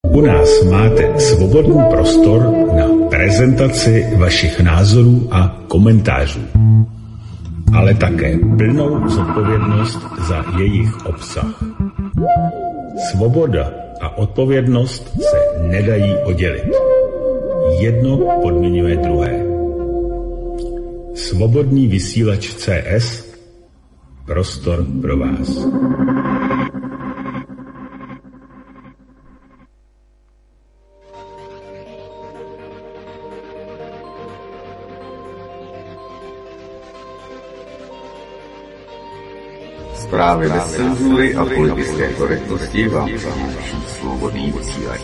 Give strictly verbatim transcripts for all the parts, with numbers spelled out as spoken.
U nás máte svobodný prostor na prezentaci vašich názorů a komentářů, ale také plnou zodpovědnost za jejich obsah. Svoboda a odpovědnost se nedají oddělit. Jedno podmiňuje druhé. Svobodný vysílač C S, prostor pro vás. Zprávy bez cenzury a politické korektnosti vám přináší svobodný vysílač.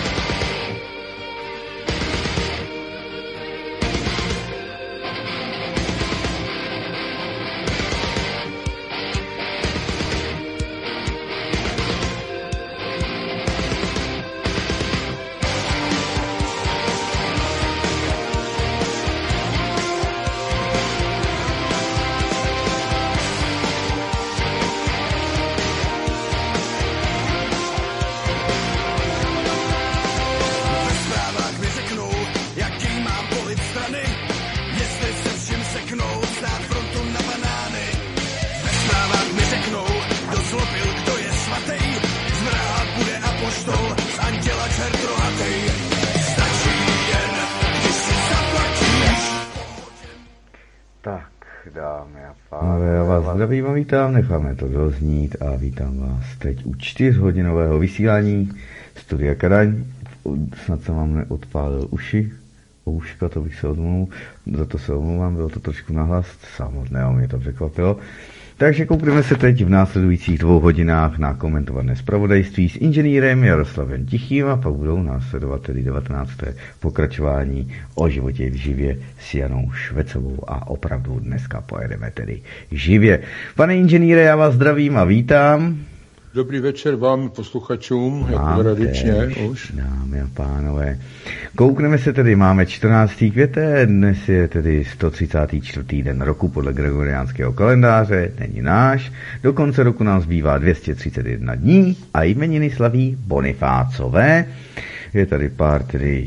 Zdravím a vítám, necháme to doznít a vítám vás teď u čtyřhodinového vysílání Studia Kadaň. Snad jsem vám neodpálil uši, ouška, to bych se odmluvil, za to se omlouvám, bylo to trošku nahlas, samotného mě to překvapilo. Takže koukneme se teď v následujících dvou hodinách na komentované zpravodajství s inženýrem Jaroslavem Tichým a pak budou následovat tedy devatenácté pokračování o životě v živě s Janou Švecovou a opravdu dneska pojedeme tedy živě. Pane inženýre, já vás zdravím a vítám. Dobrý večer vám, posluchačům, jako tradičně už. Dámy a pánové, koukneme se tedy, máme čtrnáctého května, dnes je tedy sto třicátý čtvrtý den roku podle gregoriánského kalendáře, není náš, do konce roku nám zbývá dvě stě třicet jedna dní a jmeniny slaví Bonifácové. Je tady pár tedy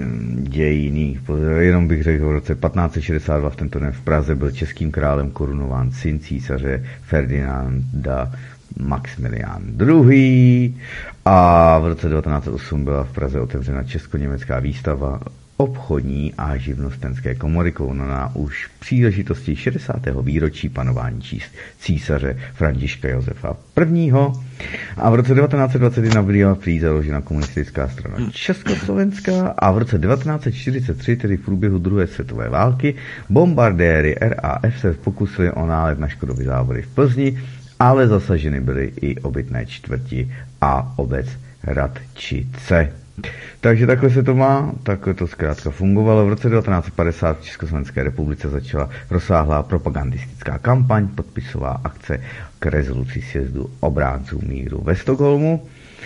dějiných, jenom bych řekl, v roce patnáct set šedesát dva v tento den v Praze byl českým králem korunován syn císaře Ferdinanda Maxmilián druhý. A v roce devatenáct set osm byla v Praze otevřena česko-německá výstava obchodní a živnostenské komory konaná už v příležitosti šedesátého výročí panování císaře Františka Josefa prvního. A v roce devatenáct set dvacet jedna byla prý založena komunistická strana Československá a v roce devatenáct set čtyřicet tři, tedy v průběhu druhé světové války, bombardéry R A F se pokusili o nálet na Škodovy závody v Plzni, ale zasaženy byly i obytné čtvrti a obec Radčice. Takže takhle se to má, takhle to zkrátka fungovalo. V roce devatenáct set padesát v Československé republice začala rozsáhlá propagandistická kampaň, podpisová akce k rezoluci sjezdu obránců míru ve Stockholmu.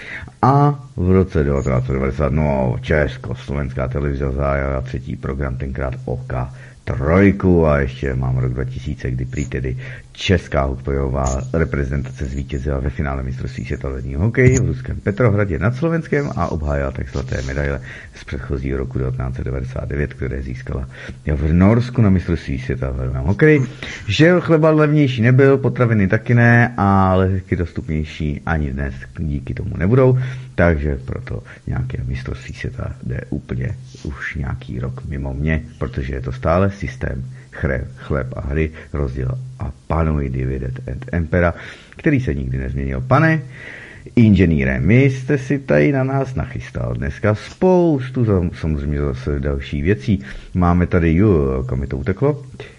A v roce devatenáct set devadesát, no, Československá televize zahájila třetí program, tenkrát O K trojku, a ještě mám rok dva tisíce, kdy prý tedy česká hokejová reprezentace zvítězila ve finále mistrovství světa ledního hokeje v ruském Petrohradě nad Slovenskem a obhájila tak zlaté medaile z předchozího roku devatenáct set devadesát devět, které získala v Norsku na mistrovství světa v ledním hokeji. Že chleba levnější nebyl, potraviny taky ne, ale leky dostupnější ani dnes díky tomu nebudou, takže proto nějaké mistrovství světa jde úplně už nějaký rok mimo mě, protože je to stále systém chleb, chleb a hry, rozdíl a panuj dividend et impera, který se nikdy nezměnil. Pane inženýre, my jste si tady na nás nachystal dneska spoustu, samozřejmě zase další věcí. Máme tady, jo, kam mi to uteklo?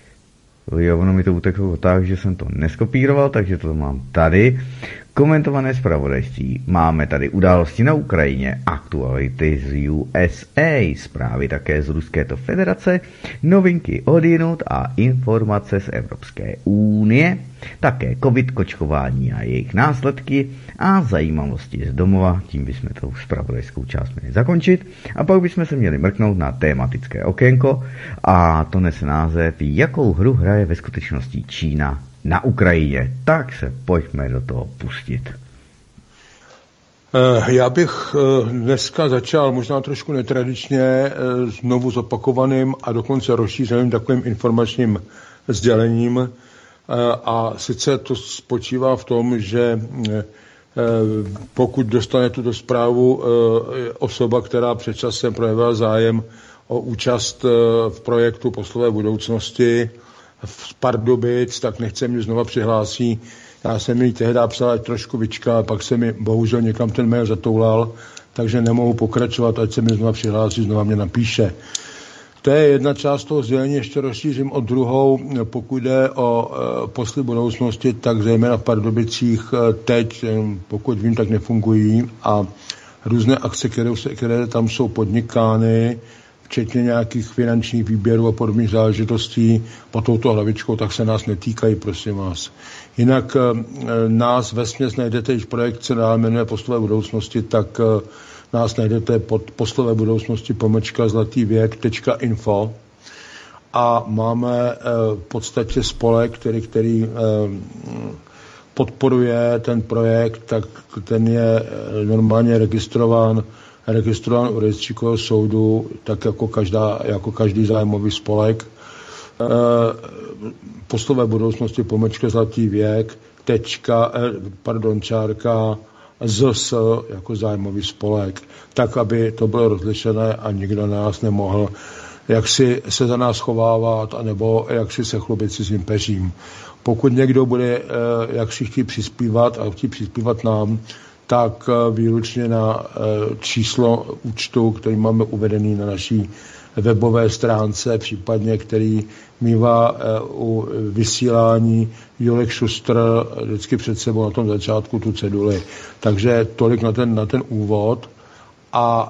Jo, ono mi to uteklo tak, že jsem to neskopíroval, takže to mám tady. Komentované zpravodajství. Máme tady události na Ukrajině, aktuality z U S A, zprávy také z Ruské federace, novinky odjinud a informace z Evropské unie, také covid, kočkování a jejich následky a zajímavosti z domova. Tím bychom tou zpravodajskou část měli zakončit a pak bychom se měli mrknout na tématické okénko a to nese název Jakou hru hraje ve skutečnosti Čína na Ukrajině. Tak se pojďme do toho pustit. Já bych dneska začal možná trošku netradičně znovu zopakovaným a dokonce rozšířeným takovým informačním sdělením. A sice to spočívá v tom, že pokud dostane tuto zprávu osoba, která před časem projevila zájem o účast v projektu Poslové budoucnosti v Pardubic, tak nechce mě znova přihlásí. Já jsem mi tehdy psal, ať trošku vyčká, pak se mi bohužel někam ten mail zatoulal, takže nemohu pokračovat, ať se mi znova přihlásí, znova mě napíše. To je jedna část toho sdělení, ještě rozšířím o druhou. Pokud jde o e, posly budoucnosti, tak zejména v Pardubicích e, teď, pokud vím, tak nefungují a různé akce, které, které tam jsou podnikány, včetně nějakých finančních výběrů a podobných záležitostí pod touto hlavičkou, tak se nás netýkají, prosím vás. Jinak e, nás vesměs najdete, když projekt se dál jmenuje Poslové budoucnosti, tak e, nás najdete pod Poslové budoucnosti pomlčka zlatý věk tečka info a máme e, v podstatě spolek, který, který e, podporuje ten projekt, tak ten je normálně registrován registrován u rejstříkového soudu, tak jako, každá, jako každý zájmový spolek. E, Poslové budoucnosti pomlčka zlatý věk tečka, e, pardon, čárka Z S jako zájmový spolek, tak, aby to bylo rozlišené a nikdo nás nemohl jak si se za nás chovávat, anebo jak si se chlubit si s tím peřím. Pokud někdo bude jak si chtít přispívat a chtít přispívat nám, tak výlučně na číslo účtu, který máme uvedený na naší webové stránce, případně který mívá u vysílání Jolek Šustr vždycky před sebou na tom začátku tu ceduli. Takže tolik na ten, na ten úvod. A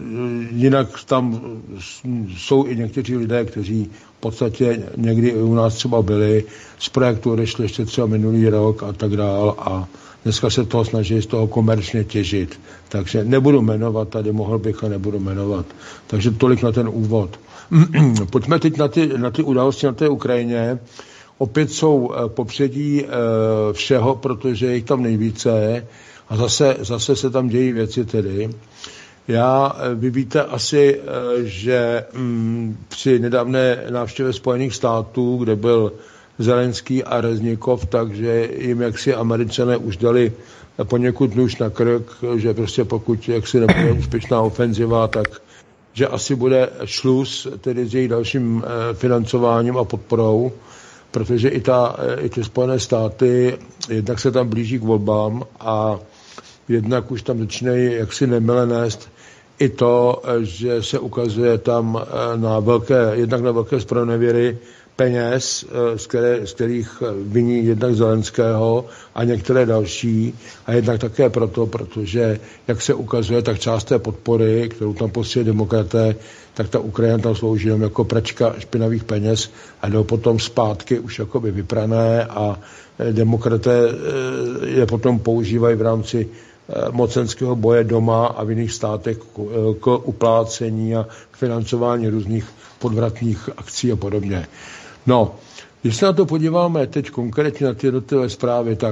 jinak tam jsou i někteří lidé, kteří v podstatě někdy u nás třeba byli, z projektu odešli ještě třeba minulý rok a tak dál a dneska se toho snaží z toho komerčně těžit. Takže nebudu jmenovat, tady mohl bych a nebudu jmenovat. Takže tolik na ten úvod. Pojďme teď na ty, na ty události na té Ukrajině. Opět jsou popředí všeho, protože je jich tam nejvíce a zase, zase se tam dějí věci tedy. Já, vy víte asi, že mm, při nedávné návštěvě Spojených států, kde byl Zelenský a Reznikov, takže jim jaksi Američané už dali poněkud nůž na krk, že prostě pokud jaksi nebude úspěšná ofenziva, tak že asi bude šluz tedy s jejich dalším financováním a podporou, protože i, ta, i ty Spojené státy jednak se tam blíží k volbám a jednak už tam začínají jaksi nemile nést i to, že se ukazuje tam na velké, jednak na velké zpronevěry peněz, z, které, z kterých viní jednak Zelenského a některé další a jednak také proto, protože, jak se ukazuje, tak část té podpory, kterou tam posílají demokraté, tak ta Ukrajina tam slouží jenom jako pračka špinavých peněz a jdou potom zpátky už jakoby vyprané a demokraté je potom používají v rámci mocenského boje doma a v jiných státech k uplácení a k financování různých podvratných akcí a podobně. No, když se na to podíváme teď konkrétně na ty jednotlivé zprávy, tak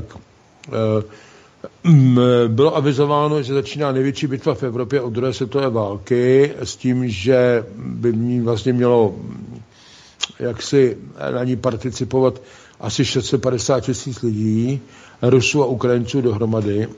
e, bylo avizováno, že začíná největší bitva v Evropě od druhé světové války s tím, že by ní vlastně mělo jaksi na ní participovat asi šest set padesát tisíc lidí, Rusů a Ukrajinců dohromady.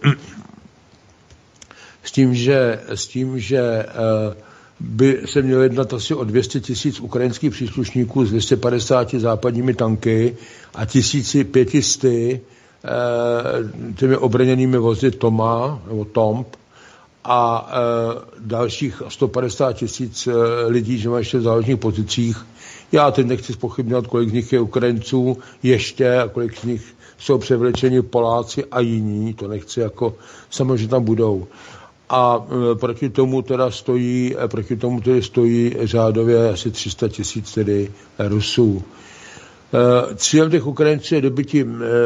S tím, že, s tím, že by se mělo jednat asi o dvě stě tisíc ukrajinských příslušníků s dvě stě padesáti západními tanky a tisíci pětisty těmi obrněnými vozy Toma nebo Tomp a dalších sto padesát tisíc lidí, že mají ještě v záložních pozicích. Já teď nechci zpochybňovat, kolik z nich je Ukrajinců ještě a kolik z nich jsou převlečeni Poláci a jiní, to nechci jako samozřejmě tam budou. A proti tomu teda stojí, proti tomu tedy stojí řádově asi tři sta tisíc tedy Rusů. Cílem těch Ukrajinců je dobytí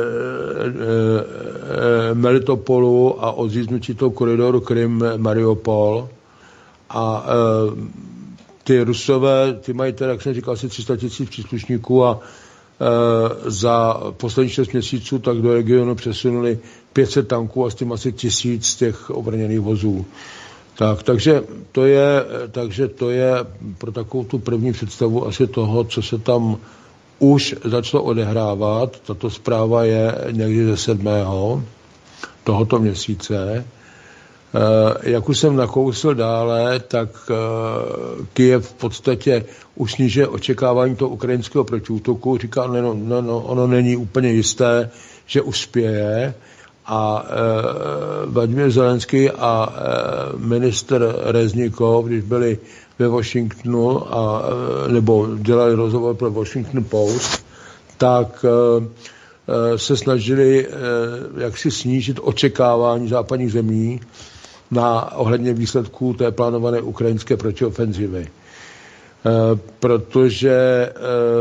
Melitopolu a odříznutí toho koridoru Krym-Mariupol. A ty Rusové, ty mají teda, jak jsem říkal, asi tři sta tisíc příslušníků a za posledních šest měsíců tak do regionu přesunuli pět set tanků a s tím asi tisíc z těch obrněných vozů. Tak, takže to je, takže to je pro takovou tu první představu asi toho, co se tam už začalo odehrávat. Tato zpráva je někdy ze sedmého tohoto měsíce. Jak už jsem nakousl dále, tak Kyjev v podstatě už snižuje očekávání toho ukrajinského protiútoku. Říká, no, no, no, ono není úplně jisté, že uspěje. A e, Vladimír Zelenský a e, ministr Reznikov, když byli ve Washingtonu, a, e, nebo dělali rozhovor pro Washington Post, tak e, e, se snažili e, jaksi snížit očekávání západních zemí na ohledně výsledků té plánované ukrajinské protiofenzivy. E, protože e,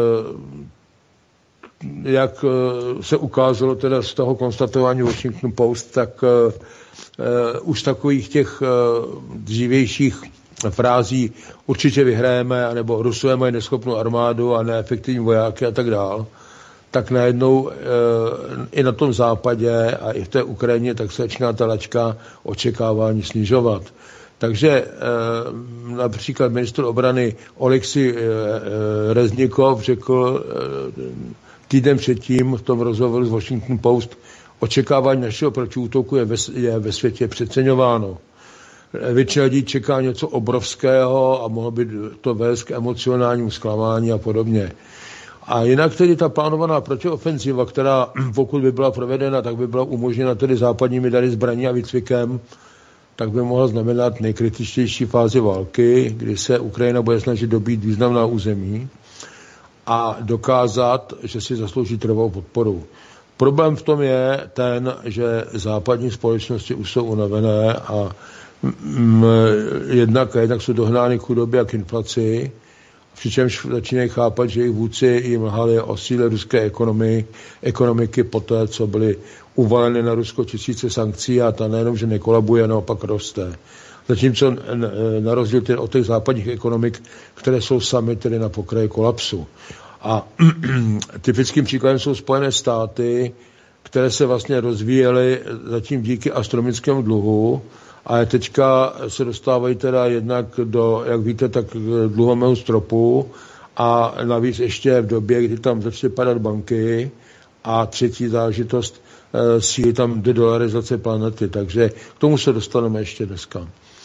jak se ukázalo teda z toho konstatování Washington Post, tak uh, už takových těch uh, dřívějších frází určitě vyhrajeme, anebo Rusové mají neschopnou armádu a neefektivní vojáky a tak dál, tak najednou uh, i na tom západě a i v té Ukrajině tak se začíná ta laťka očekávání snižovat. Takže uh, například ministr obrany Oleksij uh, Reznikov řekl uh, týden předtím v tom rozhovoru z Washington Post, očekávání našeho protiútoku je ve, je ve světě přeceňováno. Většina lidí čeká něco obrovského a mohlo by to vést k emocionálnímu zklamání a podobně. A jinak tedy ta plánovaná protiofenziva, která pokud by byla provedena, tak by byla umožněna tedy západními dary zbraní a výcvikem, tak by mohla znamenat nejkritičtější fázi války, kdy se Ukrajina bude snažit dobít významná území a dokázat, že si zaslouží trvalou podporu. Problém v tom je ten, že západní společnosti už jsou unavené a mm, jednak, jednak jsou dohnány k chudobě a k inflaci, přičemž začínají chápat, že jejich vůdci jim lhali o síle ruské ekonomii, ekonomiky poté, co byly uvaleny na Rusko tisíce sankcí a ta nejenom, že nekolabuje, naopak roste. Zatímco na rozdíl od těch západních ekonomik, které jsou sami tedy na pokraji kolapsu. A typickým příkladem jsou Spojené státy, které se vlastně rozvíjely zatím díky astronomickému dluhu a teďka se dostávají teda jednak do, jak víte, tak dluhového stropu a navíc ještě v době, kdy tam začaly padat banky a třetí záležitost síly tam dedolarizace planety. Takže k tomu se dostaneme ještě dneska.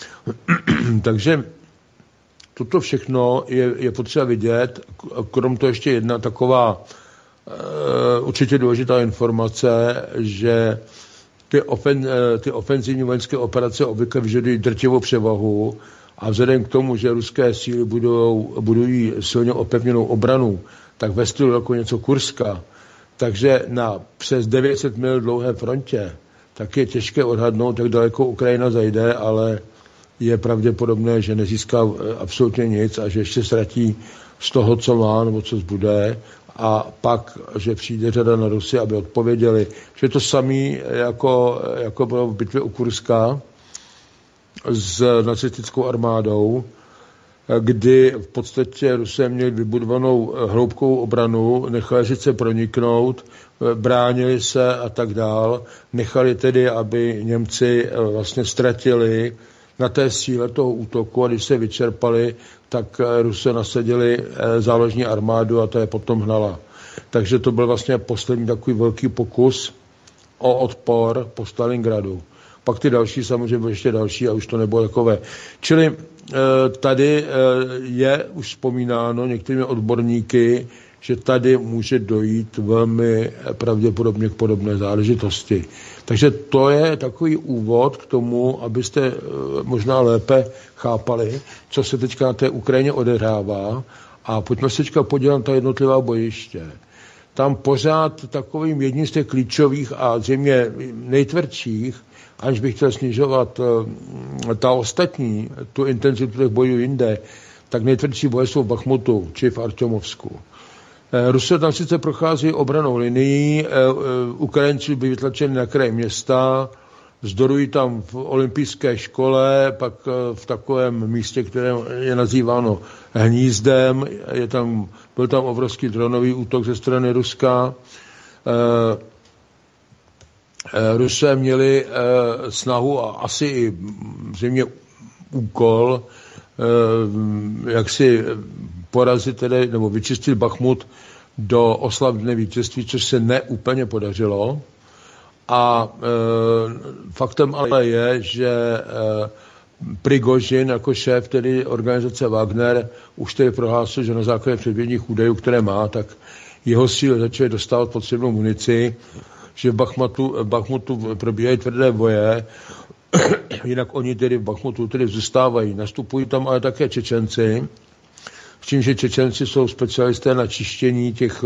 Takže toto všechno je, je potřeba vidět. Krom toho ještě jedna taková uh, určitě důležitá informace, že ty, ofen, ty ofenzivní vojenské operace obvykle vyžadují drtivou převahu a vzhledem k tomu, že ruské síly budou, budují silně opevněnou obranu, tak ve stylu jako něco Kurska, takže na přes devět set mil dlouhé frontě, tak je těžké odhadnout, jak daleko Ukrajina zajde, ale je pravděpodobné, že nezíská absolutně nic a že ještě ztratí z toho, co má nebo co zbude a pak, že přijde řada na Rusy, aby odpověděli, že to samé jako, jako bylo v bitvě u Kurska s nacistickou armádou, kdy v podstatě Rusé měli vybudovanou hloubkovou obranu, nechali sice proniknout, bránili se a tak dál, nechali tedy, aby Němci vlastně ztratili na té síle toho útoku a když se vyčerpali, tak Rusé nasadili záložní armádu a to je potom hnala. Takže to byl vlastně poslední takový velký pokus o odpor po Stalingradu. Pak ty další samozřejmě byly ještě další a už to nebylo takové. Čili tady je už vzpomínáno některými odborníky, že tady může dojít velmi pravděpodobně k podobné záležitosti. Takže to je takový úvod k tomu, abyste možná lépe chápali, co se teďka na té Ukrajině odehrává a pojďme se teďka podívat na ta jednotlivá bojiště. Tam pořád takovým jedním z těch klíčových a zřejmě nejtvrdších, aniž bych chtěl snižovat ta ostatní, tu intenzitu těch bojů jinde, tak nejtvrdší boje jsou v Bachmutu či v Artyomovsku. Rusové tam sice prochází obranou linií, Ukrajinci by vytlačeni na kraj města, Vzdorují tam v olympijské škole, pak v takovém místě, které je nazýváno Hnízdem. Je tam, byl tam obrovský dronový útok ze strany Ruska. Rusé měli snahu a asi i zřejmě úkol, jak si porazit tedy, nebo vyčistit Bachmut do oslav dne vítězství, což se neúplně podařilo. A e, faktem ale je, že e, Prigožin jako šéf tedy organizace Wagner už tedy prohlásil, že na základě předběžných údajů, které má, tak jeho síly začaly dostávat potřebnou munici, že v Bachmutu, Bachmutu probíhají tvrdé boje, jinak oni tedy v Bachmutu tedy zůstávají. Nastupují tam ale také Čečenci, s tím, že Čečenci jsou specialisté na čištění těch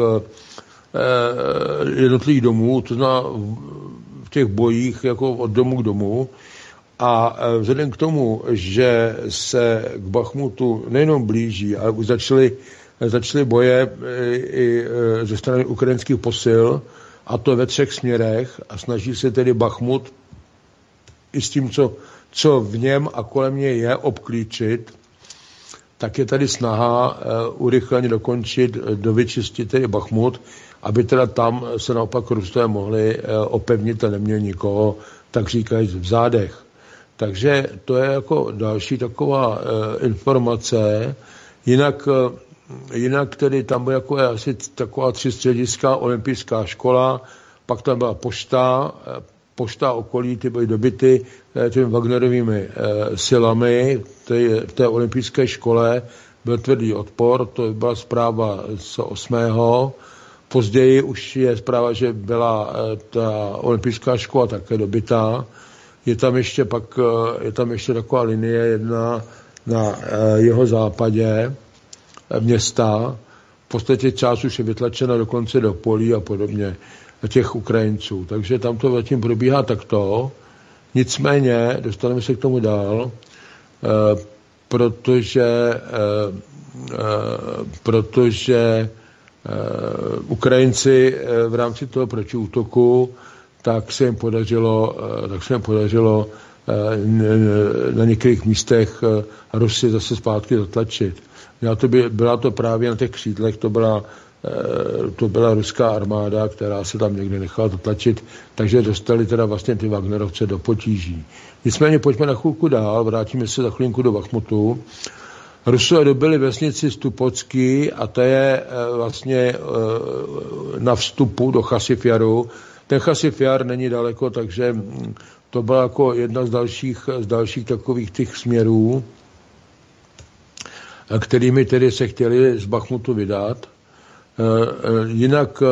eh, jednotlivých domů, to znamená v těch bojích jako od domu k domu. A eh, vzhledem k tomu, že se k Bachmutu nejenom blíží, ale už začaly, začaly boje eh, i eh, ze strany ukrajinských posil, a to ve třech směrech, a snaží se tedy Bachmut i s tím, co, co v něm a kolem něj je, obklíčit, tak je tady snaha uh, urychleně dokončit, dovyčistit tedy Bachmut, aby teda tam se naopak Rusové mohli uh, opevnit a neměli nikoho, tak říkají, v zádech. Takže to je jako další taková uh, informace. Jinak, uh, jinak tedy tam byla jako asi taková tři střediska, olympijská škola, pak tam byla pošta, uh, pošta okolí, ty byly dobyty těmi Wagnerovými e, silami. Té, v té olympijské škole byl tvrdý odpor, to byla zpráva z osmého Později už je zpráva, že byla e, ta olympijská škola také dobytá. Je tam ještě pak, e, je tam ještě taková linie jedna na e, jeho západě e, města. V podstatě část už je vytlačena dokonce do polí a podobně těch Ukrajinců. Takže tam to zatím probíhá takto. Nicméně, dostaneme se k tomu dál, eh, protože, eh, eh, protože eh, Ukrajinci eh, v rámci toho protiútoku, tak se jim podařilo, eh, tak se jim podařilo eh, na některých místech eh, Rusy zase zpátky zatlačit. Byla to, by, byla to právě na těch křídlech, to byla to byla ruská armáda, která se tam někde nechala dotlačit, takže dostali teda vlastně ty Wagnerovce do potíží. Nicméně pojďme na chvilku dál, vrátíme se za chvilku do Bachmutu. Rusové dobili vesnici Stupocký a ta je vlastně na vstupu do Chasiv Jaru. Ten Chasiv Jar není daleko, takže to byla jako jedna z dalších, z dalších takových těch směrů, kterými tedy se chtěli z Bachmutu vydat. Jinak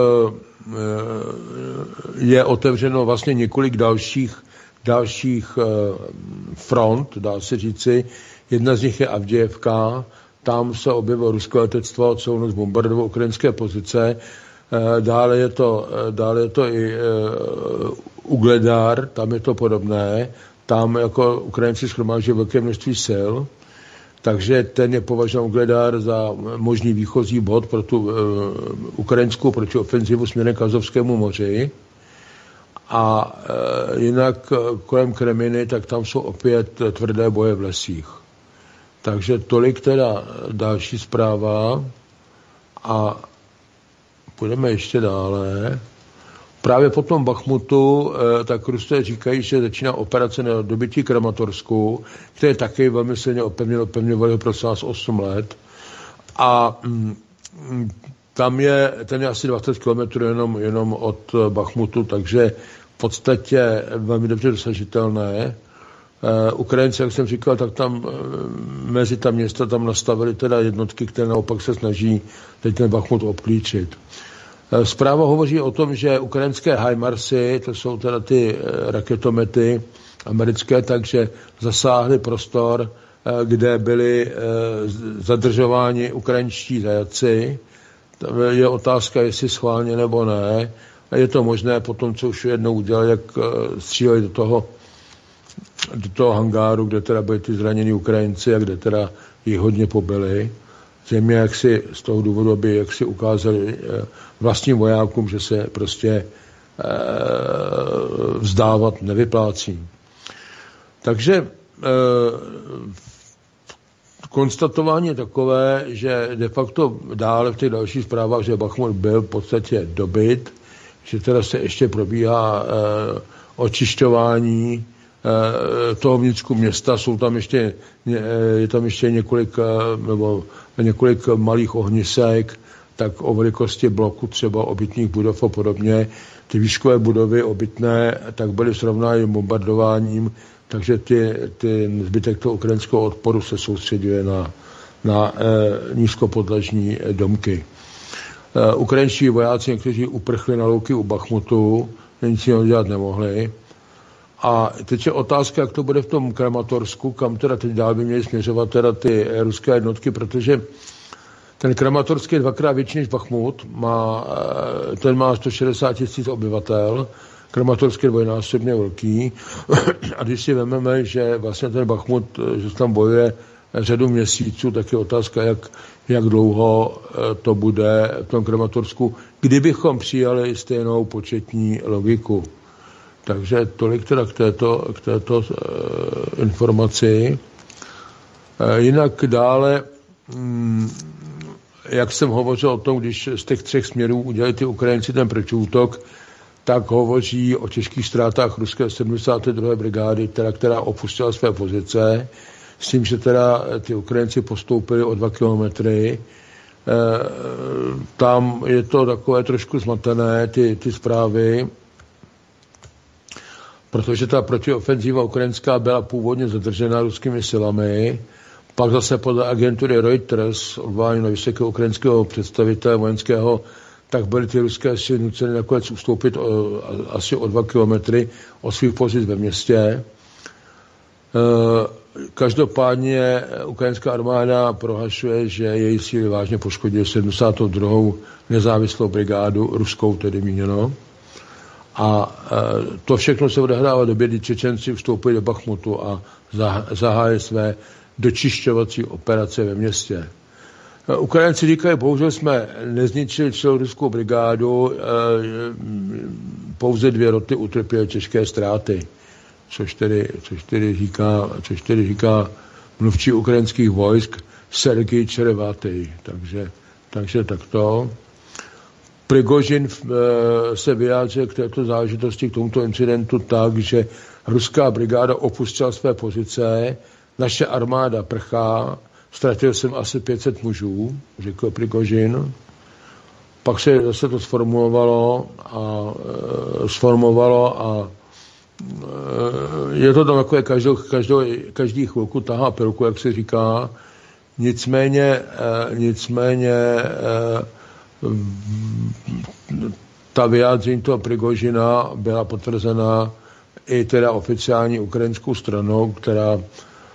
je otevřeno vlastně několik dalších, dalších front, dá se říci. Jedna z nich je Avdějevka, tam se objevilo ruské letectvo, celou noc bombardovalo ukrajinské pozice. Dále je to, dále je to i Ugledar, tam je to podobné. Tam jako Ukrajinci shromáždí velké množství sil. Takže ten je považován Ugledar za možný výchozí bod pro tu uh, ukrajinskou protiofenzivu směrem k Azovskému moři. A uh, jinak uh, kolem Kreminy, tak tam jsou opět tvrdé boje v lesích. Takže tolik teda další zpráva. A půjdeme ještě dále. Právě po tom Bachmutu, tak Rusové říkají, že začíná operace na dobytí Kramatorsku, které taky velmi silně opevnilo, opevňovali pro nás osm let. A mm, tam je, ten je asi dvacet kilometrů jenom, jenom od Bachmutu, takže v podstatě velmi dobře dosažitelné. Uh, Ukrajinci, jak jsem říkal, tak tam uh, mezi ta města tam nastavili teda jednotky, které naopak se snaží teď ten Bachmut obklíčit. Zpráva hovoří o tom, že ukrajinské HIMARSy, to jsou teda ty raketomety americké, takže zasáhly prostor, kde byli zadržováni ukrajinští zajatci. Je otázka, jestli schválně nebo ne. Je to možné po tom, co už jednou udělali, jak stříleli do toho, do toho hangáru, kde teda byli ty zranění Ukrajinci a kde teda jich hodně pobili. Země, jak si z toho důvodu, aby jak si ukázali vlastním vojákům, že se prostě vzdávat nevyplácí. Takže e, konstatování je takové, že de facto dále v těch dalších zprávách, že Bachmut byl v podstatě dobyt, že teda se ještě probíhá e, očišťování e, toho vnitřku města, jsou tam ještě, je tam ještě několik, nebo několik malých ohnisek, tak o velikosti bloku třeba obytných budov a podobně. Ty výškové budovy obytné tak byly srovnány bombardováním, takže ty, ty zbytek toho ukrajinského odporu se soustředuje na, na e, nízkopodlažní domky. E, ukrajinští vojáci někteří uprchli na louky u Bachmutu, nic jiného dělat nemohli. A teď je otázka, jak to bude v tom Kramatorsku, kam teda teď dál by měly směřovat teda ty ruské jednotky, protože ten Kramatorsk je dvakrát větší než Bachmut, má, ten má sto šedesát tisíc obyvatel, Kramatorsk je dvojnásobně velký a když si vezmeme, že vlastně ten Bachmut, že tam bojuje řadu měsíců, tak je otázka, jak, jak dlouho to bude v tom Kramatorsku, kdybychom přijali stejnou početní logiku. Takže tolik teda k této, k této uh, informaci. Uh, jinak dále, um, jak jsem hovořil o tom, když z těch třech směrů udělali ty Ukrajinci ten protiútok, tak hovoří o těžkých ztrátách ruské sedmdesáté druhé brigády, teda, která opustila své pozice, s tím, že teda ty Ukrajinci postoupili o dva kilometry. Uh, tam je to takové trošku zmatené, ty, ty zprávy, protože ta protiofenzíva ukrajinská byla původně zadržena ruskými silami, pak zase podle agentury Reuters, odvolání na vysokého ukrajinského představitele vojenského, tak byly ty ruské síly nuceny nakonec ustoupit o, asi o dva kilometry od svých pozic ve městě. Každopádně ukrajinská armáda prohlašuje, že její síly vážně poškodily sedmdesátou druhou nezávislou brigádu, ruskou tedy míněno. A to všechno se odehrává v době, kdy Čečenci vstoupili do Bachmutu a zahájili své dočišťovací operace ve městě. Ukrajinci říkají, bohužel jsme nezničili celou ruskou brigádu, pouze dvě roty utrpěly těžké ztráty, což tedy, což tedy, říká, což tedy říká mluvčí ukrajinských vojsk Sergej Čerevatý. Takže, takže takto. Prigožin se vyjádřil k této záležitosti, k tomuto incidentu tak, že ruská brigáda opustila své pozice, naše armáda prchá, ztratil jsem asi pět set mužů, řekl Prigožin. Pak se zase to sformulovalo a e, sformovalo a e, je to tam takové každou, každou, každý chvilku tahá pilku, jak se říká. Nicméně, e, nicméně e, ta vyjádření toho Prigožina byla potvrzena i teda oficiální ukrajinskou stranou, která e,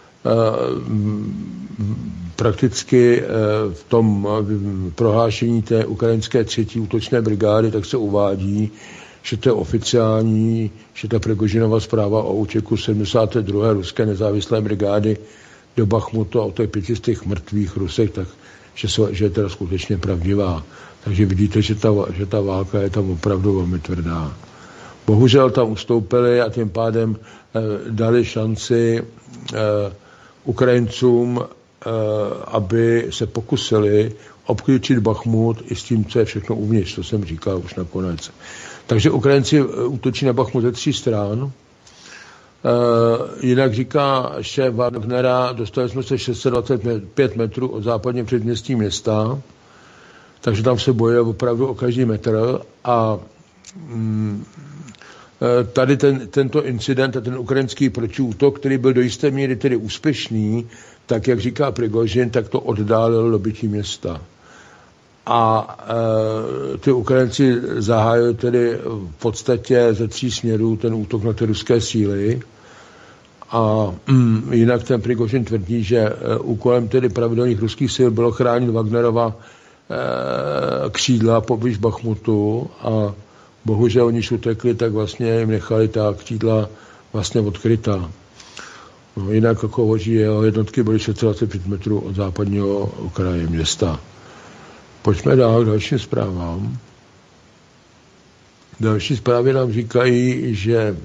prakticky e, v tom prohlášení té ukrajinské třetí útočné brigády tak se uvádí, že to je oficiální, že ta Prigožinova zpráva o útěku sedmdesáté druhé ruské nezávislé brigády do Bachmutu a o těch pětistých mrtvých Rusech, tak že, jsou, že je teda skutečně pravdivá. Takže vidíte, že ta, že ta válka je tam opravdu velmi tvrdá. Bohužel tam ustoupili a tím pádem eh, dali šanci eh, Ukrajincům, eh, aby se pokusili obklíčit Bachmut i s tím, co je všechno uvnitř, to jsem říkal už nakonec. Takže Ukrajinci útočí na Bachmut ze tří stran. Uh, jinak říká šéf Wagnera, dostali jsme se šest set dvacet pět metrů od západního předměstí města, takže tam se bojuje opravdu o každý metr a um, tady ten, tento incident a ten ukrajinský protiútok, který byl do jisté míry tedy úspěšný, tak jak říká Prigožin, tak to oddálil dobytí města. A e, ty Ukrajinci zahájili tedy v podstatě ze tří směrů ten útok na ty ruské síly. A mm, jinak ten Prigožin tvrdí, že e, úkolem tedy pravidelných ruských sil bylo chránit Wagnerova e, křídla poblíž Bachmutu a bohužel oni utekli, tak vlastně jim nechali ta křídla vlastně odkrytá. No, jinak jako hovoří, jeho jednotky byly šest set dvacet pět metrů od západního okraje města. Pojďme dál k dalším zprávám. Další zprávy nám říkají, že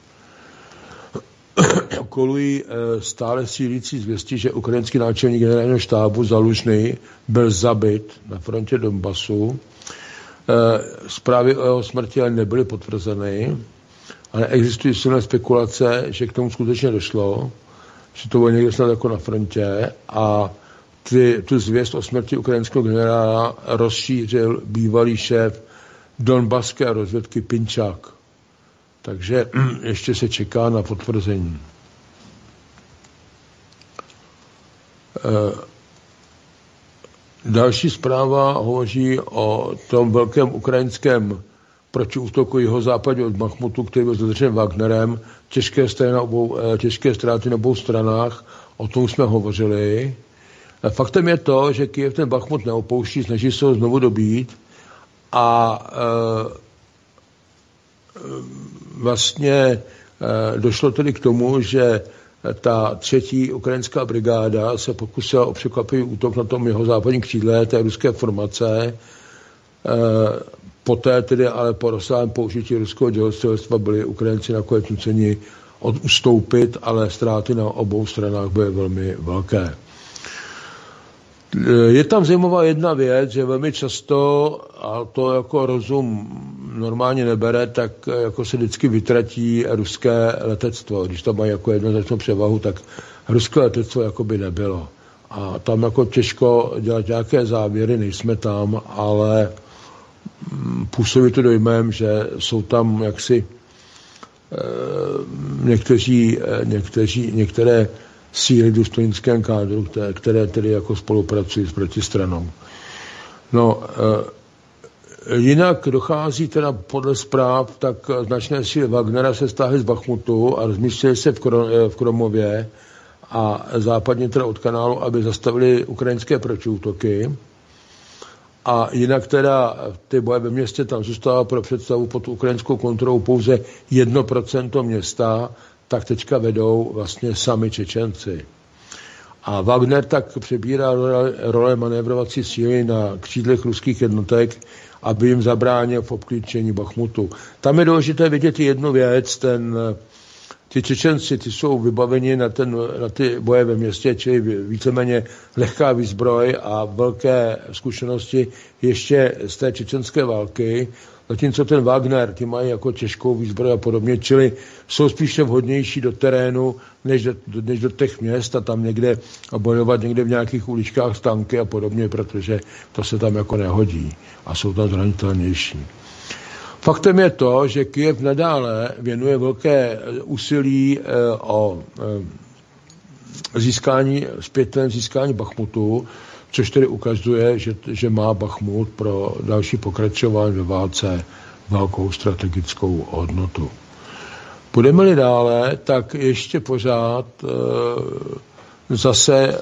kolují stále sílící zvěsti, že ukrajinský náčelník generálního štábu Zalužný byl zabit na frontě Donbasu. Zprávy o jeho smrti ale nebyly potvrzeny, ale existují silné spekulace, že k tomu skutečně došlo, že to bylo někde snad jako na frontě a ty, tu zvěst o smrti ukrajinského generála rozšířil bývalý šéf donbaské rozvědky Pinčák. Takže ještě se čeká na potvrzení. Další zpráva hovoří o tom velkém ukrajinském protiútoku jihozápadě od Bachmutu, který byl zadržen Wagnerem. Těžké, na obou, těžké ztráty na obou stranách, o tom jsme hovořili. Faktem je to, že Kyjev ten Bachmut neopouští, snaží se ho znovu dobít a vlastně došlo tedy k tomu, že ta třetí ukrajinská brigáda se pokusila o překvapivý útok na tom jeho západním křídle té ruské formace. Poté tedy ale po rozsáhlém použití ruského dělostřelectva byli Ukrajinci nakonec nuceni ustoupit, ale ztráty na obou stranách byly velmi velké. Je tam zajímavá jedna věc, že velmi často, a to jako rozum normálně nebere, tak jako se vždycky vytratí ruské letectvo. Když tam mají jako jednoznačnou převahu, tak ruské letectvo jako by nebylo. A tam jako těžko dělat nějaké závěry, nejsme tam, ale působí to dojmem, že jsou tam jaksi eh, někteří, někteří, některé síly v důstojnickém kádru, které, které tedy jako spolupracují s protistranou. No, e, jinak dochází teda podle zpráv, tak značné síly Wagnera se stáhly z Bachmutu a rozmístily se v, Kro, v Kromově a západně teda od kanálu, aby zastavili ukrajinské protiútoky. A jinak teda ty boje ve městě tam zůstává pro představu pod ukrajinskou kontrolou pouze jedno procento města, tak teďka vedou vlastně sami Čečenci. A Wagner tak přebírá role, role manévrovací síly na křídlech ruských jednotek, aby jim zabránil v obklíčení Bachmutu. Tam je důležité vidět jednu věc, ten, ty Čečenci, ty jsou vybaveni na, ten, na ty boje ve městě, čili víceméně lehká výzbroj a velké zkušenosti ještě z té čečenské války, zatímco ten Wagner, ty mají jako těžkou výzbroj a podobně, čili jsou spíše vhodnější do terénu, než do, než do těch měst a tam někde bojovat někde v nějakých uličkách s tanky a podobně, protože to se tam jako nehodí a jsou tam zranitelnější. Faktem je to, že Kyjev nadále věnuje velké úsilí eh, o eh, získání, zpětném získání Bachmutu, což tedy ukazuje, že, že má Bachmut pro další pokračování ve válce velkou strategickou hodnotu. Půjdeme-li dále, tak ještě pořád e, zase e,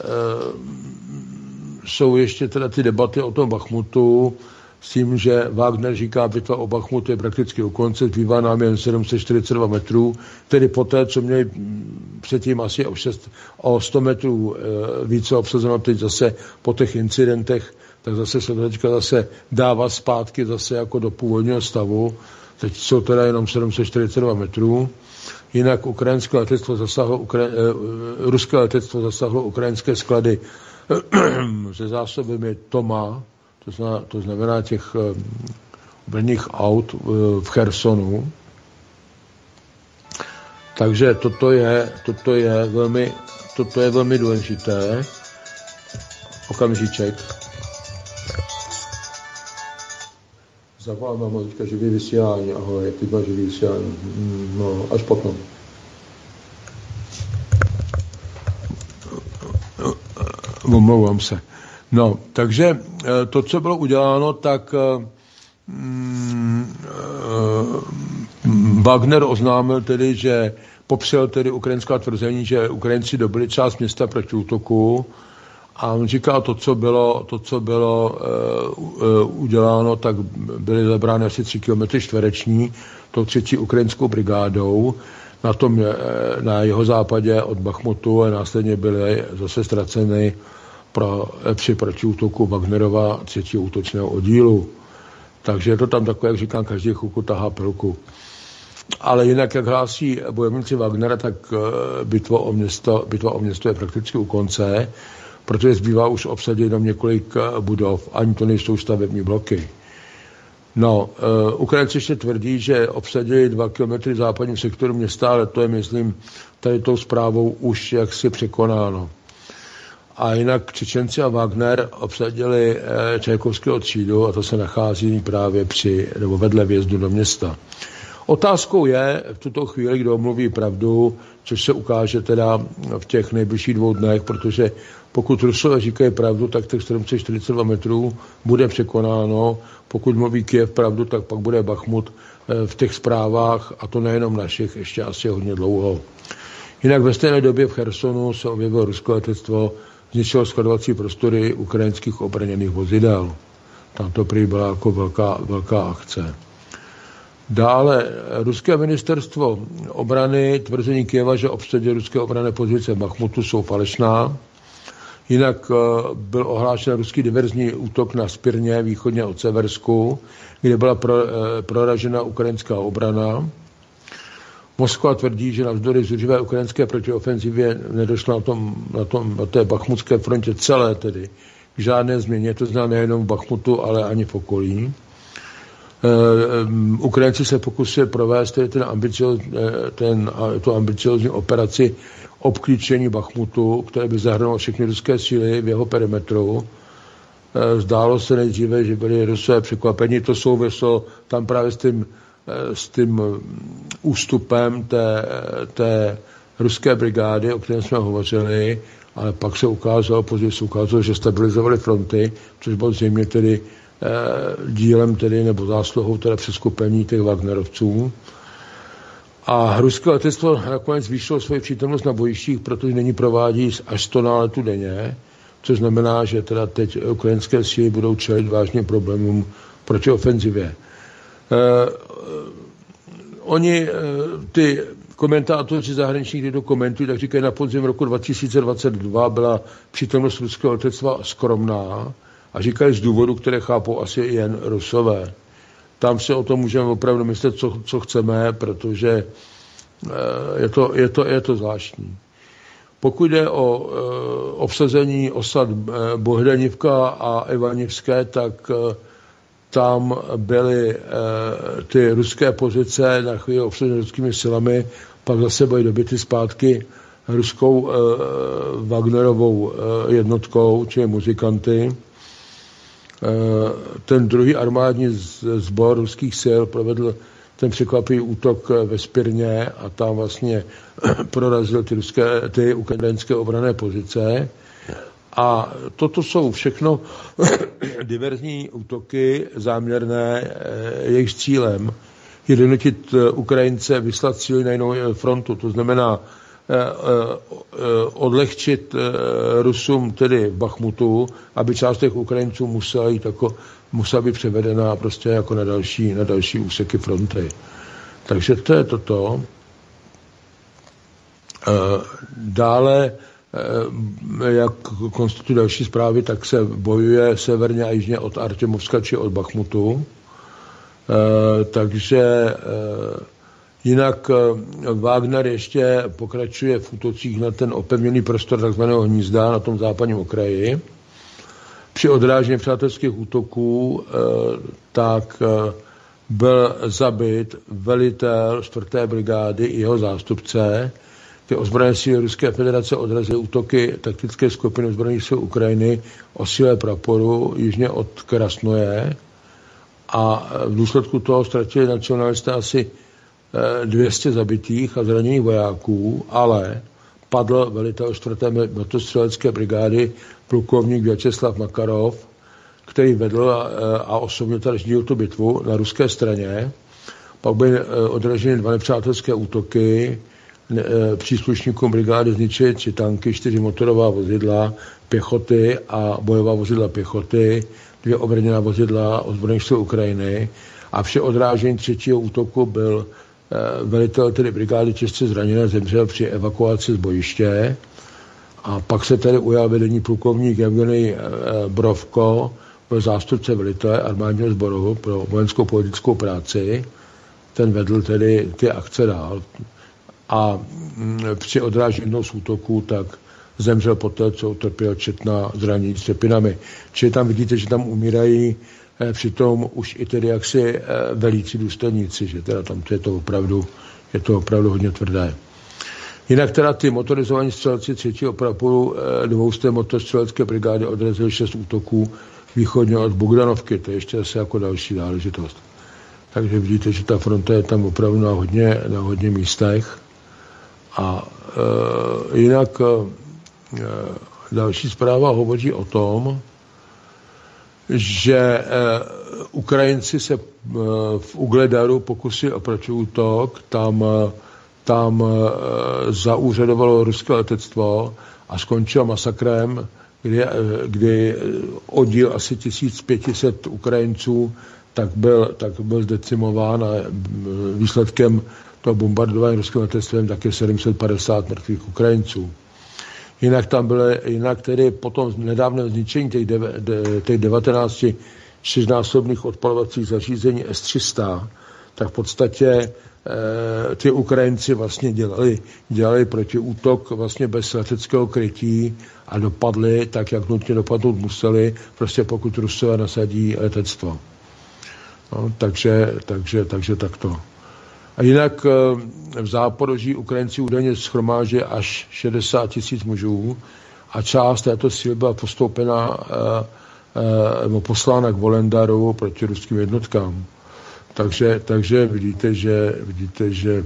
jsou ještě teda ty debaty o tom Bachmutu s tím, že Wagner říká, bitva o Bachmutu je prakticky u konce, zbývá nám jen sedm set čtyřicet dva metrů, tedy poté, co měli předtím asi o, šest, o sto metrů e, více obsazeno, teď zase po těch incidentech, tak zase se to teďka zase dává zpátky zase jako do původního stavu. Teď jsou teda jenom sedm set čtyřicet dva metrů. Jinak ukrajinské letectvo zasahlo, ukra- e, ruské letectvo zasahlo ukrajinské sklady se zásobami Toma, to znamená, to znamená těch obrněných aut v Chersonu. Takže toto je, toto je velmi, toto je velmi důležité. Okamžíček. Zavolám vám teďka živý vysílání. Ahoj, teď má živý vysílání. No, až potom. Omlouvám se. No, takže to, co bylo uděláno, tak mm, Wagner oznámil tedy, že popřel tedy ukrajinská tvrzení, že Ukrajinci dobili část města proti útoku a on říká, to, co bylo, to, co bylo uh, uděláno, tak byly zabrány asi tři kilometry čtvereční tou třetí ukrajinskou brigádou na tom, na jeho západě od Bachmutu a následně byly zase ztraceny pro, při protiútoku Wagnerova třetího útočného oddílu. Takže je to tam takové, jak říkám, každý chvilku tahá pilku. Ale jinak, jak hlásí bojovníci Wagnera, tak bitva o město, bitva o město je prakticky u konce, protože zbývá už obsadit jenom několik budov, ani to nejsou stavební bloky. No, uh, Ukrajinci ještě tvrdí, že obsadili dva kilometry západním sektoru města, ale to je, myslím, tady tou zprávou už jaksi překonáno. A jinak Čečenci a Wagner obsadili uh, Čajkovského třídu a to se nachází právě při, nebo vedle vjezdu do města. Otázkou je v tuto chvíli, kdo mluví pravdu, což se ukáže teda v těch nejbližších dvou dnech, protože pokud Rusové říkají pravdu, tak těch sedm set čtyřicet dva metrů bude překonáno. Pokud mluví Kyjev pravdu, tak pak bude Bachmut v těch zprávách, a to nejenom našich, ještě asi hodně dlouho. Jinak ve stejné době v Chersonu se objevilo ruské letectvo, zničilo skladovací prostory ukrajinských obraněných vozidel. Tam to prý byla jako velká, velká akce. Dále ruské ministerstvo obrany, tvrzení Kyjeva, že obsadí ruské obranné pozice v Bachmutu, jsou falešná. Jinak byl ohlášen ruský diverzní útok na Spirně, východně od Seversku, kde byla pro, proražena ukrajinská obrana. Moskva tvrdí, že navzdory zuřivé ukrajinské protiofenzivě nedošlo na, tom, na, tom, na té bachmutské frontě celé tedy k žádné změně, to znamená nejenom v Bachmutu, ale ani v okolí. Uh, Ukrajinci se pokusili provést tedy ten ambicioz, ten, tu ambiciozní operaci obklíčení Bachmutu, které by zahrnulo všechny ruské síly v jeho perimetru. Uh, zdálo se nejdříve, že byli Rusové překvapení. To souvislo tam právě s tím, s tím ústupem té, té ruské brigády, o kterém jsme hovořili, ale pak se ukázalo, později se ukázalo, že stabilizovali fronty, což bylo zřejmě tedy dílem tedy, nebo zásluhou teda přeskupení těch Wagnerovců. A ruské letectvo nakonec zvýšilo svoji přítomnost na bojištích, protože nyní provádí až sto náletů denně, což znamená, že teda teď ukrajinské síly budou čelit vážným problémům proti ofenzivě. Eh, oni, eh, ty komentátoři zahraniční, kdy to komentují, tak říkají, na podzim roku dva tisíce dvacet dva byla přítomnost ruského letectva skromná, a říkají z důvodu, které chápou asi jen Rusové. Tam si o tom můžeme opravdu myslet, co, co chceme, protože je to, je to, je to zvláštní. Pokud jde o e, obsazení osad e, Bohdanivka a Ivanivské, tak e, tam byly e, ty ruské pozice na chvíli obsazené ruskými silami, pak zase byly dobyty zpátky ruskou e, Wagnerovou e, jednotkou, čili muzikanty. Ten druhý armádní sbor ruských sil provedl ten překvapivý útok ve Spirně a tam vlastně prorazil ty, ruské, ty ukrajinské obranné pozice. A toto jsou všechno diverzní útoky záměrné, jejich cílem je donutit Ukrajince vyslat síly na jinou frontu. To znamená odlehčit Rusům tedy v Bachmutu, aby část těch Ukrajinců musela jít jako, musela být převedena prostě jako na další, na další úseky fronty. Takže to je toto. Dále, jak konstatují další zprávy, tak se bojuje severně a jižně od Artemovska či od Bachmutu. Takže jinak Wagner ještě pokračuje v útocích na ten opevněný prostor takzvaného hnízda na tom západním okraji. Při odrážení přátelských útoků tak byl zabit velitel čtvrté brigády i jeho zástupce. Ty ozbrojené síly Ruské federace odrazily útoky taktické skupiny ozbrojených sil Ukrajiny o síle praporu jižně od Krasnoje a v důsledku toho ztratili nacionalisté asi dvě stě zabitých a zraněných vojáků, ale padl velitel čtvrté motostřelecké brigády plukovník Vyacheslav Makarov, který vedl a, a osobně tady řídil tu bitvu na ruské straně. Pak byly odraženy dva nepřátelské útoky, příslušníkům brigády zničili tři tanky, čtyři motorová vozidla pěchoty a bojová vozidla pěchoty, dvě obrněná vozidla ozbrojených sil Ukrajiny a při odrážení třetího útoku byl velitel tedy brigády těžce zraněné, zemřel při evakuaci z bojiště a pak se tady ujal vedení plukovník Evgenij Brovko, byl zástupce velitele armádního sboru pro vojenskou politickou práci. Ten vedl tedy ty akce dál. A při odrážení z útoku tak zemřel poté, co utrpěl četná zranění s třepinami. Čili tam vidíte, že tam umírají eh, přitom už i tedy jaksi eh, velící důstojníci, že teda tam je to opravdu, je to opravdu hodně tvrdé. Jinak teda ty motorizovaní střelci třetího praporu eh, dvousté motostřelecké brigády odrazili šest útoků východně od Bogdanovky, to je ještě asi jako další záležitost. Takže vidíte, že ta fronta je tam opravdu na hodně, na hodně místech. A e, jinak e, další zpráva hovoří o tom, že e, Ukrajinci se e, v Ugledaru pokusili o protiútok, tam, e, tam e, zaúřadovalo ruské letectvo a skončilo masakrem, kdy, e, kdy oddíl asi tisíc pět set Ukrajinců tak byl, tak byl zdecimován a výsledkem toho bombardování ruským letectvem tak je sedm set padesát mrtvých Ukrajinců. Jinak tam byly, jinak tedy potom nedávné zničení těch, deve, de, těch devatenácti čtyřnásobných odpalovacích zařízení S tři sta, tak v podstatě e, ty Ukrajinci vlastně dělali, dělali protiútok vlastně bez leteckého krytí a dopadli tak, jak nutně dopadnout museli, prostě pokud Rusové nasadí letectvo. No, takže, takže, takže takto. A jinak v Záporoží Ukrajinci údajně shromáždí až šedesát tisíc mužů a část této síly byla postoupena nebo poslána k Volendaru proti ruským jednotkám. Takže, takže vidíte, že, vidíte, že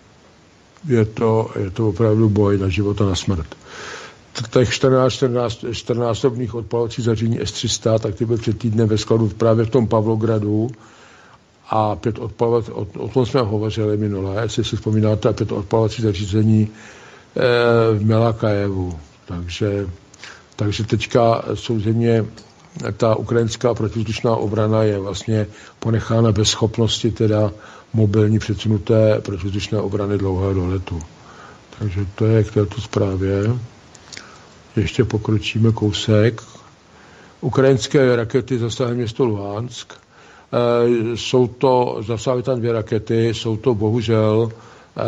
je to, je to opravdu boj na život a na smrt. Těch čtrnáctsobných odpalovacích zařízení S tři sta, tak ty byl před týdnem ve skladu právě v tom Pavlogradu a pět odpalovacích, o, o tom jsme hovořili minule, jestli si vzpomínáte, a pět odpalovacích zařízení e, v Melakajevu. Takže, takže teďka samozřejmě ta ukrajinská protivzdušná obrana je vlastně ponechána bez schopnosti teda mobilní předsunuté protivzdušné obrany dlouhého doletu. Takže to je k této zprávě. Ještě pokročíme kousek. Ukrajinské rakety zasáhly město Luhansk. E, jsou to, zasáhly tam dvě rakety, jsou to bohužel e,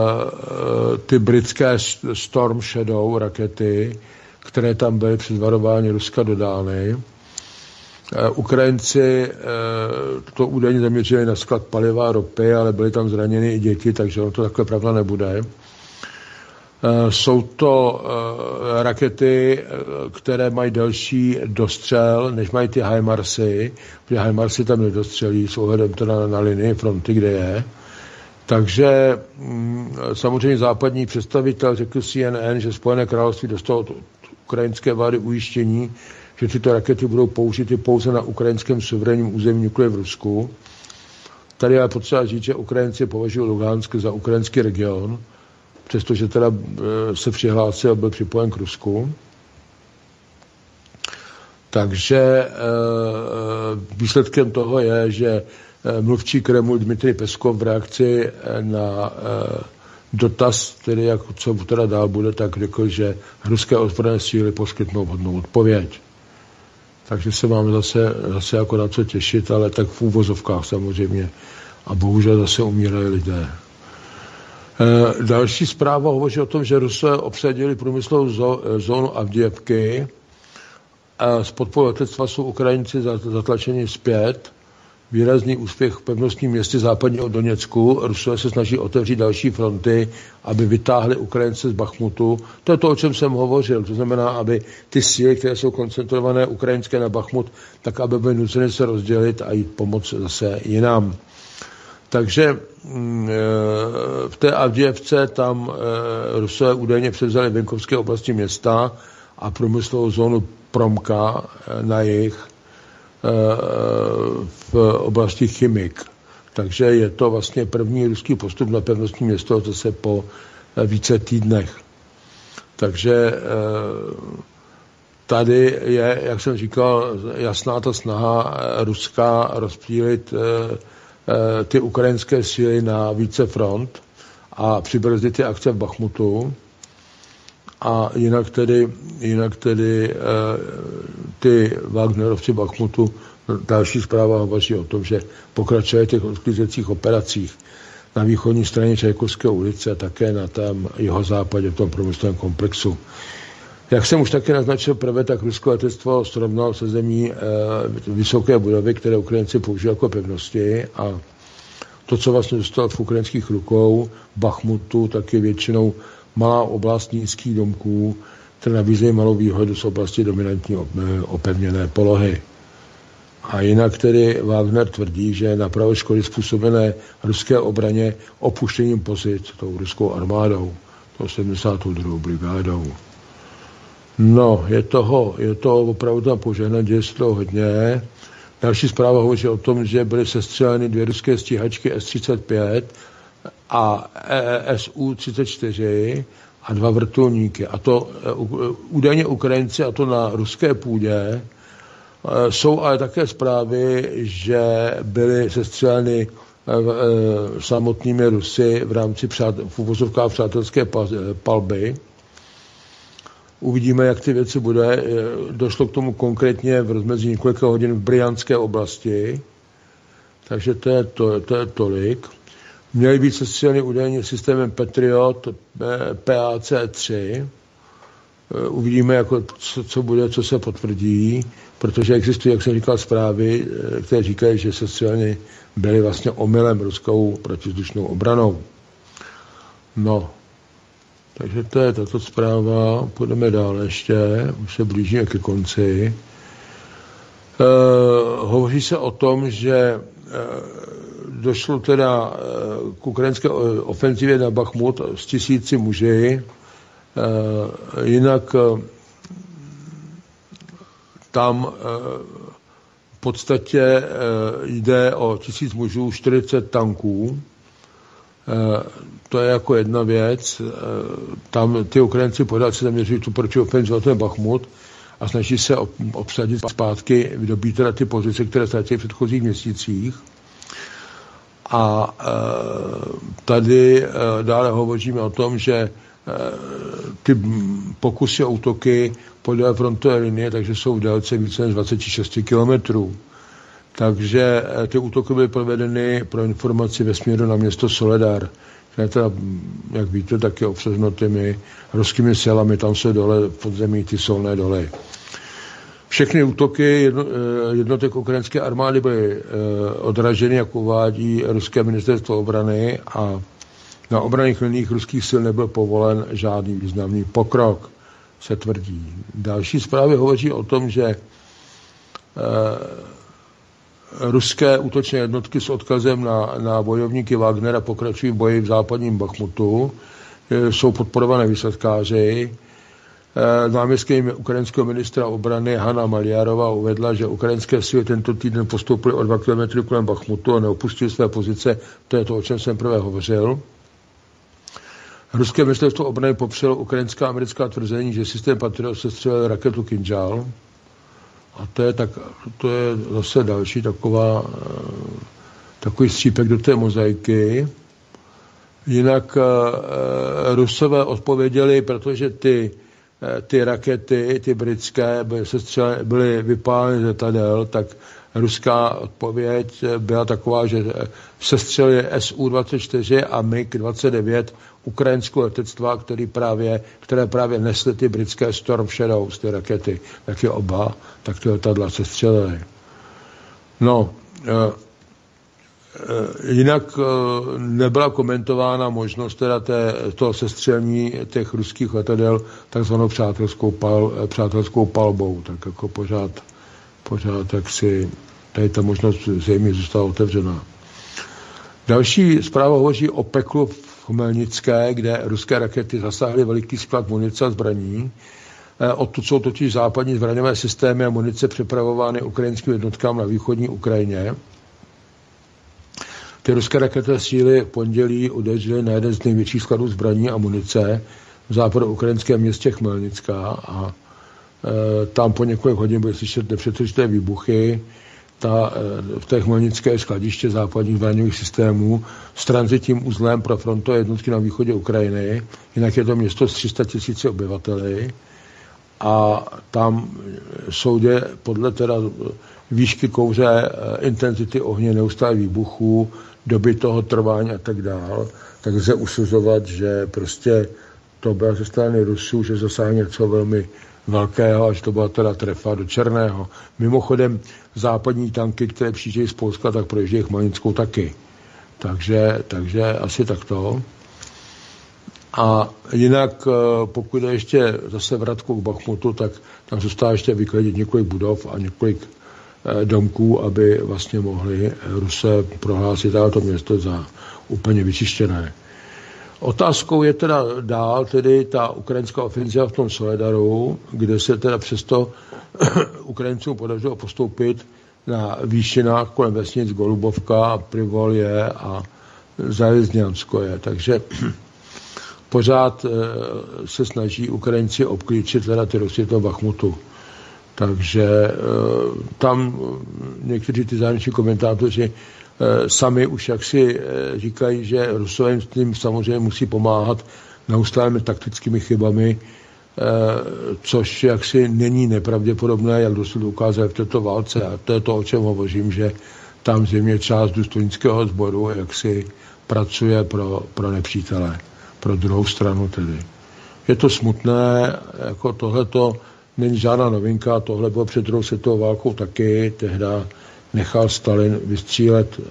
ty britské Storm Shadow rakety, které tam byly před varování Ruska dodány. E, Ukrajinci e, to údajně zaměřili na sklad paliva a ropy, ale byly tam zraněny i děti, takže ono to takhle pravda nebude. Jsou to rakety, které mají delší dostřel, než mají ty HIMARSy, protože HIMARSy tam nedostřelí s ohledem teda na linii fronty, kde je. Takže samozřejmě západní představitel řekl C N N, že Spojené království dostalo od ukrajinské vlády ujištění, že tyto rakety budou použity pouze na ukrajinském suverénním území, nikoli v Rusku. Tady je potřeba říct, že Ukrajinci považují Luhansk za ukrajinský region, přestože teda se přihlásil a byl připojen k Rusku. Takže výsledkem toho je, že mluvčí Kremlu Dmitrij Peskov v reakci na dotaz, tedy jak, co teda dál bude, tak řekl, že ruské ozbrojené síly poskytnou vhodnou odpověď. Takže se mám zase, zase jako na co těšit, ale tak v úvozovkách samozřejmě. A bohužel zase umírají lidé. E, další zpráva hovoří o tom, že Rusové obsadili průmyslovou zónu Avdijevky. Z podpory letectva jsou Ukrajinci zatlačeni zpět. Výrazný úspěch v pevnostním městě západního Doněcku. Rusové se snaží otevřít další fronty, aby vytáhli Ukrajince z Bachmutu. To je to, o čem jsem hovořil. To znamená, aby ty síly, které jsou koncentrované ukrajinské na Bachmut, tak aby byly nuceny se rozdělit a jít pomoct zase jinam. Takže v té Avdijevce tam Rusové údajně převzali venkovské oblasti města a průmyslovou zónu Promka na jih v oblasti Chimik. Takže je to vlastně první ruský postup na pevnostní město zase po více týdnech. Takže tady je, jak jsem říkal, jasná ta snaha Ruska rozptýlit ty ukrajinské síly na více front a přibrzdit ty akce v Bachmutu. A jinak tedy, jinak tedy ty Wagnerovci Bachmutu, další zpráva hovoří o tom, že pokračuje těch odklízecích operacích na východní straně Čajkovské ulice a také na tam jihozápadě v tom průmyslovém komplexu. Jak jsem už taky naznačil prvé, tak ruské letectvo srovnalo se zemí e, vysoké budovy, které Ukrajinci použili jako pevnosti a to, co vlastně dostalo v ukrajinských rukou, Bachmutu, tak je většinou malá oblast nízkých domků, které nabízejí malou výhodu z oblasti dominantní opevněné polohy. A jinak tedy Wagner tvrdí, že napravil škody způsobené ruské obraně opuštěním pozic tou ruskou armádou, tou sedmdesátou druhou brigádou. No, je toho, je toho opravdu tam požehnat, děje se toho hodně. Další zpráva hovoří o tom, že byly sestřeleny dvě ruské stíhačky S třicet pět a S U třicet čtyři a dva vrtulníky. A to údajně Ukrajinci, a to na ruské půdě. Jsou ale také zprávy, že byly sestřeleny samotnými Rusy v rámci přát- v uvozovkách přátelské palby. Uvidíme, jak ty věci bude. Došlo k tomu konkrétně v rozmezí několika hodin v Bryanské oblasti. Takže to je, to, to je tolik. Měly být sestřeleny údajně systémem Patriot P A C tři. Uvidíme, jako, co, co bude, co se potvrdí, protože existují, jak jsem říkal, zprávy, které říkají, že sestřeleny byly vlastně omylem ruskou protizdušnou obranou. No, takže to je tato zpráva. Půjdeme dál ještě, už se blížíme ke konci. E, hovoří se o tom, že e, došlo teda k ukrajinské ofenzivě na Bachmut s tisíci muži. E, jinak e, tam e, v podstatě e, jde o tisíc mužů, čtyřicet tanků. E, to je jako jedna věc. E, tam ty Ukrajinci pořád se zaměřují tu proti ofenzivu na ten Bachmut a snaží se obsadit zpátky, vydobít teda ty pozice, které ztratili v předchozích měsících. A e, tady e, dále hovoříme o tom, že e, ty pokusy o útoky podél frontové linie, takže jsou v délce více než dvacet šest kilometrů. Takže e, ty útoky byly provedeny pro informaci ve směru na město Soledar, které teda, jak víte, tak je obsazeno těmi ruskými silami, tam jsou dole v podzemí ty solné doly. Všechny útoky jedno, jednotek ukrajinské armády byly eh, odraženy, jak uvádí ruské ministerstvo obrany, a na obranných liních ruských sil nebyl povolen žádný významný pokrok, se tvrdí. Další zprávy hovoří o tom, že eh, ruské útočné jednotky s odkazem na, na bojovníky Wagnera pokračují v boji v západním Bachmutu, eh, jsou podporované výsledkáři. Náměstkyně ukrajinského ministra obrany Hanna Maliarová uvedla, že ukrajinské síly tento týden postoupily o dva kilometry kolem Bachmutu a neopustily své pozice. To je to, o čem jsem prvé hovořil. Ruské ministerstvo obrany popřelo ukrajinská a americká tvrzení, že systém Patriot sestřelil raketu Kinžal. A to je, tak, to je zase další taková, takový střípek do té mozaiky. Jinak Rusové odpověděli, protože ty ty rakety, ty britské, byly, sestřelé, byly vypáleny z letadel, tak ruská odpověď byla taková, že sestřelili S U dvacet čtyři a M I G dvacet devět ukrajinského letectva, který právě, které právě nesly ty britské Storm Shadows, ty rakety, tak je oba, tak ty letadla sestřelili. No, jinak nebyla komentována možnost teda té, toho sestřelení těch ruských letadel takzvanou přátelskou, pal, přátelskou palbou, tak jako pořád, pořád tak si tady ta možnost zřejmě zůstala otevřená. Další zpráva hovoří o peklu v Chmelnické, kde ruské rakety zasáhly veliký sklad munice a zbraní. Odtud jsou totiž západní zbraňové systémy a munice přepravovány ukrajinským jednotkám na východní Ukrajině. Ty ruské raketové síly v pondělí udeřily na jeden z největších skladů zbraní a munice v západoukrajinském městě Chmelnická a e, tam po několik hodin byly slyšet nepřetržité výbuchy. Ta, e, v té chmelnické skladiště západních zbraňových systémů s tranzitním uzlem pro frontové jednotky na východě Ukrajiny. Jinak je to město s tři sta tisíci obyvateli a tam soudě podle teda výšky kouře, intenzity ohně, neustále výbuchů, doby toho trvání a tak dál, tak lze usuzovat, že prostě to bylo ze strany Rusů, že zasáhne něco velmi velkého, až to byla teda trefa do Černého. Mimochodem západní tanky, které přijíždějí z Polska, tak projíždějí Chmelnickou taky. Takže, takže asi takto. A jinak, pokud je ještě zase vratku k Bachmutu, tak tam zůstává ještě vyklidit několik budov a několik domků, aby vlastně mohli Rusé prohlásit to město za úplně vyčištěné. Otázkou je teda dál tedy ta ukrajinská ofenziva v tom Soledaru, kde se teda přesto Ukrajincům podařilo postoupit na výšinách kolem vesnic Golubovka, Privolje a Zalezňanskoje. Takže pořád se snaží Ukrajinci obklíčit teda ty Rusy toho Bachmutu. Takže tam někteří ty zahraniční komentátoři sami už jaksi říkají, že Rusové tím samozřejmě musí pomáhat neustálými taktickými chybami, což jaksi není nepravděpodobné, jak dosud ukázali v této válce. A to je to, o čem hovořím, že tam zřejmě část důstojnického sboru jaksi pracuje pro, pro nepřítele, pro druhou stranu tedy. Je to smutné, jako tohleto není žádná novinka, tohle bylo před druhou světovou válkou taky, tehda nechal Stalin vystřílet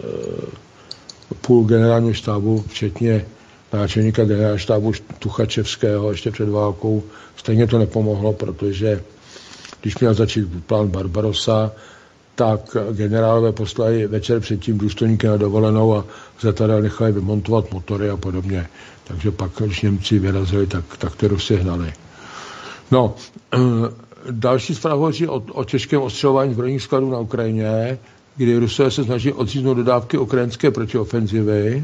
půl generálního štábu, včetně náčelníka generálního štábu Tuchačevského ještě před válkou. Stejně to nepomohlo, protože když měl začít plán Barbarossa, tak generálové poslali večer předtím důstojníky na dovolenou a z letadel nechali vymontovat motory a podobně. Takže pak, když Němci vyrazili, tak, tak ty Rusy hnali. No, další zpráva hovoří o, o těžkém ostřelování zbrojních skladů na Ukrajině, kdy Rusové se snaží odříznout dodávky ukrajinské protiofenzivy.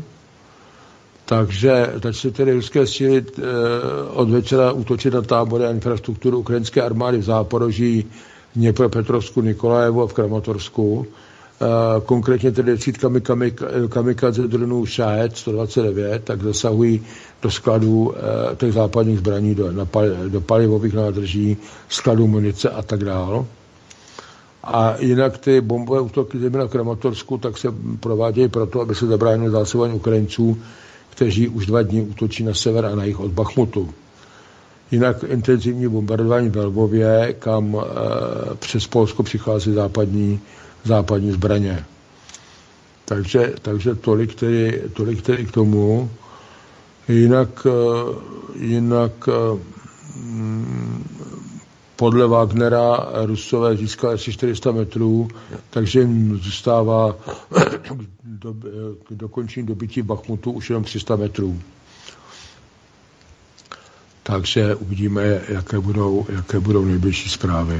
Takže začaly tedy ruské síly e, od večera útočit na tábory a infrastrukturu ukrajinské armády v Záporoží, Dněpropetrovsku, Nikolajevu a v Kramatorsku. E, konkrétně tedy desítkami kamikadze dronů Shahed sto dvacet devět, tak zasahují do skladů e, těch západních zbraní, do, na, do palivových nádrží, skladů munice a tak dále. A jinak ty bombové útoky zejména v Kramatorsku tak se provádějí proto, aby se zabránilo zásobování Ukrajinců, kteří už dva dny útočí na sever a na jih od Bachmutu. Jinak intenzivní bombardování v Lvově, kam e, přes Polsko přichází západní, západní zbraně. Takže, takže tolik, tedy, tolik tedy k tomu. Jinak, jinak podle Wagnera Rusové získali asi čtyři sta metrů, takže jim zůstává do, k dokončení dobytí Bachmutu už jenom tři sta metrů. Takže uvidíme, jaké budou, jaké budou nejbližší zprávy.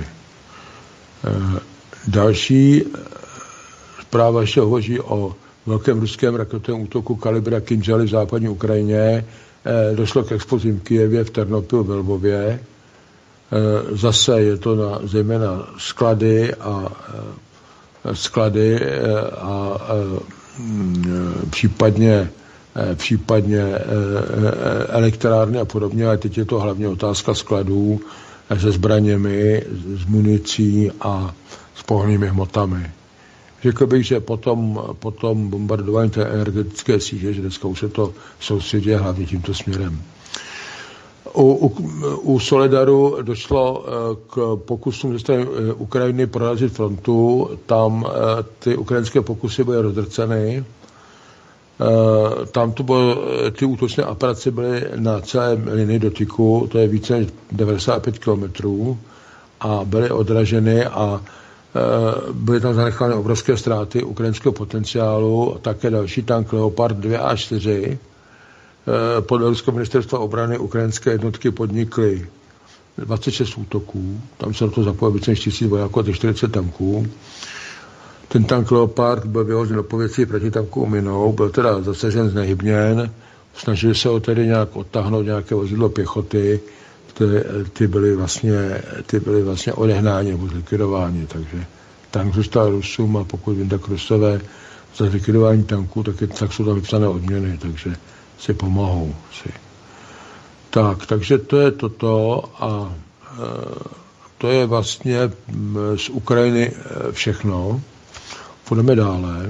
Další zpráva ještě hovoří o velkém ruském raketovém útoku kalibra Kinžaly v západní Ukrajině. Došlo k explozím v Kyjevě, v Ternopilu, v Lvově. Zase je to na zejména sklady a sklady a, a případně, případně elektrárny a podobně, ale teď je to hlavně otázka skladů se zbraněmi, s municí a s pohonnými hmotami. Řekl bych, že potom, potom bombardování té energetické sítě, že dneska už se to soustředí hlavně tímto směrem. U, u, u Soledaru došlo k pokusům ze strany Ukrajiny prorazit frontu. Tam ty ukrajinské pokusy byly rozdrceny. Tam to bylo, ty útočné operace byly na celé linii dotyku, to je více než devadesát pět kilometrů, a byly odraženy a byly tam zanechány obrovské ztráty ukrajinského potenciálu, také další tank Leopard dva a čtyři. Podle ruského ministerstva obrany ukrajinské jednotky podnikly dvacet šest útoků, tam se do toho zapojilo více než tisíc vojáků a čtyřicet tanků. Ten tank Leopard byl vyhozen do pověcí protitankovou minou, byl teda zasažen, znehybněn, snažili se ho tedy nějak odtáhnout nějaké vozidlo pěchoty, ty, ty byly vlastně, ty byly vlastně odehnáni nebo zlikvidováni, takže tank zůstal Rusům a pokud vím, tak Rusové za zlikvidování tanků, tak, je, tak jsou tam vypsané odměny, takže si pomohou. Si. Tak, takže to je toto a e, to je vlastně z Ukrajiny všechno. Půjdeme dále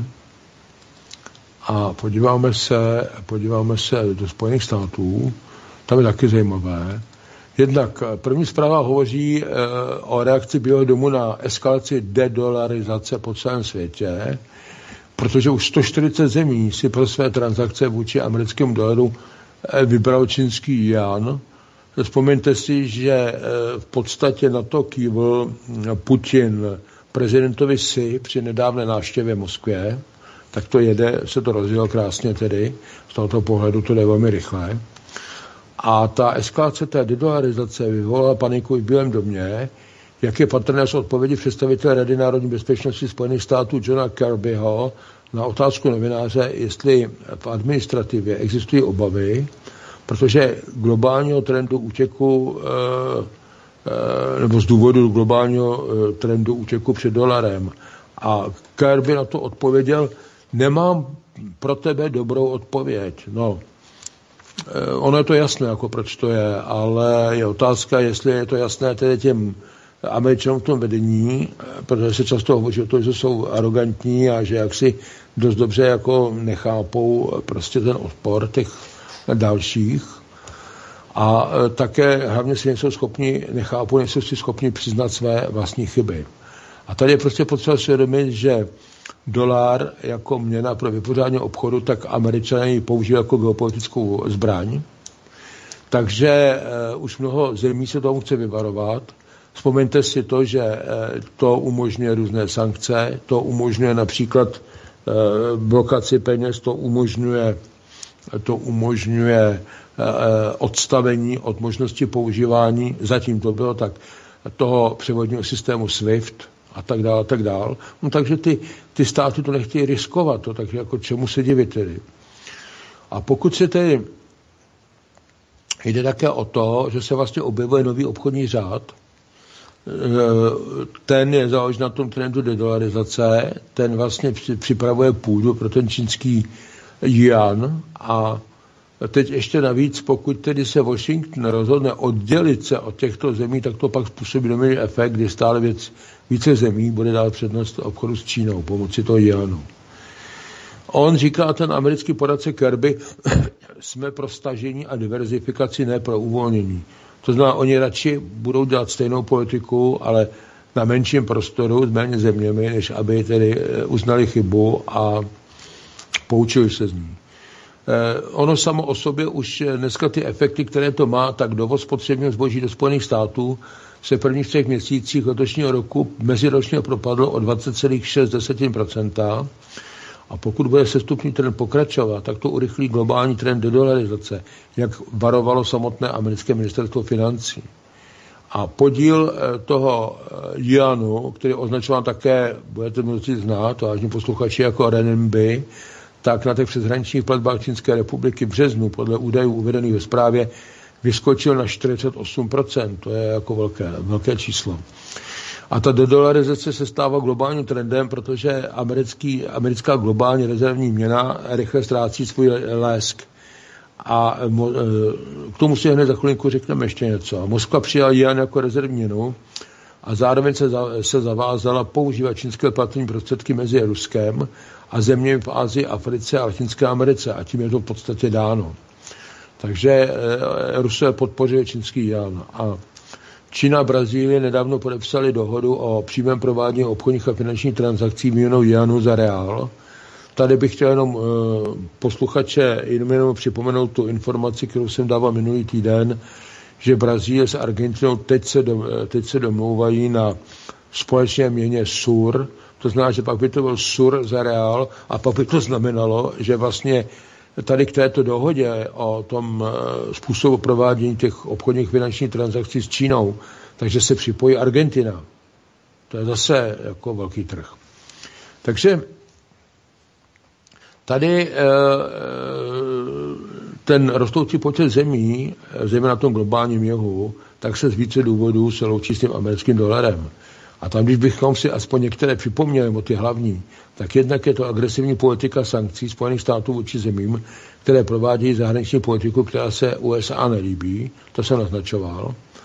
a podíváme se, podíváme se do Spojených států. Tam je taky zajímavé. Jednak první zpráva hovoří e, o reakci Bílého domu na eskalaci dedolarizace po celém světě, protože už sto čtyřicet zemí si pro své transakce vůči americkému dolaru e, vybralo čínský juan. Vzpomeňte si, že e, v podstatě na to kývl Putin prezidentovi Xi při nedávné návštěvě v Moskvě, tak to jede, se to rozjelo krásně tedy, z tohoto pohledu to jde velmi rychle. A ta eskalace té dedolarizace vyvolala paniku i v Bílém domě, jak je patrné z odpovědi představitele Rady národní bezpečnosti Spojených států Johna Kirbyho na otázku novináře, jestli v administrativě existují obavy, protože globálního trendu útěku nebo z důvodu globálního trendu útěku před dolarem. A Kirby na to odpověděl, nemám pro tebe dobrou odpověď. No, ono je to jasné, jako proč to je, ale je otázka, jestli je to jasné tedy těm Američanům v tom vedení, protože se často hovoří o tom, že jsou arrogantní a že jaksi dost dobře jako nechápou prostě ten odpor těch dalších. A také hlavně si nejsou schopni, nechápou, nejsou si schopni přiznat své vlastní chyby. A tady je prostě potřeba si uvědomit, že dolar jako měna pro vypořádání obchodu, tak Američané ji používají jako geopolitickou zbraň. Takže uh, už mnoho zemí se tomu chce vyvarovat. Vzpomeňte si to, že uh, to umožňuje různé sankce, to umožňuje například uh, blokaci peněz, to umožňuje, to umožňuje uh, odstavení od možnosti používání, zatím to bylo tak, toho převodního systému SWIFT, a tak dále, a tak dále. No, takže ty, ty státy to nechtějí riskovat, to, takže jako čemu se divit tedy. A pokud se tedy jde také o to, že se vlastně objevuje nový obchodní řád, ten je založen na tom trendu dedolarizace, ten vlastně připravuje půdu pro ten čínský juan a teď ještě navíc, pokud tedy se Washington rozhodne oddělit se od těchto zemí, tak to pak způsobí dominantní efekt, kdy stále věc, více zemí bude dát přednost obchodu s Čínou pomocí toho juanu. On říká, ten americký poradce Kirby, jsme pro stažení a diverzifikaci, ne pro uvolnění. To znamená, oni radši budou dělat stejnou politiku, ale na menším prostoru s méně zeměmi, než aby tedy uznali chybu a poučili se z ní. Eh, ono samo o sobě už dneska ty efekty, které to má, tak dovoz spotřebního zboží do Spojených států se v prvních třech měsících letošního roku meziročně propadl o dvacet celá šest procenta a pokud bude sestupný trend pokračovat, tak to urychlí globální trend dedolarizace, jak varovalo samotné americké ministerstvo financí. A podíl toho juanu, který je označován také, budete mnozí znát, to vážní posluchači, jako renminbi, tak na těch přeshraničních platbách Čínské republiky v březnu podle údajů uvedených ve zprávě vyskočil na čtyřicet osm procent. To je jako velké, velké číslo. A ta dedolarizace se stává globálním trendem, protože americký, americká globální rezervní měna rychle ztrácí svůj lesk. A k tomu si hned za chvilinku řekneme ještě něco. Moskva přijala juan jako rezervní měnu a zároveň se, za, se zavázala používat čínské platební prostředky mezi Ruskem a zeměmi v Asii, Africe a Latinské Americe. A tím je to v podstatě dáno. Takže e, Rusové podpořili čínský juan. A Čína a Brazílie nedávno podepsali dohodu o přímém provádění obchodních a finančních transakcí výměnou juanu za reál. Tady bych chtěl jenom e, posluchače jenom, jenom připomenout tu informaci, kterou jsem dával minulý týden, že Brazílie s Argentinou teď se, do, teď se domlouvají na společné měně sur. To znamená, že pak by to byl sur za reál a pak by to znamenalo, že vlastně tady k této dohodě o tom způsobu provádění těch obchodních finančních transakcí s Čínou, takže se připojí Argentina. To je zase jako velký trh. Takže tady ten rostoucí počet zemí, zejména na tom globálním jihu, tak se z více důvodů se loučí s tím americkým dolarem. A tam, když bychom si aspoň některé připomněli, o ty hlavní, tak jednak je to agresivní politika sankcí Spojených států vůči zemím, které provádějí zahraniční politiku, která se U S A nelíbí, to jsem naznačoval.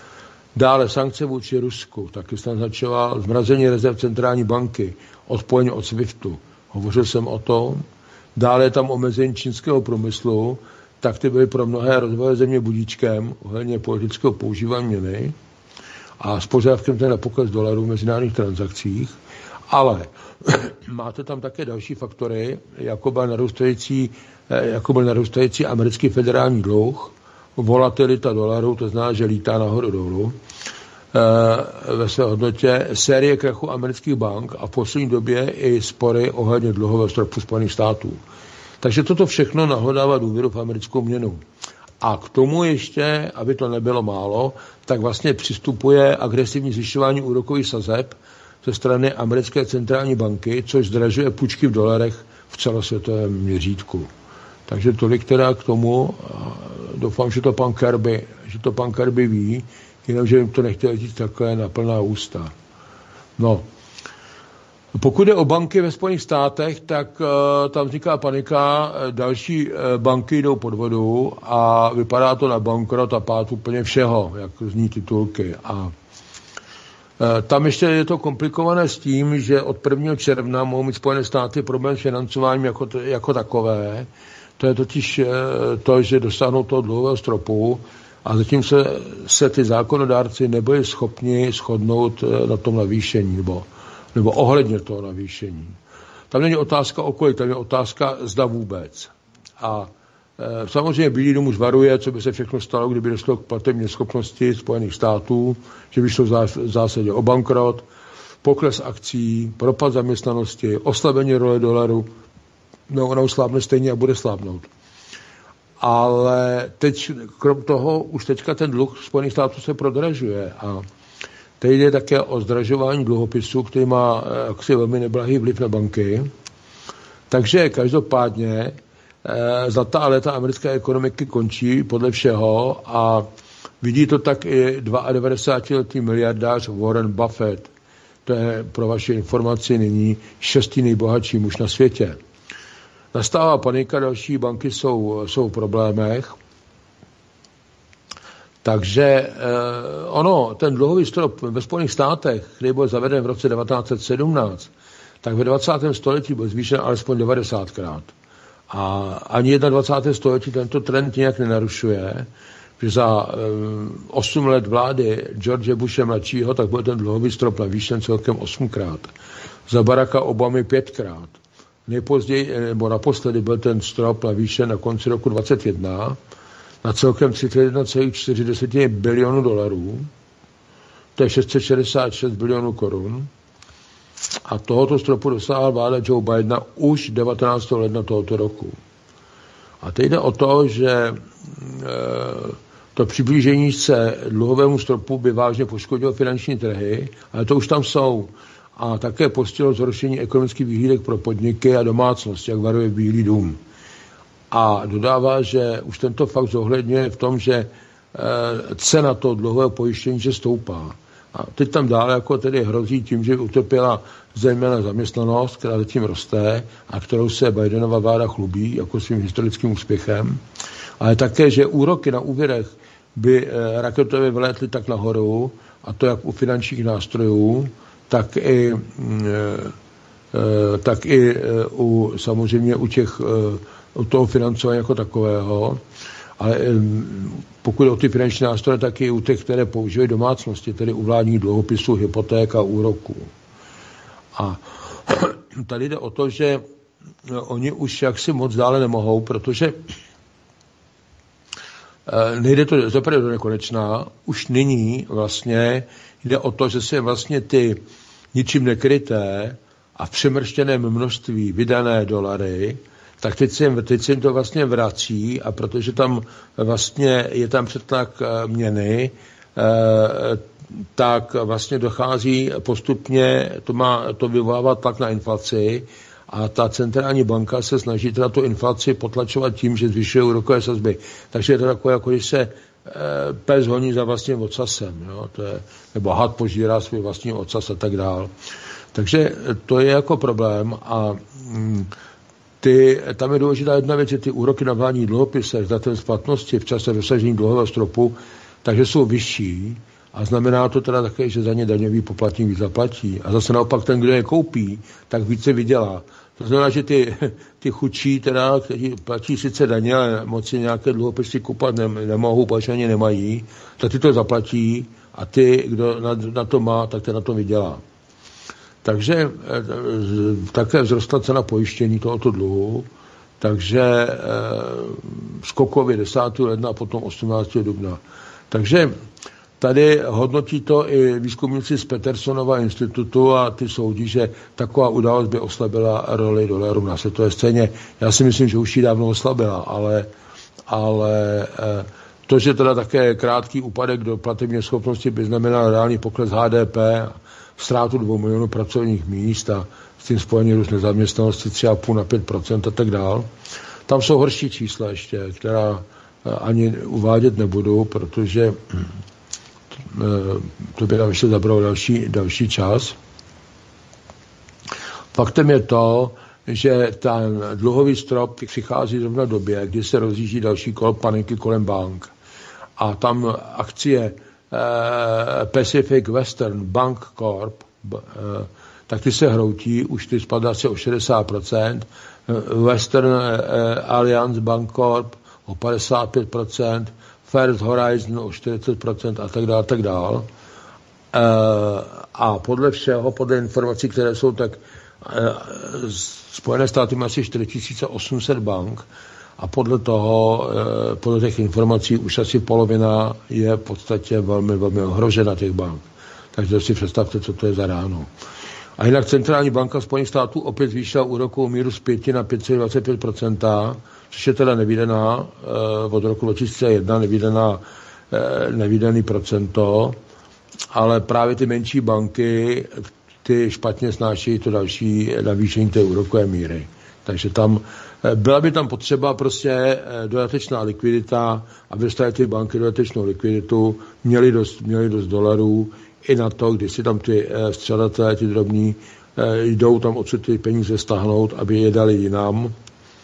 Dále sankce vůči Rusku, taky jsem začal zmrazení rezerv centrální banky, odpojení od SWIFTu. Hovořil jsem o tom. Dále je tam omezení čínského průmyslu, tak ty byly pro mnohé rozvojové země budíčkem ohledně politického používání měny a s požadavkem na pokles dolarů v mezinárodních transakcích. Ale máte tam také další faktory, jako byl narůstající, jako byl narůstající americký federální dluh, volatilita dolaru, to znamená, že lítá nahoru dolů, ve své hodnotě, série krachu amerických bank a v poslední době i spory ohledně dluhového stropu Spojených států. Takže toto všechno nahlodává důvěru v americkou měnu. A k tomu ještě, aby to nebylo málo, tak vlastně přistupuje agresivní zvyšování úrokových sazeb ze strany americké centrální banky, což zdražuje půjčky v dolarech v celosvětovém měřítku. Takže tolik teda k tomu. Doufám, že to pan Kirby, že to pan Kirby ví, jenomže jim to nechtěl říct takhle na plná ústa. No. Pokud jde o banky ve Spojených státech, tak uh, tam vzniká panika, další uh, banky jdou pod vodu a vypadá to na bankrot a pád úplně všeho, jak zní titulky. A uh, tam ještě je to komplikované s tím, že od prvního června mohou mít Spojené státy problém s financováním jako, t- jako takové. To je totiž uh, to, že dosáhnou toho dluhového stropu a zatím se, se ty zákonodárci nebyli schopni shodnout uh, na tom navýšení, nebo nebo ohledně toho navýšení. Tam není otázka o kolik, tam je otázka zda vůbec. A e, samozřejmě Bílý dům už varuje, co by se všechno stalo, kdyby došlo k platební neschopnosti Spojených států, že by šlo v zásadě o bankrot, pokles akcí, propad zaměstnanosti, oslabení role dolaru, no ona už slábne stejně a bude slábnout. Ale teď, krom toho, už teďka ten dluh Spojených států se prodražuje a teď jde také o zdražování dluhopisů, který má jaksi velmi neblahý vliv na banky. Takže každopádně zlatá léta americké ekonomiky končí podle všeho a vidí to tak i devadesátidvouletý miliardář Warren Buffett. To je pro vaši informaci nyní šestý nejbohatší muž na světě. Nastává panika, další banky jsou, jsou v problémech. Takže eh, ono, ten dluhový strop ve Spojených státech, který byl zaveden v roce devatenáct set sedmnáct, tak ve dvacátém století byl zvýšen alespoň devadesátkrát. A ani dvacátého prvního století tento trend nějak nenarušuje, že za eh, osm let vlády George Bushe mladšího, tak byl ten dluhový strop navýšen celkem osmkrát. Za Baracka Obamy pětkrát. Nejpozději, nebo naposledy byl ten strop navýšen na konci roku dvacet jedna na celkem třicet jedna celá čtyři bilionu dolarů, to je šest set šedesát šest bilionů korun. A tohoto stropu dosáhla vláda Joe Bidena už devatenáctého ledna tohoto roku. A teď jde o to, že e, to přiblížení se dluhovému stropu by vážně poškodilo finanční trhy, ale to už tam jsou. A také postihlo zhoršení ekonomických výhlídek pro podniky a domácnosti, jak varuje Bílý dům. A dodává, že už tento fakt zohledňuje v tom, že e, cena toho dluhového pojištění že stoupá. A teď tam dále jako tedy hrozí tím, že utrpěla zejména zaměstnanost, která zatím roste a kterou se Bidenova vláda chlubí jako svým historickým úspěchem. Ale také, že úroky na úvěrech by e, raketově vylétly tak nahoru, a to jak u finančních nástrojů, tak i, e, e, tak i e, u, samozřejmě u těch e, u toho financování jako takového, ale pokud o ty finanční nástroje, tak i u těch, které používají domácnosti, tedy u vládních dluhopisů, hypoték a úroků. A tady jde o to, že oni už jaksi moc dále nemohou, protože nejde to zaprvé do nekonečná, už nyní vlastně jde o to, že se vlastně ty ničím nekryté a v přemrštěném množství vydané dolary, tak teď se, jim, teď se jim to vlastně vrací a protože tam vlastně je tam přetlak měny, tak vlastně dochází postupně, to má to vyvolává tlak na inflaci a ta centrální banka se snaží teda tu inflaci potlačovat tím, že zvyšuje úrokové sazby. Takže je to takové, jako když se pes honí za vlastním ocasem, jo? To je, nebo had požírá svůj vlastní ocas a tak dál. Takže to je jako problém a mm, Ty, tam je důležitá jedna věc, že ty úroky na vládních dluhopisech za ten splatnosti v čase dosažení dluhového stropu, takže jsou vyšší A znamená to teda také, že za ně daňový poplatník víc zaplatí. A zase naopak ten, kdo je koupí, tak více vydělá. To znamená, že ty, ty chudší, teda, kteří platí sice daně, ale moci nějaké dluhopisy kupovat nemohou, protože ani nemají, tak ty to zaplatí a ty, kdo na, na to má, tak ten na to vydělá. Takže také vzrostla cena pojištění tohoto dluhu, takže skokově desátého ledna a potom osmnáctého dubna. Takže tady hodnotí to i výzkumníci z Petersonova institutu a ty soudí, že taková událost by oslabila roli dolaru na světové scéně. Já si myslím, že už ji dávno oslabila, ale, ale to, že teda také krátký úpadek do platební schopnosti by znamenal reálný pokles H D P, ztrátu dvou milionů pracovních míst a s tím spojený růst nezaměstnanosti tři celá pět na pět procent a tak dál. Tam jsou horší čísla ještě, která ani uvádět nebudu, protože to by nám ještě zabralo další, další čas. Faktem je to, že ten dluhový strop přichází zrovna v době, kdy se rozjíždí další kolo paniky kolem bank. A tam akcie eh, Pacific Western Bank Corp, eh, tak ty se hroutí, už ty spadá se o šedesát procent, Western eh, Alliance Bank Corp o padesát pět procent, First Horizon o čtyřicet procent a tak dále, a tak dále. E, a podle všeho, podle informací, které jsou, tak e, Spojené státy má asi čtyři tisíce osm set bank a podle toho, e, podle těch informací už asi polovina je v podstatě velmi, velmi ohrožena těch bank. Takže si představte, co to je za ráno. A jinak centrální banka Spojených států opět zvýšila úrokovou míru z pěti na pět celá dvacet pět procent, což je teda nevídaná, od roku dva tisíce jedna nevídaná, nevídaný procento, ale právě ty menší banky, ty špatně snášejí to další navýšení té úrokové míry. Takže tam, byla by tam potřeba prostě dodatečná likvidita, aby dostaly ty banky dodatečnou likviditu, měly dost, měly dost dolarů, i na to, když si tam ty střadatelé, ty drobní, jdou tam odsud ty peníze stáhnout, aby je dali jinam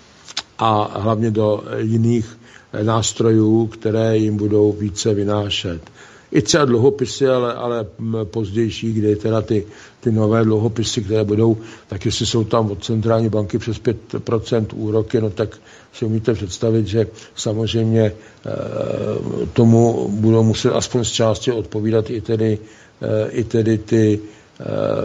a hlavně do jiných nástrojů, které jim budou více vynášet. I třeba dluhopisy, ale, ale pozdější, kde teda ty, ty nové dluhopisy, které budou, tak jestli jsou tam od centrální banky přes pět procent úroky, no tak si umíte představit, že samozřejmě e, tomu budou muset aspoň z části odpovídat i tedy, e, i tedy ty, e,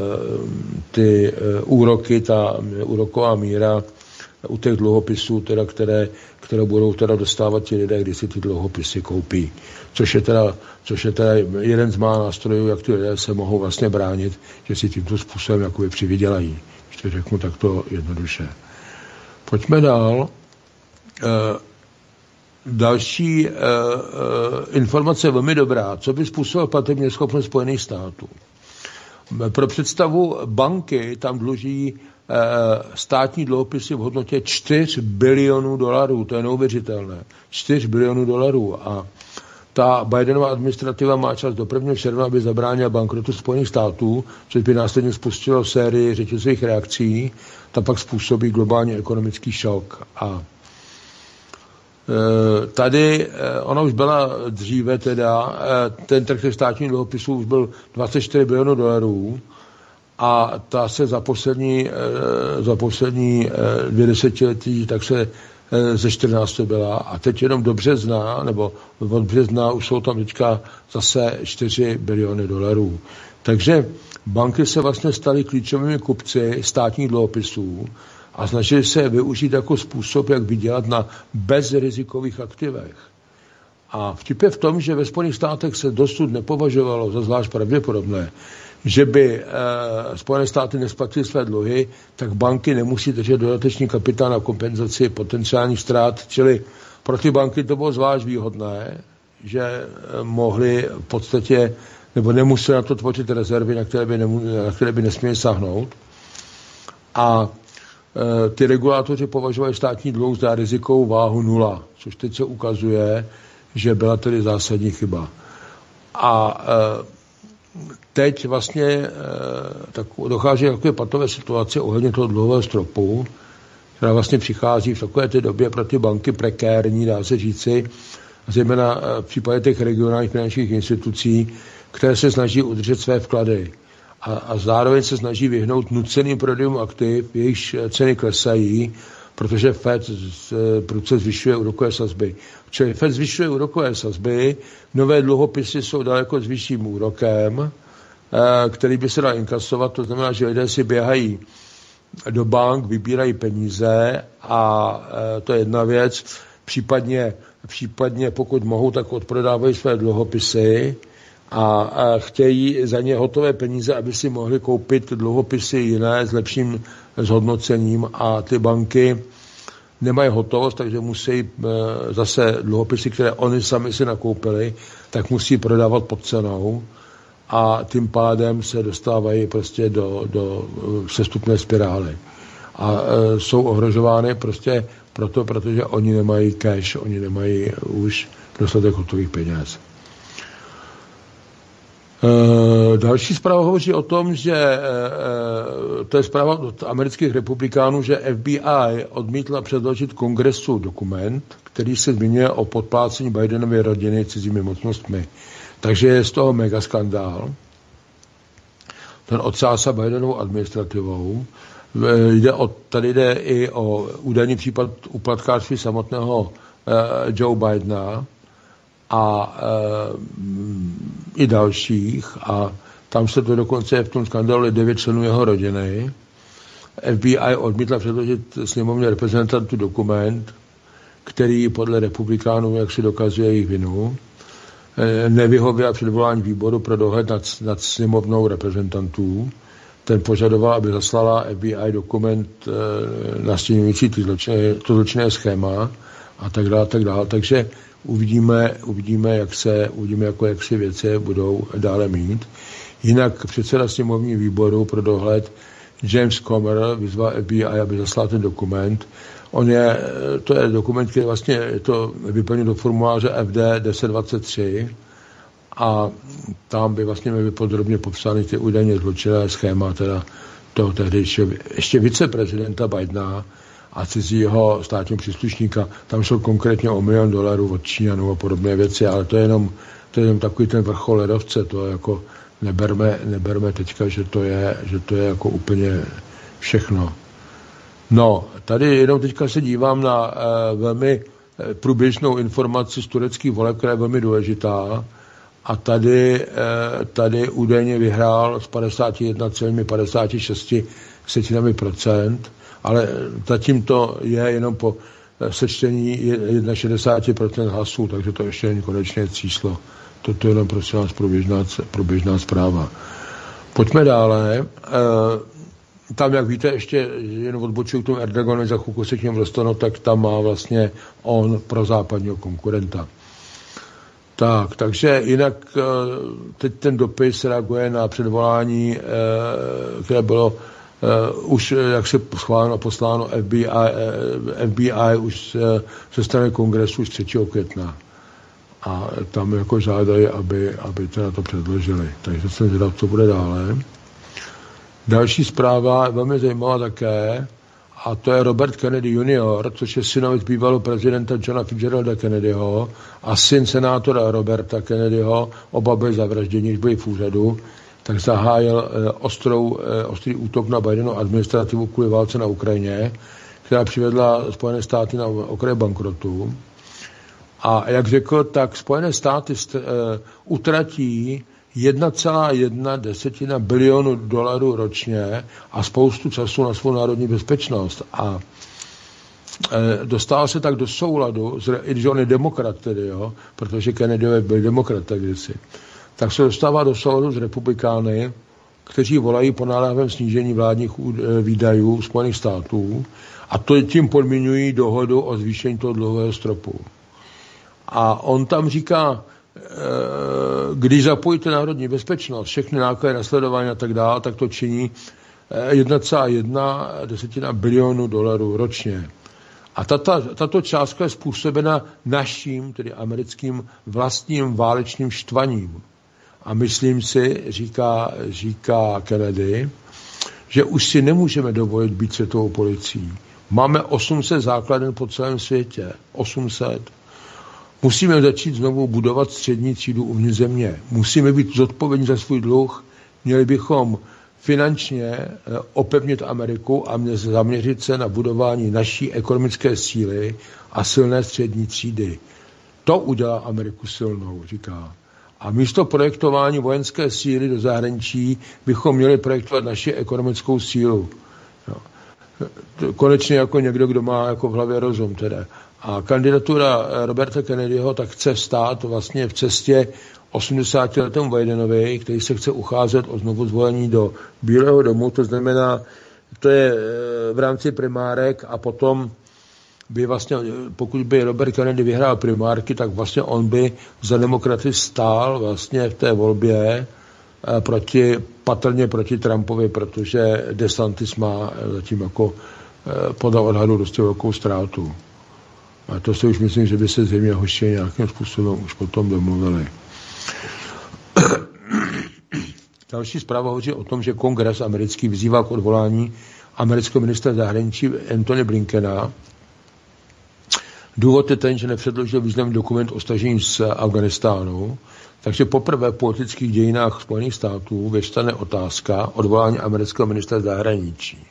ty e, úroky, ta úroková míra u těch dluhopisů, teda, které, které budou teda dostávat ti lidé, když si ty dluhopisy koupí. Což je teda, což je teda jeden z mála nástrojů, jak ty lidé se mohou vlastně bránit, že si tímto způsobem jakoby přivydělají. Když to řeknu takto jednoduše. Pojďme dál. E, další e, e, informace je velmi dobrá. Co by způsobil platební schopnost Spojených států? Pro představu, banky tam dluží státní dluhopisy v hodnotě čtyři bilionů dolarů. To je neuvěřitelné. čtyři bilionů dolarů. A ta Bidenova administrativa má čas do prvního června, aby zabránila bankrotu Spojených států, což by následně spustilo sérii řetězových reakcí. Ta pak způsobí globální ekonomický šok. A tady, ona už byla dříve teda, ten trh státních dluhopisů už byl dvacet čtyři bilionů dolarů, a ta se za poslední, za poslední dvě desetiletí tak se ze čtrnáct byla a teď jenom do března, nebo od března už jsou tam teďka zase čtyři biliony dolarů. Takže banky se vlastně staly klíčovými kupci státních dluhopisů a snažili se využít jako způsob, jak vydělat na bezrizikových aktivech. A vtip je v tom, že ve Spojených státech se dosud nepovažovalo za zvlášť pravděpodobné, že by e, Spojené státy nesplatily své dluhy, tak banky nemusí držet dodatečný kapitál na kompenzaci potenciálních ztrát, čili pro ty banky to bylo zvlášť výhodné, že e, mohly v podstatě, nebo nemuseli na to tvořit rezervy, na které by, nemu, na které by nesměli sáhnout. A e, ty regulátoři považovali státní dluh za rizikovou váhu nula, což teď se ukazuje, že byla tedy zásadní chyba. A e, teď vlastně e, tak dochází k takové patové situaci ohledně toho dluhového stropu, která vlastně přichází v takové té době pro ty banky prekérní, dá se říci, zejména v případě těch regionálních finančních institucí, které se snaží udržet své vklady. A, a zároveň se snaží vyhnout nuceným prodejům aktiv, jejichž ceny klesají, protože Fed prudce zvyšuje úrokové sazby. Čili Fed zvyšuje úrokové sazby, nové dluhopisy jsou daleko s vyšším úrokem, který by se dal inkasovat, to znamená, že lidé si běhají do bank, vybírají peníze a to je jedna věc, případně, případně pokud mohou, tak odprodávají své dluhopisy a, a chtějí za ně hotové peníze, aby si mohli koupit dluhopisy jiné s lepším zhodnocením a ty banky nemají hotovost, takže musí e, zase dluhopisy, které oni sami si nakoupili, tak musí prodávat pod cenou a tím pádem se dostávají prostě do, do sestupné spirály. A e, jsou ohrožovány prostě proto, protože oni nemají cash, oni nemají už dostatek hotových peněz. E, další zpráva hovoří o tom, že e, to je zpráva od amerických republikánů, že F B I odmítla předložit kongresu dokument, který se zmiňuje o podplácení Bidenovy rodiny cizími mocnostmi. Takže je z toho mega skandál. Ten odsásá Bidenovou administrativou. Jde o, tady jde i o údajný případ úplatkářství samotného uh, Joe Bidena a uh, i dalších. A tam se to dokonce v tom skandálu devět členů jeho rodiny. F B I odmítla předložit sněmovně reprezentantů dokument, který podle republikánů jak si dokazuje jejich vinu. Nevyhověla předvolání výboru pro dohled nad, nad sněmovnou reprezentantů. Ten požadoval, aby zaslala F B I dokument e, nastěňující to zločinné schéma a tak dále, tak dále. Takže uvidíme, uvidíme, jak se, uvidíme, jako, jak se věci budou dále mít. Jinak předseda sněmovní výboru pro dohled James Comer vyzval F B I, aby zaslal ten dokument. On je, to je dokument, který vlastně je to vyplněn do formuláře F D deset dvacet tři a tam by vlastně byly podrobně popsány ty údajně zločinné schéma teda toho tehdejšího ještě viceprezidenta Bidena a cizího státního příslušníka. Tam šlo konkrétně o milion dolarů od Číňanů a podobné věci, ale to je jenom, to je jenom takový ten vrchol ledovce, to jako neberme, neberme teďka, že to je, že to je jako úplně všechno. No, tady jenom teďka se dívám na uh, velmi průběžnou informaci z tureckých voleb, která je velmi důležitá. A tady, uh, tady údajně vyhrál z padesát jedna celá padesát šest procent, ale zatím to je jenom po sečtení šedesát jedna procent hlasů, takže to ještě není konečné číslo. Toto je jenom prosím vás průběžná, průběžná zpráva. Pojďme dále. Uh, Tam, jak víte, ještě jen odbočuju k tomu Erdoganovi, za chvilku se k němu dostanu, tak tam má vlastně on pro západního konkurenta. Tak, takže jinak teď ten dopis reaguje na předvolání, které bylo už, jak se schváleno, posláno F B I, F B I už ze strany kongresu už třetího května. A tam jako žádají, aby, aby to na to předložili. Takže jsem zvědav, co bude dále. Další zpráva je velmi zajímavá také, a to je Robert Kennedy junior, což je synovec bývalého prezidenta Johna Fitzgeralda Kennedyho a syn senátora Roberta Kennedyho, oba byli zavražděni, když byli v úřadu, tak zahájil ostrou, ostrý útok na Bidenovu administrativu kvůli válce na Ukrajině, která přivedla Spojené státy na okraj bankrotu. A jak řekl, tak Spojené státy st- uh, utratí jedna celá jedna bilionu dolarů ročně a spoustu času na svou národní bezpečnost. A e, dostal se tak do souladu, i když on je demokrat tedy, jo, protože Kennedy byl demokrat tak kdysi, tak se dostává do souladu s republikány, kteří volají po naléhavém snížení vládních výdajů Spojených států a to tím podmiňují dohodu o zvýšení toho dluhového stropu. A on tam říká, když zapojíte národní bezpečnost, všechny náklady na sledování a tak dále, tak to činí jedna celá jedna bilionu dolarů ročně. A tato, tato částka je způsobena naším, tedy americkým vlastním válečným štvaním. A myslím si, říká, říká Kennedy, že už si nemůžeme dovolit být světovou policií. Máme osm set základen po celém světě. osm set. Musíme začít znovu budovat střední třídu uvnitř země. Musíme být zodpovědní za svůj dluh. Měli bychom finančně opevnit Ameriku a zaměřit se na budování naší ekonomické síly a silné střední třídy. To udělá Ameriku silnou, říká. A místo projektování vojenské síly do zahraničí bychom měli projektovat naši ekonomickou sílu. No. Konečně jako někdo, kdo má jako v hlavě rozum teda. A kandidatura Roberta Kennedyho tak chce stát vlastně v cestě osmdesátiletému Bidenovi, který se chce ucházet o znovu zvolení do Bílého domu, to znamená, to je v rámci primárek a potom by vlastně, pokud by Robert Kennedy vyhrál primárky, tak vlastně on by za demokraty stál vlastně v té volbě proti, patrně proti Trumpovi, protože DeSantis má zatím jako podle odhadu dosti velkou ztrátu. A to si už myslím, že by se zřejmě hoši nějakým způsobem už potom domluvili. Další zpráva hovoří o tom, že kongres americký vyzývá k odvolání amerického ministra zahraničí Antony Blinkena. Důvod je ten, že nepředložil významný dokument o stažení z Afganistánu, takže poprvé v politických dějinách Spojených států vyvstane otázka odvolání amerického ministra zahraničí.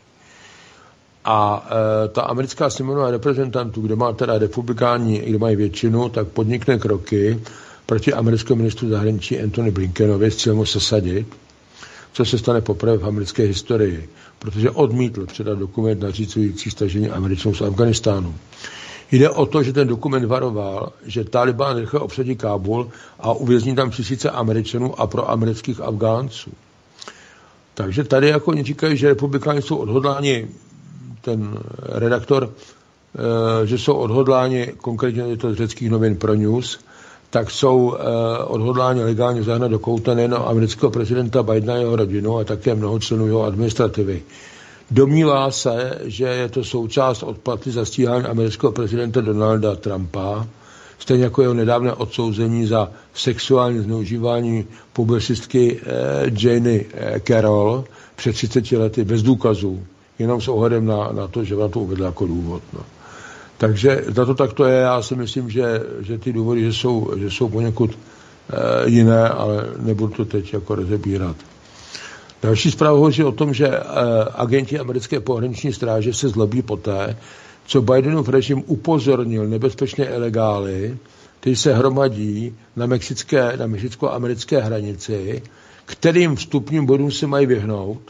A e, ta americká sněmovna reprezentantů, kde má teda republikáni, kde mají většinu, tak podnikne kroky proti americkému ministru zahraničí Antony Blinkenovi s cílem se sadit, co se stane poprvé v americké historii, protože odmítl předat dokument nařízující stažení Američanů z Afganistánu. Jde o to, že ten dokument varoval, že Taliban rychle obsadí Kábul a uvězní tam tisíce Američanů a pro amerických Afgánců. Takže tady jako oni říkají, že republikáni jsou odhodláni, ten redaktor, že jsou odhodláni, konkrétně je to z řeckých novin Pro News, tak jsou odhodláni legálně zahnat do kouta nejen amerického prezidenta Bidena a jeho rodinu, a také mnoho členů jeho administrativy. Domnívá se, že je to součást odplaty za stíhání amerického prezidenta Donalda Trumpa, stejně jako jeho nedávné odsouzení za sexuální zneužívání publicistky Janie Carroll před třiceti lety bez důkazů, jenom s ohledem na, na to, že vám to uvedla jako důvod. No. Takže za to tak to je, já si myslím, že, že ty důvody že jsou, že jsou poněkud e, jiné, ale nebudu to teď jako rozebírat. Další zpráva hovoří o tom, že e, agenti americké pohraniční stráže se zlobí poté, co Bidenův režim upozornil nebezpečné ilegály, kteří se hromadí na, mexické, na mexicko-americké hranici, kterým vstupním bodům se mají vyhnout,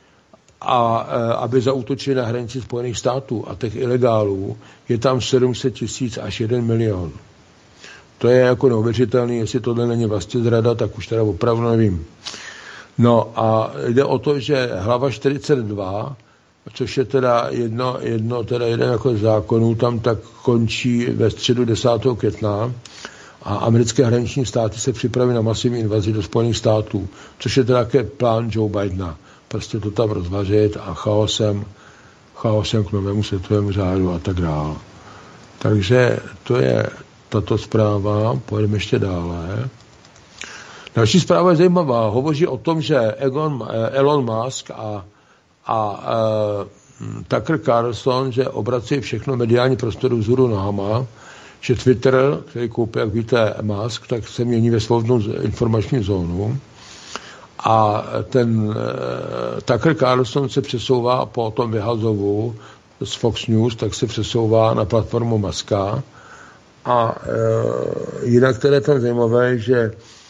a e, aby zaútočili na hranici Spojených států. A těch ilegálů je tam sedm set tisíc až jeden milion. To je jako neuvěřitelný, jestli tohle není vlastně zrada, tak už teda opravdu nevím. No a jde o to, že hlava čtyřicet dva, což je teda jedno, jedno teda jeden jako z zákonů, tam tak končí ve středu desátého května a americké hraniční státy se připraví na masivní invazi do Spojených států, což je teda také plán Joe Bidena. Prostě to tam rozvařit a chaosem, chaosem k novému světovému řádu a tak dále. Takže to je tato zpráva, pojedeme ještě dále. Další zpráva je zajímavá. Hovoří o tom, že Elon, Elon Musk a, a, a Tucker Carlson, že obrací všechno mediální prostoru vzhůru nohama, že Twitter, který koupí, jak víte, Musk, tak se mění ve svobodnou informační zónu. A ten uh, Tucker Carlson se přesouvá po tom vyhazovu z Fox News, tak se přesouvá na platformu Muska. A uh, jinak tedy je tam zajímavé, že,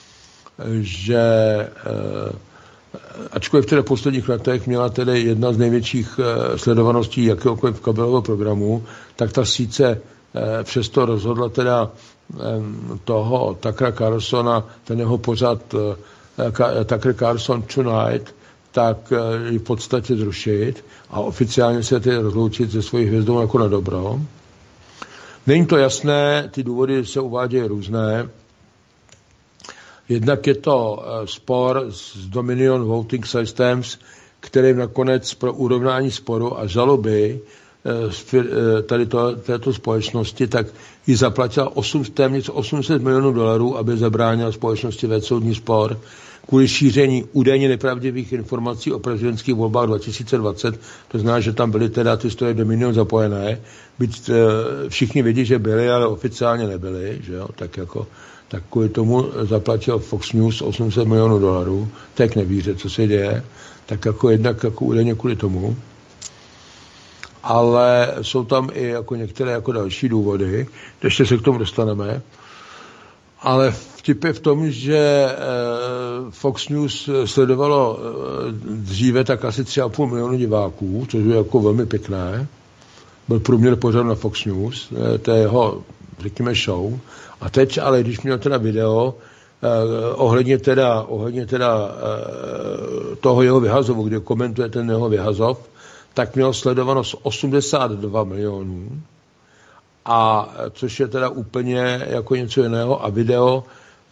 že uh, ačkoliv v těch posledních letech měla tedy jedna z největších uh, sledovaností jakéhokoliv kabelového programu, tak ta síce uh, přesto rozhodla teda um, toho Tuckera Carlsona, ten jeho pořad uh, Tucker Carlson Tonight, tak ji v podstatě zrušit a oficiálně se tedy rozloučit se svojí hvězdou jako na dobro. Není to jasné, ty důvody se uvádějí různé. Jednak je to spor s Dominion Voting Systems, který nakonec pro urovnání sporu a žaloby tady to, této společnosti, tak ji zaplatila osm, téměř osm set milionů dolarů, aby zabránila společnosti vést soudní spor, kvůli šíření údajně nepravdivých informací o prezidentských volbách dva tisíce dvacet, to znamená, že tam byly teda ty stroje Dominion zapojené, byť všichni vědí, že byly, ale oficiálně nebyly, že jo, tak jako, tak kvůli tomu zaplatil Fox News osm set milionů dolarů, tak nevíře, co se děje, tak jako jednak jako údajně kvůli tomu. Ale jsou tam i jako některé jako další důvody, ještě se k tomu dostaneme. Ale vtip je v tom, že Fox News sledovalo dříve tak asi tři a půl milionu diváků, což je jako velmi pěkné. Byl průměr pořadu na Fox News, to je jeho, řekněme, show. A teď, ale když měl teda video eh, ohledně teda, ohledně teda eh, toho jeho vyhazovu, kde komentuje ten jeho vyhazov, tak měl sledovanost osmdesát dva milionů, a což je teda úplně jako něco jiného. A video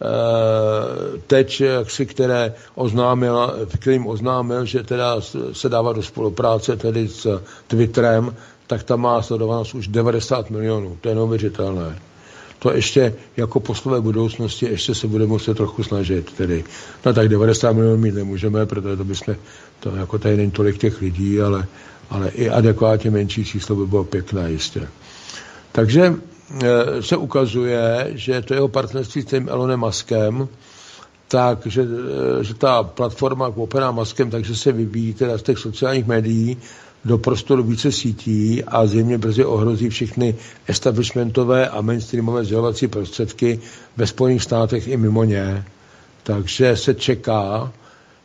e, teď, jaksi, které oznámil, kterým oznámil, že teda se dává do spolupráce tedy s Twitterem, tak tam má sledovanost už devadesát milionů. To je neuvěřitelné. To ještě jako poslové budoucnosti ještě se bude muset trochu snažit. Tedy. No tak devadesát milionů mít nemůžeme, protože to bychom, to jako tady není tolik těch lidí, ale, ale i adekvátně menší číslo by bylo pěkné jistě. Takže e, se ukazuje, že to jeho partnerství s tím Elonem Muskem, takže e, že ta platforma koupená Muskem, takže se vyvíjí teda z těch sociálních médií do prostoru více sítí a zjevně brzy ohrozí všechny establishmentové a mainstreamové sdělovací prostředky ve Spojených státech i mimo ně. Takže se čeká,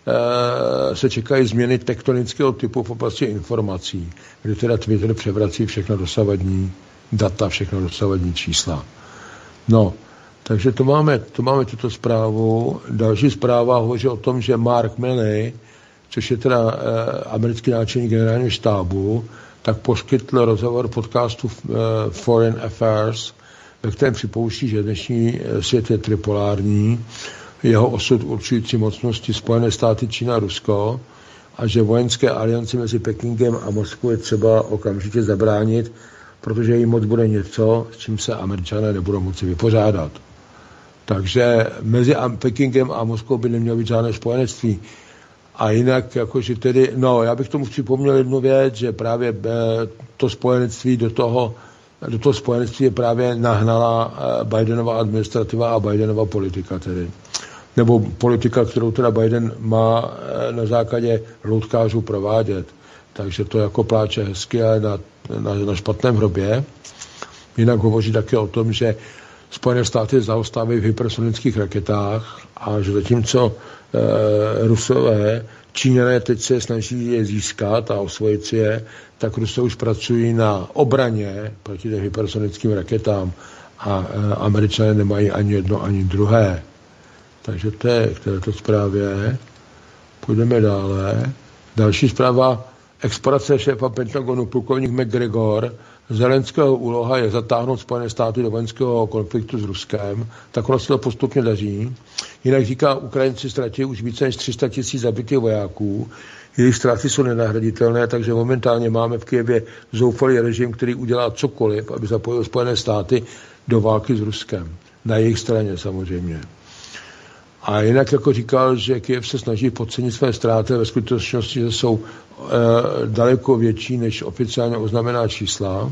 e, se čekají změny tektonického typu v oblasti informací, kdy teda Twitter převrací všechno dosavadní data, všechno dosavadní čísla. No, takže to máme, to máme tuto zprávu. Další zpráva hovoří o tom, že Mark Milley, což je teda eh, americký náčelník generálního štábu, tak poskytl rozhovor podcastu eh, Foreign Affairs, ve kterém připouští, že dnešní svět je tripolární, jeho osud určující mocnosti Spojené státy, Čína, Rusko, a že vojenské alianci mezi Pekingem a Moskvou je třeba okamžitě zabránit, protože její moc bude něco, s čím se Američané nebudou moci vypořádat. Takže mezi Pekingem a Moskvou by nemělo být žádné spojenectví. A jinak, jakože tedy, no, já bych tomu připomněl jednu věc, že právě to spojenectví do toho, do toho spojenectví je právě nahnala Bidenova administrativa a Bidenova politika tedy. Nebo politika, kterou teda Biden má na základě loutkářů provádět. Takže to jako pláče hezky, ale na, na, na špatném hrobě. Jinak hovoří také o tom, že Spojené státy zaostávají v hypersonických raketách a že zatímco e, Rusové, Číňané teď se snaží je získat a osvojit si je, tak Rusové už pracují na obraně proti těm hypersonickým raketám a e, Američané nemají ani jedno, ani druhé. Takže to je k této zprávě. Půjdeme dále. Další zpráva. Explorace šéfa Pentagonu plukovník McGregor. Zelenského úloha je zatáhnout Spojené státy do vojenského konfliktu s Ruskem. Tak ono se to postupně daří. Jinak říká, Ukrajinci ztratí už více než tři sta tisíc zabitých vojáků. Jejich ztráty jsou nenahraditelné, takže momentálně máme v Kyjevě zoufalý režim, který udělá cokoliv, aby zapojil Spojené státy do války s Ruskem. Na jejich straně samozřejmě. A jinak jako říkal, že Kyjev se snaží podcenit své ztráty, ve skutečnosti, že jsou e, daleko větší než oficiálně oznamená čísla.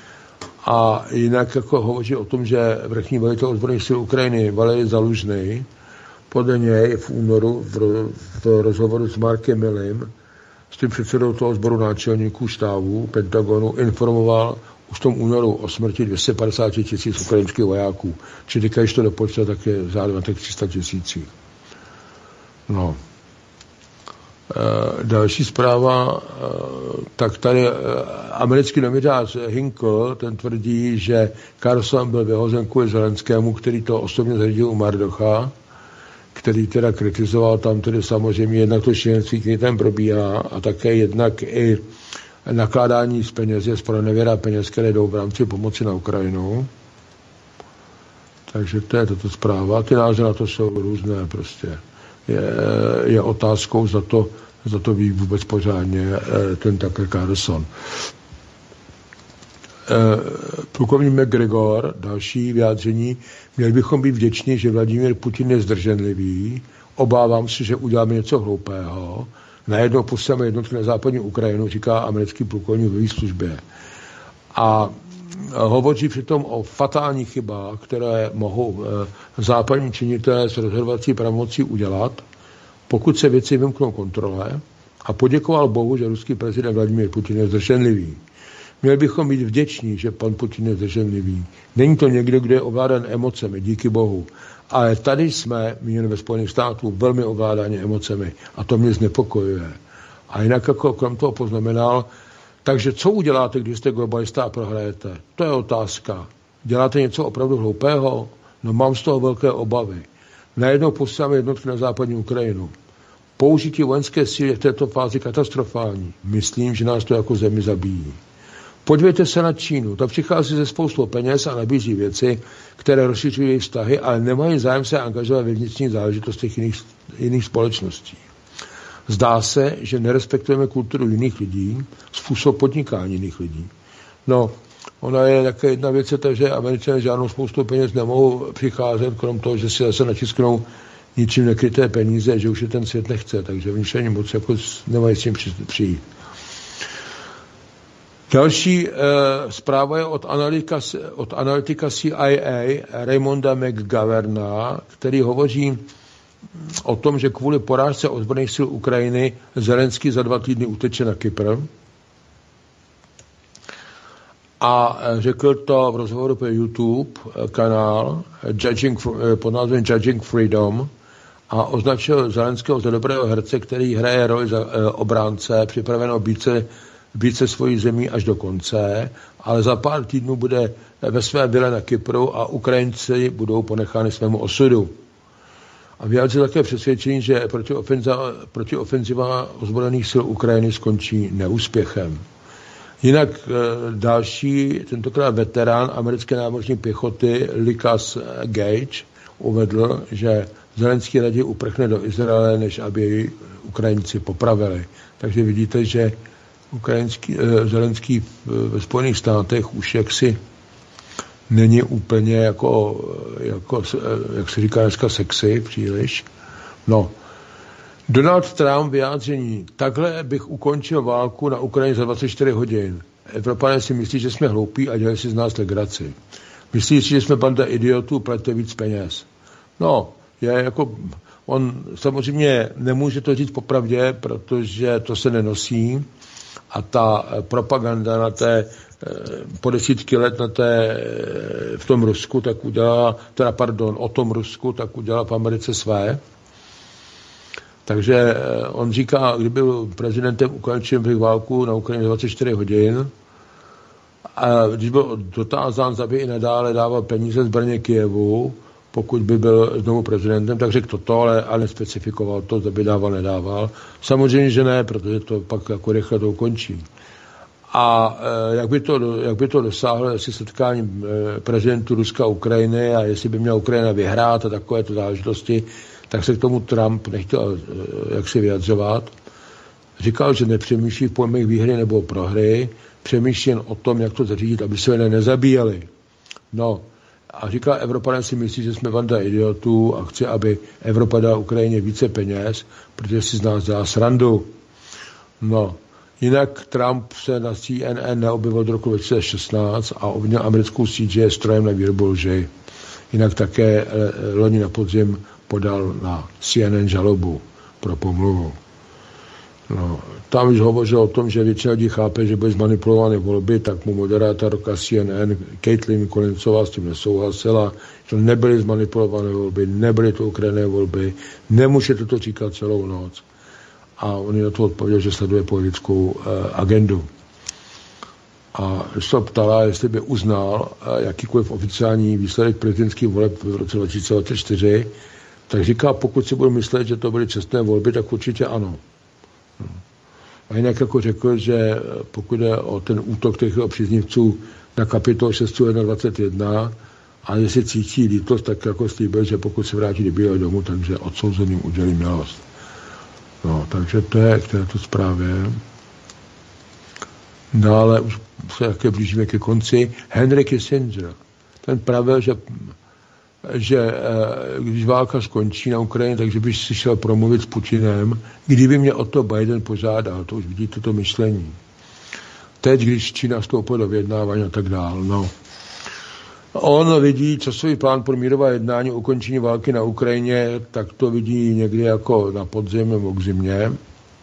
A jinak jako hovoří o tom, že vrchní velitel ozbrojených sil Ukrajiny Valerij Zaluzhnej podle něj v únoru v, v rozhovoru s Markem Millem, s tím předsedou toho sboru náčelníků štábu Pentagonu, informoval už v tom únoru o smrti dvě stě padesát tisíc ukrajinských vojáků. Čili když to dopočte, tak je zároveň tak tři sta tisící. No. E, další zpráva, e, tak tady e, americký novinář Hinkle, ten tvrdí, že Carlson byl vyhozen kvůli Zelenskému, který to osobně zařídil u Mardocha, který teda kritizoval tam tedy samozřejmě jednak to šílenství, který tam probíhá, a také jednak i nakládání s penězi, zpronevěra peněz, které jdou v rámci pomoci na Ukrajinu. Takže to je tato zpráva. Ty názory na to jsou různé prostě. Je, je otázkou, za to, za to ví vůbec pořádně ten Tucker Carlson. Plukovník McGregor, další vyjádření, měli bychom být vděční, že Vladimír Putin je zdrženlivý, Obávám se, že uděláme něco hloupého. Najednou posíláme jednotky na západní Ukrajinu, říká americký plukovník ve výslužbě. A hovoří přitom o fatálních chybách, které mohou západní činitelé s rozhodovací pravomocí udělat, pokud se věci vymknou kontrole, a poděkoval Bohu, že ruský prezident Vladimír Putin je zdrženlivý. Měli bychom být vděční, že pan Putin je zdrženlivý. Není to někdo, kdo je ovládan emocemi, díky Bohu. Ale tady jsme, míněno ve Spojených států, velmi ovládáni emocemi. A to mě znepokojuje. A jinak jako krom toho poznamenal, takže co uděláte, když jste globalista a prohrajete? To je otázka. Děláte něco opravdu hloupého? No mám z toho velké obavy. Najednou posíláme jednotky na západní Ukrajinu. Použití vojenské síly v této fázi katastrofální. Myslím, že nás to jako zemi zabíjí. Podívejte se na Čínu. Ta přichází ze spoustu peněz a nabízí věci, které rozšiřují její vztahy, ale nemají zájem se angažovat ve vnitřních záležitostech jiných, jiných společností. Zdá se, že nerespektujeme kulturu jiných lidí, způsob podnikání jiných lidí. No, ona je také jedna věc, že Američané žádnou spoustu peněz nemohou přicházet, krom toho, že si zase natisknou ničím nekryté peníze, že už je ten svět nechce, takže oni se moc jako nemají s tím přijít. Další e, zpráva je od analytika, od analytika C I A Raymonda McGoverna, který hovoří o tom, že kvůli porážce ozbrojených sil Ukrajiny Zelenský za dva týdny uteče na Kypr. A řekl to v rozhovoru pro YouTube kanál Judging, pod názvem Judging Freedom a označil Zelenského za dobrého herce, který hraje roli za obránce, připraveno být se být se svojí zemí až do konce, ale za pár týdnů bude ve své vile na Kypru a Ukrajinci budou ponecháni svému osudu. A vyjádřil také přesvědčení, že protiofenziva, protiofenziva ozbrojených sil Ukrajiny skončí neúspěchem. Jinak další, tentokrát veterán americké námořní pěchoty Lucas Gage uvedl, že Zelenský raději uprchne do Izraele, než aby jej Ukrajinci popravili. Takže vidíte, že Ukrajinský, eh, Zelenský ve Spojených státech už jaksi není úplně jako, jako, jak se říká dneska, sexy příliš. No, Donald Trump vyjádření, takhle bych ukončil válku na Ukrajině za dvacet čtyři hodin. Evropané si myslí, že jsme hloupí a dělají si z nás legraci. Myslí si, že jsme banda idiotů, plete víc peněz. No, je jako, on samozřejmě nemůže to říct popravdě, protože to se nenosí. A ta propaganda na té, po desítky let na té, v tom Rusku, tak udělala, teda pardon, o tom Rusku, tak udělala v Americe své. Takže on říká, kdyby byl prezidentem, ukončil bych válku na Ukrajině dvacet čtyři hodin. A když byl dotázán, aby i nadále dával peníze zbraně Kyjevu, pokud by byl znovu prezidentem, tak řekl toto, ale, ale nespecifikoval to, zda by dával, nedával. Samozřejmě, že ne, protože to pak jako rychle to ukončí. A e, jak, by to, jak by to dosáhlo, jestli setkání e, prezidentu Ruska a Ukrajiny a jestli by měla Ukrajina vyhrát a takovéto záležitosti, tak se k tomu Trump nechtěl e, jak si vyjadřovat. Říkal, že nepřemýšlí v pojmech výhry nebo prohry, přemýšlí jen o tom, jak to zařídit, aby se lidé nezabíjeli. No, a říká, Evropané si myslí, že jsme banda idiotů a chce, aby Evropa dala Ukrajině více peněz, protože si z nás dělá srandu. No, jinak Trump se na C N N neobjevil od roku dva tisíce šestnáct a obvinil americkou síť, že je strojem na výrobu lži. Jinak také loni na podzim podal na C N N žalobu pro pomluvu. No, tam už hovořil o tom, že většina lidí chápe, že byly zmanipulované volby, tak mu moderátorka C N N Caitlin Collinsová s tím nesouhlasila, že nebyly zmanipulované volby, nebyly to ukrajinské volby, nemůžete to říkat celou noc. A on na to odpověděl, že sleduje politickou uh, agendu. A když se ptala, jestli by uznal uh, jakýkoliv oficiální výsledek prezidentských voleb v roce dva tisíce dvacet čtyři, tak říká, pokud si budu myslet, že to byly čestné volby, tak určitě ano. A jinak jako řekl, že pokud je o ten útok těch příznivců na Kapitol šest dvacet jedna a jestli cítí lítost, tak jako slíbil, že pokud se vrátí do Bílého domu, takže odsouzeným udělí milost. No, takže to je k této zprávě. Dále už se také blížíme ke konci. Henry Kissinger. Ten pravil, že že když válka skončí na Ukrajině, takže bych si šel promluvit s Putinem, kdyby mě o to Biden požádal. To už vidíte to myšlení. Teď, když Čína vstoupila do vyjednávání a tak dál. No. On vidí časový plán pro mírová jednání, ukončení války na Ukrajině, tak to vidí někdy jako na podzim nebo k zimě.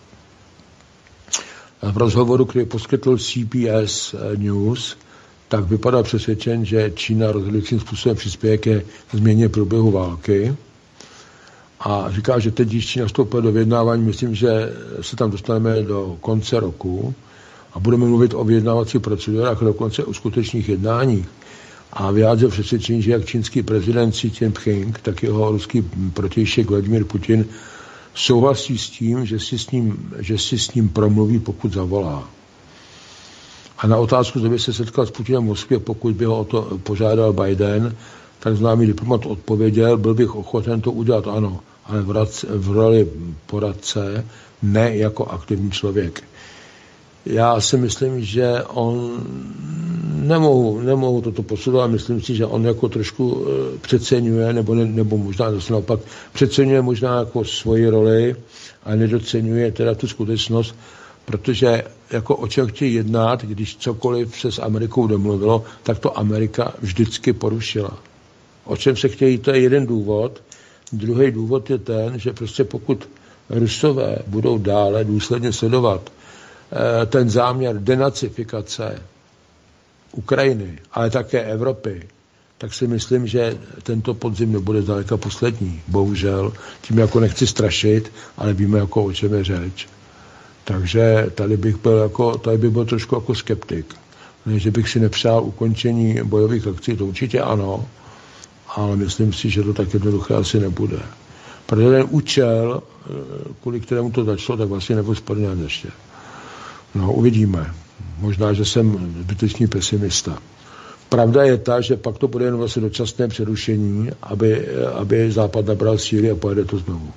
V rozhovoru, který poskytl C B S News, tak vypadá přesvědčen, že Čína rozhodujícím způsobem přispěje ke změně průběhu války. A říká, že teď, když Čína vstoupila do vyjednávání, myslím, že se tam dostaneme do konce roku a budeme mluvit o vyjednávacích procedurách do konce o skutečných jednáních. A vyjádřil přesvědčení, že jak čínský prezident Xi Jinping, tak jeho ruský protějšek Vladimír Putin souhlasí s tím, že si s ním, že si s ním promluví, pokud zavolá. A na otázku, zda by se setkal s Putinem v Moskvě, pokud by ho o to požádal Biden, tak známý diplomat odpověděl, byl bych ochoten to udělat, ano, ale v, radce, v roli poradce, ne jako aktivní člověk. Já si myslím, že on nemohu, nemohu toto posudovat, myslím si, že on jako trošku přeceňuje, nebo, ne, nebo možná zase naopak přeceňuje možná jako svoji roli a nedoceňuje teda tu skutečnost, protože jako o čem chtějí jednat, když cokoliv se s Amerikou domluvilo, tak to Amerika vždycky porušila. O čem se chtějí, to je jeden důvod. Druhý důvod je ten, že prostě pokud Rusové budou dále důsledně sledovat ten záměr denacifikace Ukrajiny, ale také Evropy, tak si myslím, že tento podzim nebude zdaleka poslední. Bohužel, tím jako nechci strašit, ale víme, jako o čem je řeč. Takže tady bych byl, jako, tady bych byl trošku jako skeptik. Ne, že bych si nepřál ukončení bojových akcí, to určitě ano, ale myslím si, že to tak jednoduché asi nebude. Protože ten účel, kvůli kterému to začalo, tak vlastně nebyl splněn ještě. No, uvidíme. Možná, že jsem zbytečný pesimista. Pravda je ta, že pak to bude jen vlastně dočasné přerušení, aby, aby Západ nabral síly a pojede to znovu.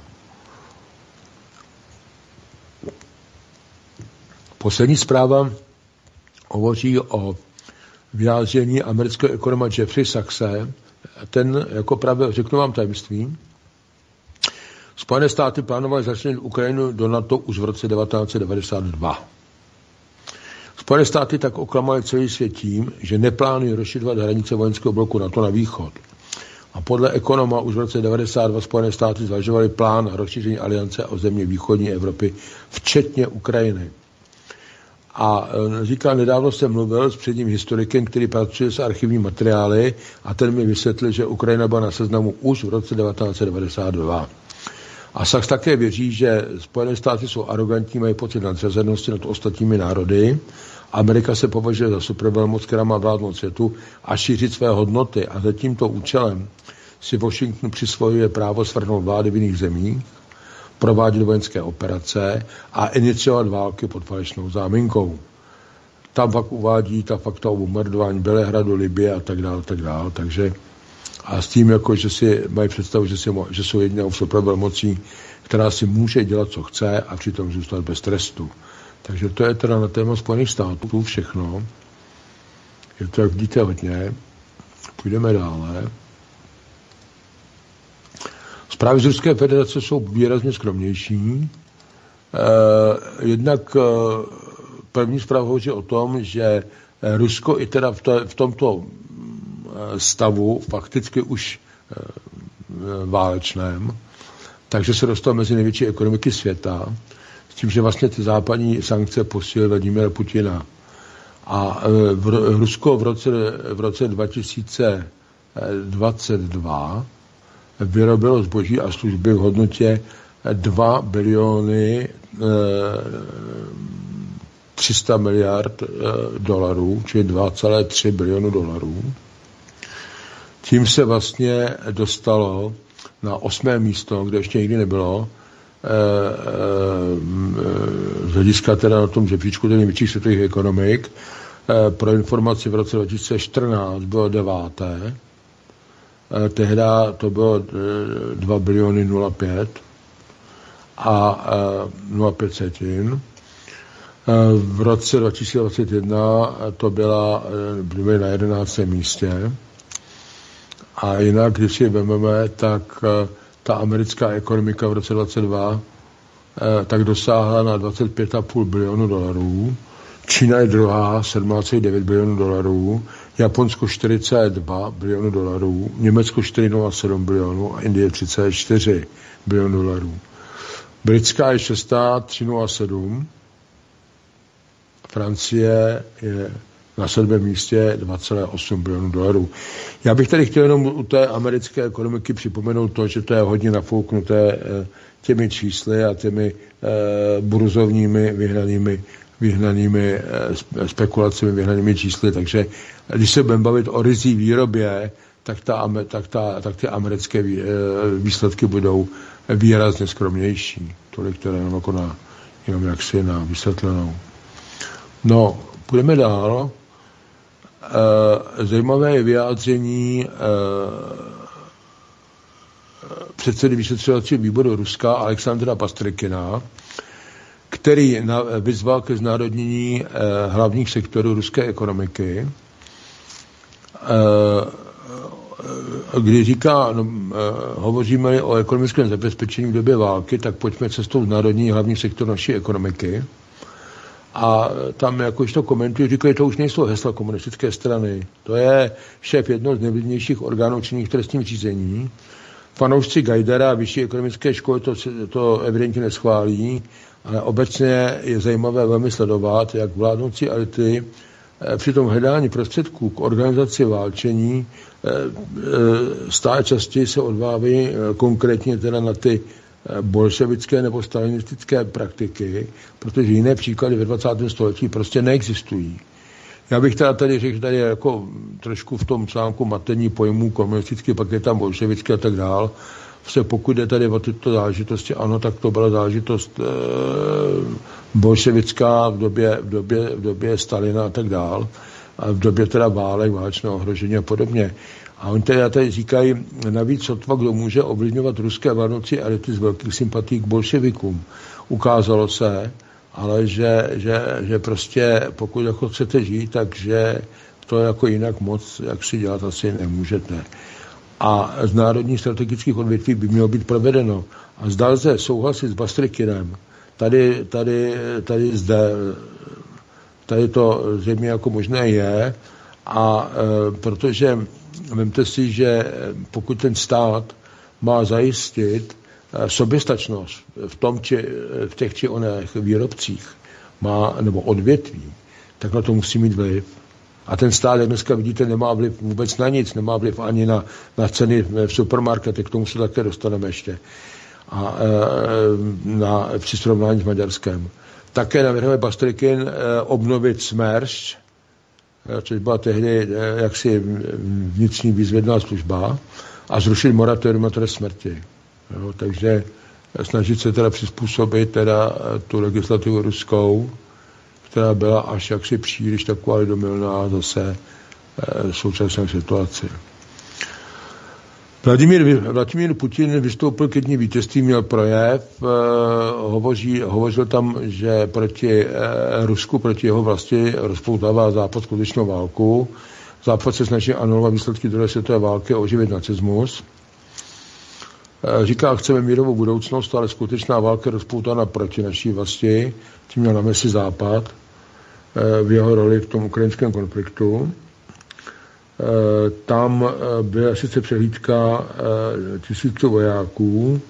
Poslední zpráva hovoří o vyjádření amerického ekonoma Jeffrey Sachse. Ten, jako právě řeknu vám tajemství, Spojené státy plánovaly začlenit Ukrajinu do NATO už v roce devatenáct set devadesát dva. Spojené státy tak oklamaly celý svět tím, že neplánují rozšiřovat hranice vojenského bloku NATO na východ. A podle ekonoma už v roce devadesát dva Spojené státy zvažovaly plán rozšíření aliance o země východní Evropy, včetně Ukrajiny. A říká, nedávno jsem mluvil s předním historikem, který pracuje s archivní materiály a ten mi vysvětlil, že Ukrajina byla na seznamu už v roce devatenáct set devadesát dva. A Sachs také věří, že Spojené státy jsou arrogantní, mají pocit nadřazenosti nad ostatními národy. Amerika se považuje za supervelmoc, která má vládnout světu a šířit své hodnoty. A za tímto účelem si Washington přisvojuje právo svrhnout vlády v jiných zemích, provádět vojenské operace a iniciovat války pod falešnou záminkou. Tam pak uvádí ta fakta o bombardování Bělehradu, Libye a tak dále, tak dále. Takže a s tím, jako, že si mají představu, že, si, že jsou jedinou supervelmocí, která si může dělat, co chce a přitom zůstat bez trestu. Takže to je teda na téma Spojených států všechno. Je to, jak vidíte, hodně. Půjdeme dále. Zprávy z Ruské federace jsou výrazně skromnější. Eh, jednak eh, první zpráva hovoří o tom, že Rusko i teda v, to, v tomto stavu, fakticky už eh, válečném, takže se dostal mezi největší ekonomiky světa, s tím, že vlastně ty západní sankce posílily Vladimira Putina. A eh, v, Rusko v roce, v roce dva tisíce dvacet dva vyrobilo zboží a služby v hodnotě dva biliony tři sta miliard dolarů, čili dva celé tři bilionu dolarů. Tím se vlastně dostalo na osmé místo, kde ještě nikdy nebylo, z hlediska teda na tom žebříčku největších světových ekonomik. Pro informaci v roce dva tisíce čtrnáct bylo deváté, tehda to bylo dva biliony nula pět a nula pět setin. V roce dva tisíce dvacet jedna to byla, byly na jedenáctém místě A jinak, když si vezmeme, tak ta americká ekonomika v roce dvacet dva tak dosáhla na dvacet pět celá pět bilionu dolarů. Čína je druhá, sedmnáct celá devět bilionu dolarů. Japonsko čtyřicet dva bilionu dolarů. Německo čtyři celá sedm bilionu a Indie tři celá čtyři bilionu dolarů. Britská je šestá, tři celá sedm. Francie je na sedmém místě dva celá osm bilionu dolarů. Já bych tady chtěl jenom u té americké ekonomiky připomenout to, že to je hodně nafouknuté těmi čísly a těmi burzovními vyhnanými, vyhnanými spekulacemi, vyhnanými čísly. Takže když se budeme bavit o rizí výrobě, tak, ta, tak, ta, tak ty americké výsledky budou výrazně skromnější. Tolik teda jenom, jako na, jenom jaksi na vysvětlenou. No, půjdeme dál. E, zajímavé je vyjádření e, předsedy vyšetřovacího výboru Ruska Alexandra Pastrykina, který na, vyzval ke znárodnění e, hlavních sektorů ruské ekonomiky, e, kdy říká, no, e, hovoříme o ekonomickém zabezpečení v době války, tak pojďme cestou znárodnění hlavních sektorů naší ekonomiky. A tam jakož to komentují, říkají, to už nejsou hesla komunistické strany. To je šéf jednoho z nejvlivnějších orgánů činných v trestním řízení. Fanoušci Gajdara a vyšší ekonomické školy to, to evidentně neschválí, ale obecně je zajímavé velmi sledovat, jak vládnoucí elity při tom hledání prostředků k organizaci válčení stále častěji se odvávají konkrétně teda na ty bolševické nebo stalinistické praktiky, protože jiné příklady ve dvacátém století prostě neexistují. Já bych teda tady řekl, tady jako trošku v tom článku matení pojmů komunistický, pak je tam bolševický a tak dál. Vlastně pokud jde tady o tyto záležitosti, ano, tak to byla záležitost e, bolševická v době, v, době, v době Stalina a tak dál. A v době teda válek, válečného ohrožení a podobně. A oni tady, tady říkají, navíc sotva kdo může ovlivňovat ruské vládnoucí elity z velkých sympatí k bolševikům. Ukázalo se, ale že, že, že prostě pokud jako chcete žít, takže to jako jinak moc, jak si dělat, asi nemůžete. A z národních strategických odvětví by mělo být provedeno. A zda lze souhlasit s Pastrykinem. Tady, tady, tady zde, tady to zřejmě jako možné je. A e, protože vemte si, že pokud ten stát má zajistit soběstačnost v tom, či, v těch či oných výrobcích má, nebo odvětví, tak na to musí mít vliv. A ten stát, jak dneska vidíte, nemá vliv vůbec na nic, nemá vliv ani na, na ceny v supermarketech, k tomu se také dostaneme ještě. A e, na, při srovnání s Maďarskem. Také navrhuje Pastrykin e, obnovit Smerš, což byla tehdy jaksi vnitřní výzvědná služba, a zrušit moratorium na trest smrti. Jo, takže snažit se teda přizpůsobit teda tu legislativu ruskou, která byla až jaksi příliš taková lidomilná zase v současné situaci. Vladimír, Vladimír Putin vystoupil ke dní vítězství, měl projev, eh, hovoří, hovořil tam, že proti eh, Rusku, proti jeho vlasti rozpoutává Západ skutečnou válku. Západ se snaží anulovat výsledky druhé světové války a oživit nacismus. Eh, říká, chceme mírovou budoucnost, ale skutečná válka je rozpoutána proti naší vlasti, tím měl na mysli Západ eh, v jeho roli v tom ukrajinském konfliktu. Tam byla sice přehlídka tisíců vojáků,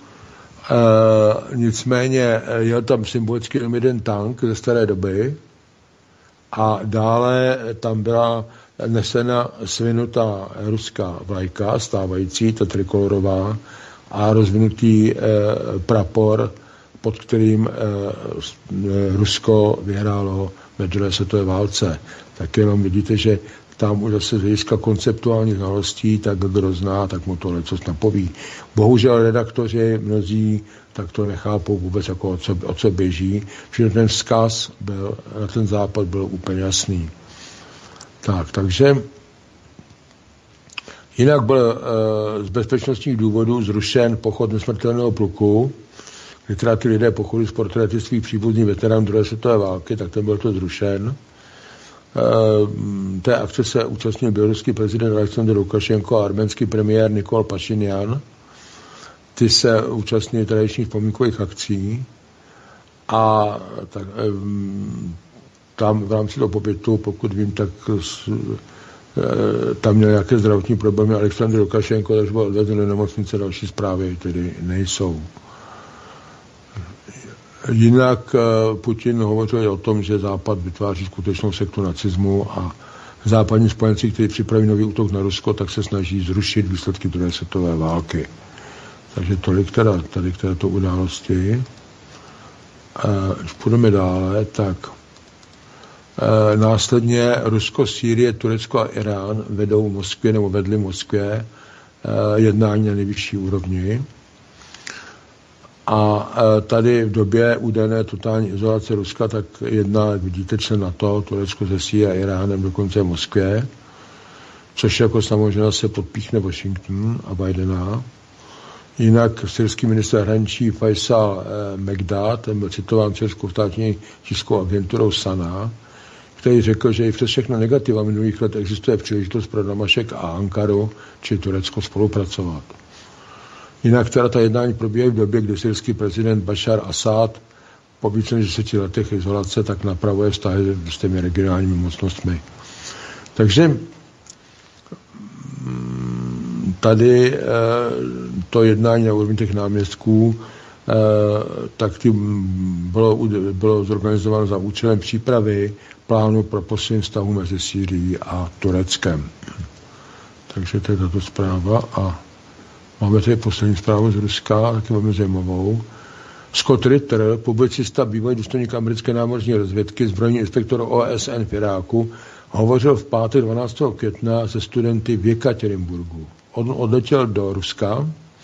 nicméně jel tam symbolicky jenom jeden tank ze staré doby a dále tam byla nesena svinutá ruská vlajka, stávající, ta trikolorová, a rozvinutý prapor, pod kterým Rusko vyhrálo ve druhé světové válce. Tak jenom vidíte, že tam už zase z hlediska konceptuálních znalostí, tak kdo zná, tak mu to lecos napoví. Bohužel redaktoři mnozí tak to nechápou vůbec, jako o co, o co běží, že ten vzkaz byl, na ten západ byl úplně jasný. Tak, takže jinak byl e, z bezpečnostních důvodů zrušen pochod nesmrtelného pluku, kdy teda ty lidé pochodili z portréty svých příbuzných veteránů druhé světové války, tak ten byl to zrušen. té akce se účastnil běloruský prezident Alexander Lukašenko a arménský premiér Nikol Pašinjan. Ty se účastnili tradičních pomínkových akcí a tak, tam v rámci toho pobytu, pokud vím, tak tam měl nějaké zdravotní problémy Alexander Lukašenko, takže byl odvezen do nemocnice, další zprávy tedy nejsou. Jinak Putin hovořil o tom, že Západ vytváří skutečnou sektu nacismu a západní spojenci, kteří připraví nový útok na Rusko, tak se snaží zrušit výsledky druhé světové války. Takže tolik teda tady k této události. Když půjdeme dále, tak e, následně Rusko, Sýrie, Turecko a Irán vedou v Moskvě nebo vedli v Moskvě e, jednání na nejvyšší úrovni. A e, tady v době údajné totální izolace Ruska, tak jedná, jak vidíte, člen NATO, Turecko se Sýrií a Iránem dokonce v Moskvě, což jako samozřejmě se podpíchne Washington a Bidena. Jinak syrský ministr zahraničí Faisal eh, Megdad, ten byl citován syrskou státní tiskovou agenturou Sana, který řekl, že i přes všechno negativa minulých let existuje příležitost pro Damašek a Ankaru či Turecko spolupracovat. Jinak teda ta jednání probíhají v době, kdy syrský prezident Bashar Assad po více než deseti letech izolace tak napravuje vztahy s těmi regionálními mocnostmi. Takže tady e, to jednání na úrovni těch náměstků e, tak ty bylo, bylo zorganizováno za účelem přípravy plánu pro posílení vztahu mezi Sýrií a Tureckem. Takže to je tato zpráva a máme tady poslední zprávu z Ruska, taky velmi zajímavou. Scott Ritter, publicista, bývalý důstojník americké námořní rozvědky, zbrojní inspektor O S N v Iráku, hovořil v pátek dvanáctého května se studenty v Jekaterinburgu. On odletěl do Ruska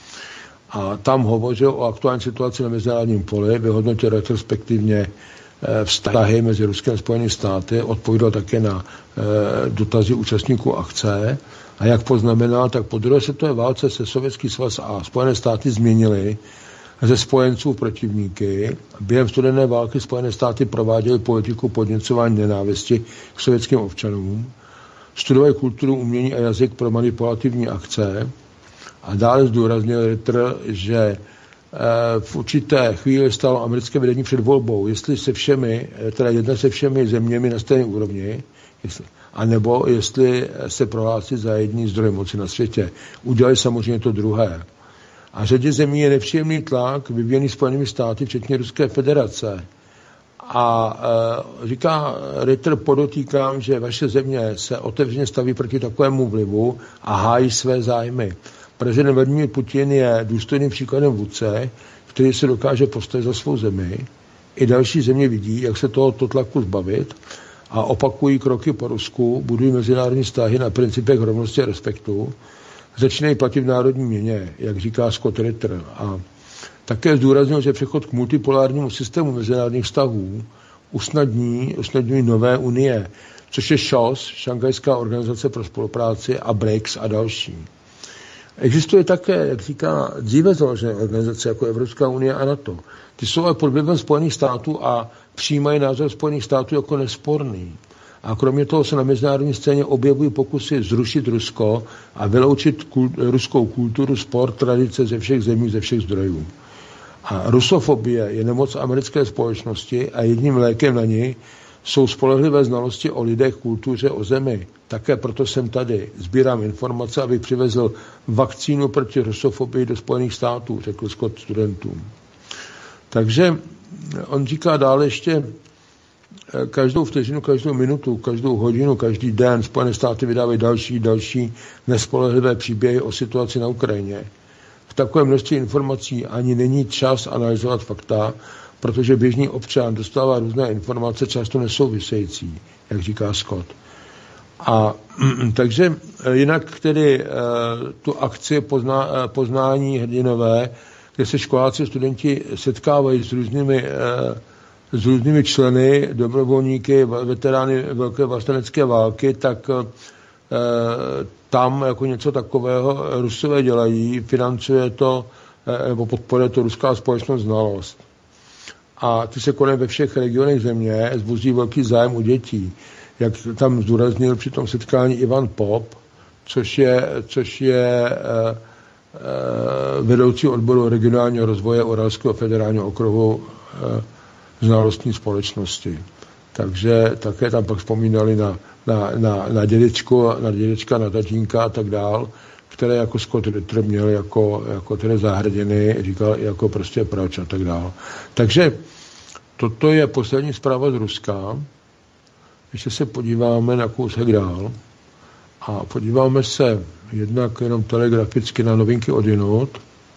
a tam hovořil o aktuální situaci na mezinárodním poli, vyhodnotil retrospektivně vztahy mezi Ruskem a Spojenými státy, odpovídal také na dotazy účastníků akce a jak poznamenal, tak po druhé světové válce se Sovětský svaz a Spojené státy změnily ze spojenců protivníky. Během studené války Spojené státy prováděly politiku podněcování nenávisti k sovětským občanům, studovali kulturu, umění a jazyk pro manipulativní akce a dále zdůraznil Ritter, že v určité chvíli stalo americké vedení před volbou, jestli se všemi, teda jedna se všemi zeměmi na stejné úrovni, jestli, anebo jestli se prohlásí za jední zdroj moci na světě. Udělali samozřejmě to druhé. A řadě zemí je nepříjemný tlak vyvíjený Spojenými státy, včetně Ruské federace. A e, říká Ritter, podotýkám, že vaše země se otevřeně staví proti takovému vlivu a hájí své zájmy. Prezident Vladimír Putin je důstojným příkladem vůdce, který se dokáže postavit za svou zemi. I další země vidí, jak se tohoto tlaku zbavit a opakují kroky po Rusku, budují mezinárodní vztahy na principech rovnosti a respektu, začínají platit v národní měně, jak říká Scott Ritter. A také zdůraznil, že přechod k multipolárnímu systému mezinárodních vztahů usnadní, usnadňují nové unie, což je š o s, Šanghajská organizace pro spolupráci, a B R I C S a další. Existuje také, jak říká, dříve založené organizace jako Evropská unie a NATO. Ty jsou ale pod vlivem Spojených států a přijímají názor Spojených států jako nesporný. A kromě toho se na mezinárodní scéně objevují pokusy zrušit Rusko a vyloučit kult, ruskou kulturu, sport, tradice ze všech zemí, ze všech zdrojů. A rusofobie je nemoc americké společnosti a jedním lékem na ní jsou spolehlivé znalosti o lidech, kultuře, o zemi. Také proto jsem tady. Sbírám informace, abych přivezl vakcínu proti rusofobii do Spojených států, řekl Scott studentům. Takže on říká dále ještě, každou vteřinu, každou minutu, každou hodinu, každý den Spojené státy vydávají další, další nespolehlivé příběhy o situaci na Ukrajině. V takovém množství informací ani není čas analyzovat fakta, protože běžný občan dostává různé informace, často nesouvisející, jak říká Scott. A takže jinak tedy tu akci pozná, poznání hrdinové, kde se školáci a studenti setkávají s různými s různými členy, dobrovolníky, veterány Velké vlastenecké války, tak e, tam jako něco takového Rusové dělají, financuje to, e, nebo podporuje to ruská společnost Znalost. A ty se konají ve všech regionech země, zbuzí velký zájem u dětí. jak tam zdůraznil při tom setkání Ivan Pop, což je, což je eh, eh, vedoucí odboru regionálního rozvoje Uralského federálního okruhu eh, znalostní společnosti. Takže také tam pak vzpomínali na, na, na, na dědečku, na dědečka, na tatínka a tak dál, které jako Scott Ritter měl jako, jako tedy zahrdiny, říkal jako prostě proč a tak dál. Takže toto je poslední zpráva z Ruska. Ještě se podíváme na kousek dál a podíváme se jednak jenom telegraficky na novinky odjinud.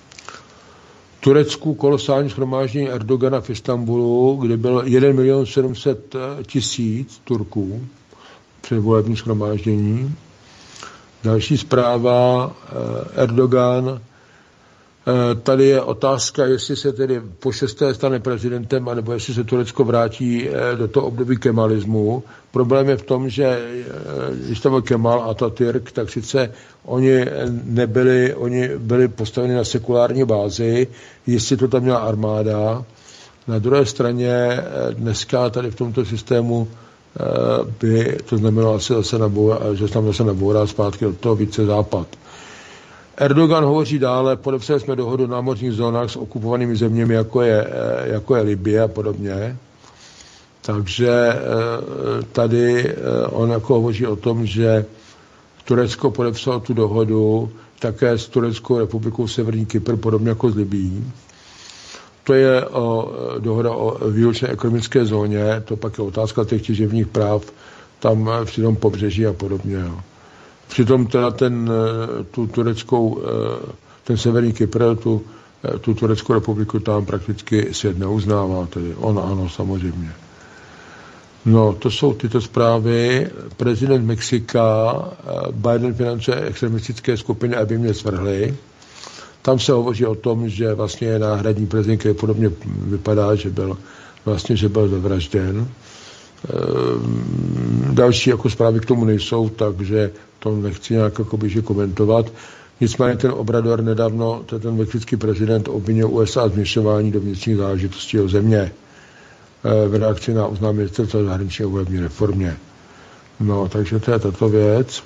Turecku kolosální shromáždění Erdogana v Istanbulu, kde byl jeden milion sedm set tisíc Turků před volebním shromáždění. Další zpráva, Erdogan. Tady je otázka, jestli se tedy po šesté stane prezidentem, anebo jestli se Turecko vrátí do toho období kemalismu. Problém je v tom, že když tam byl Kemal a Atatürk, tak sice oni nebyli, oni byli postaveni na sekulární bázi, jestli to tam měla armáda. Na druhé straně dneska tady v tomto systému by to znamenalo asi zase nabourá, že tam zase nabourá zpátky do toho více západ. Erdogan hovoří dále, podepsali jsme dohodu o námořních zónách s okupovanými zeměmi, jako je, jako je Libye a podobně. Takže tady on jako hovoří o tom, že Turecko podepsalo tu dohodu také s Tureckou republikou Severní Kypr, podobně jako s Libyí. To je o, dohoda o výlučné ekonomické zóně, to pak je otázka těch těžebních práv tam při tom pobřeží a podobně. Jo. Přitom teda ten, tu tureckou, ten Severní Kypr, tu, tu Tureckou republiku tam prakticky svět neuznává, tedy on ano, samozřejmě. No, to jsou tyto zprávy. Prezident Mexika, Biden financuje extremistické skupiny, aby mě svrhli. Tam se hovoří o tom, že vlastně je náhradní prezident, který podobně vypadá, že byl vlastně, že byl zavražděn. Další jako zprávy k tomu nejsou, takže to nechci nějak jako běžně komentovat. Nicméně ten Obrador nedávno, ten mexický prezident obvinil U S A změšování do vnitřních záležitostí jeho země v reakci na oznámení ministerstva zahraniční a volební reformě. No, takže to je tato věc.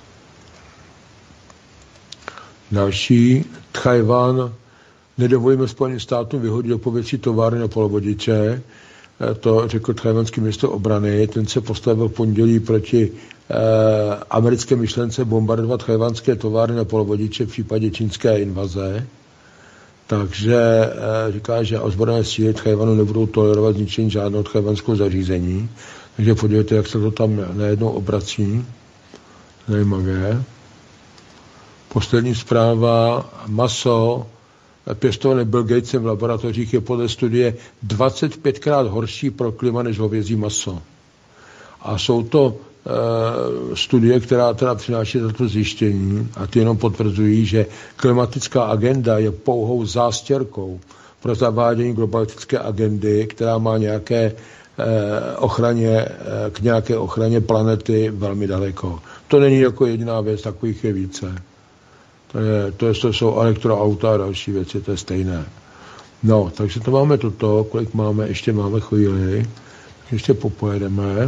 Další, Tchaj-wan, nedovolíme Spojeným státům vyhodit do povětří továrny na polovodiče. To řekl tchajwanský ministr obrany. Ten se postavil v pondělí proti eh, americké myšlence bombardovat tchajwanské továrny na polovodiče v případě čínské invaze. Takže eh, říká, že ozbrojené síly Tchajwanu nebudou tolerovat zničení žádného tchajwanského zařízení. Takže podívejte, jak se to tam najednou obrací. Zajímavé. Poslední zpráva, maso pěstované Bill Gatesem v laboratořích je podle studie dvacet pětkrát horší pro klima než hovězí maso. A jsou to e, studie, která teda přináší toto zjištění a ty jenom potvrzují, že klimatická agenda je pouhou zástěrkou pro zavádění globalistické agendy, která má nějaké e, ochraně, e, k nějaké ochraně planety velmi daleko. To není jako jediná věc, takových je více. To, je, to, je, to jsou elektroauta a další věci, to je stejné. No, takže to máme toto, kolik máme, ještě máme chvíli, ještě popojedeme.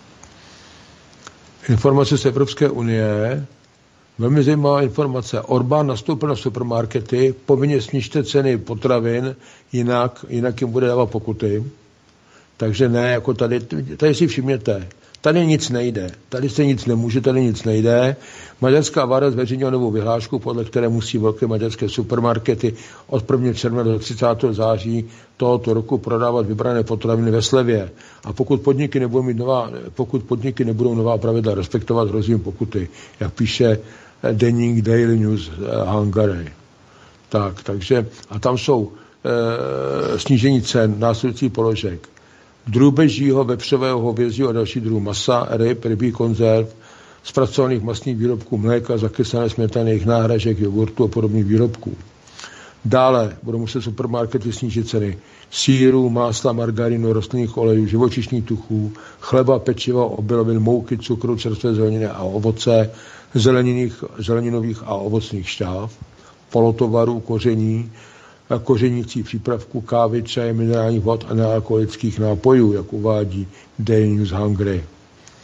Informace z Evropské unie, velmi zajímavá informace. Orbán nastoupil na supermarkety, povinně snižte ceny potravin, jinak, jinak jim bude dávat pokuty. Takže ne, jako tady, tady si všimněte, tady nic nejde, tady se nic nemůže, tady nic nejde. Maďarská vláda zveřejnila novou vyhlášku, podle které musí velké maďarské supermarkety od prvního června do třicátého září tohoto roku prodávat vybrané potraviny ve slevě. A pokud podniky nebudou mít nová, pokud podniky nebudou nová pravidla respektovat, hrozí jim pokuty, jak píše deník Daily News Hungary. Tak, takže, a tam jsou e, snížení cen následujících položek. Drůbežího, vepřového, hovězího a další druhů masa, ryb, rybí konzerv, zpracovaných masných výrobků, mléka, zakysané smetany, jejich náhražek, jogurtu a podobných výrobků. Dále budou muset supermarkety snížit ceny sýru, másla, margarínu, rostlinných olejů, živočišných tuchů, chleba, pečiva, obilovin, mouky, cukru, čerstvé zeleniny a ovoce, zeleninových a ovocných šťáv, polotovarů, koření, kořenících přípravků, kávy, čaje, minerálních vod a nealkoholických nápojů, jak uvádí Daily News Hungary.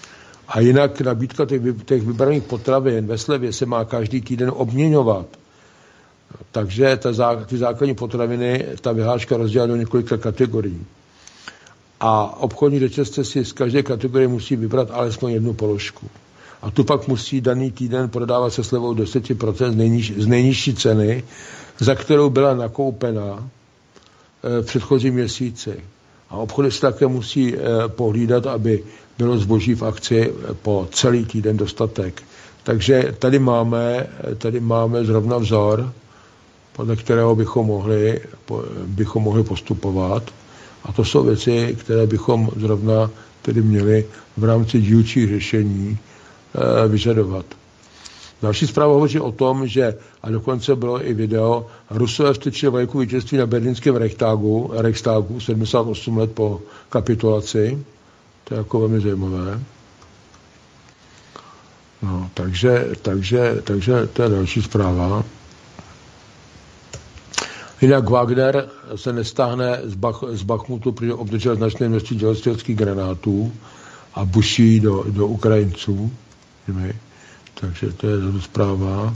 A jinak nabídka těch, těch vybraných potravin ve slevě se má každý týden obměňovat. Takže ta, ty základní potraviny, ta vyhláška rozdělá do několika kategorií. A obchodní řetězce si z každé kategorie musí vybrat alespoň jednu položku. A tu pak musí daný týden prodávat se slevou deset procent z, nejniž, z nejnižší ceny, za kterou byla nakoupena v předchozím měsíci. A obchody si také musí pohlídat, aby bylo zboží v akci po celý týden dostatek. Takže tady máme, tady máme zrovna vzor, podle kterého bychom mohli, bychom mohli postupovat. A to jsou věci, které bychom zrovna tedy měli v rámci dílčích řešení e, vyžadovat. Další zpráva hovoří o tom, že, a dokonce bylo i video, Rusové vstyčili vlajku vítězství na berlínském Reichstagu, Reichstagu sedmdesát osm let po kapitulaci. To je jako velmi zajímavé. No, takže, takže, takže to je další zpráva. Jinak Wagner se nestáhne z, Bach, z Bachmutu, protože obdržel značné množství dělostřeleckých granátů a buší do, do Ukrajinců. Takže to je zpráva.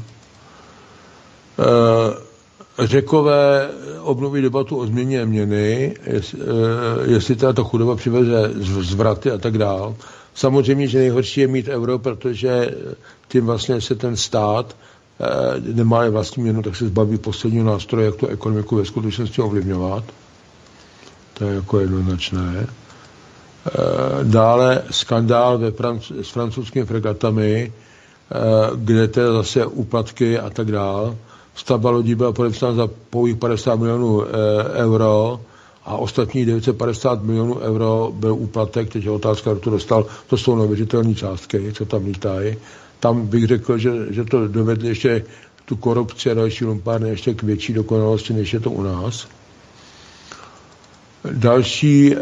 E, Řekové obnoví debatu o změně měny, jest, e, jestli teda ta chudoba přiveze zvraty a tak dál. Samozřejmě, že nejhorší je mít euro, protože tím vlastně se ten stát nemá vlastní měnu, tak se zbaví posledního nástroje, jak tu ekonomiku ve skutečnosti ovlivňovat. To je jako jednoznačné. Dále skandál ve Franc- s francouzskými fregatami, kde to je zase úplatky a tak dál. Stavba lodí byla podepsána za pouhých padesát milionů euro a ostatních devět set padesát milionů euro byl úplatek, teď je otázka, kdo to dostal, to jsou neuvěřitelné částky, co tam lítají. Tam bych řekl, že, že to dovedli ještě tu korupci a další lumpárny ještě k větší dokonalosti, než je to u nás. Další eh,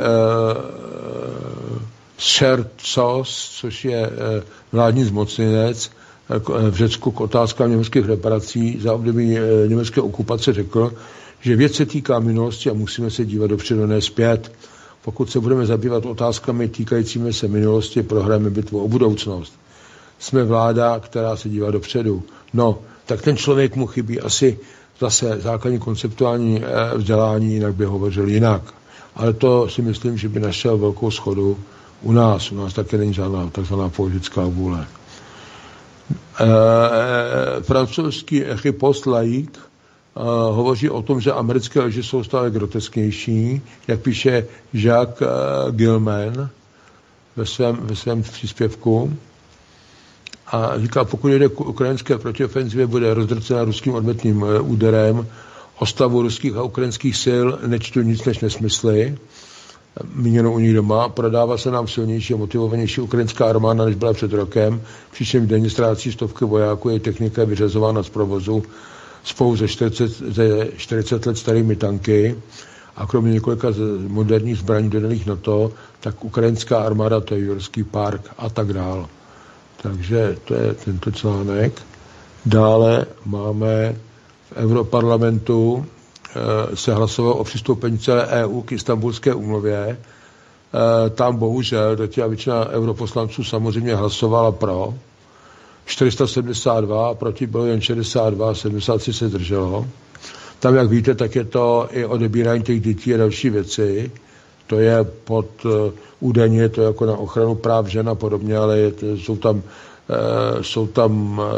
Šercos, což je eh, vládní zmocněnec eh, v Řecku k otázkám německých reparací za období eh, německé okupace řekl, že věc se týká minulosti a musíme se dívat dopředu, ne zpět. Pokud se budeme zabývat otázkami týkajícími se minulosti, prohráme bitvu o budoucnost. Jsme vláda, která se dívá dopředu. No, tak ten člověk mu chybí asi zase základní konceptuální vzdělání, jinak by hovořil jinak. Ale to si myslím, že by našel velkou schodu u nás. U nás také není žádná takzvaná politická vůle. E, francouzský Echipost Laik e, hovoří o tom, že americké lži jsou stále grotesknější, jak píše Jacques e, Gilman ve svém, ve svém příspěvku. A říká, pokud jde k ukrajinské protiofenzivě, bude rozdrcena ruským odvetným úderem. O stavu ruských a ukrajinských sil nečtu nic než nesmysly. Míněno u nich doma. Prodává se nám silnější a motivovanější ukrajinská armáda, než byla před rokem. Přičemž denně ztrácí stovky vojáků, je technika je vyřazována z provozu spolu ze čtyřicet, ze čtyřicet let starými tanky. A kromě několika moderních zbraní dodaných na to, tak ukrajinská armáda, to je Jurský park a tak dál. Takže to je tento článek. Dále máme v Europarlamentu e, se hlasovalo o přistoupení celé E U k Istanbulské úmluvě. E, tam bohužel drtivá většina europoslanců samozřejmě hlasovala pro. čtyři sta sedmdesát dva a proti bylo jen šedesát dva, sedmdesát tři se zdrželo. Tam, jak víte, tak je to i odebírání těch dětí a další věci. To je pod uh, údajně to jako na ochranu práv žen a podobně, ale je, to, jsou tam, uh, jsou tam uh,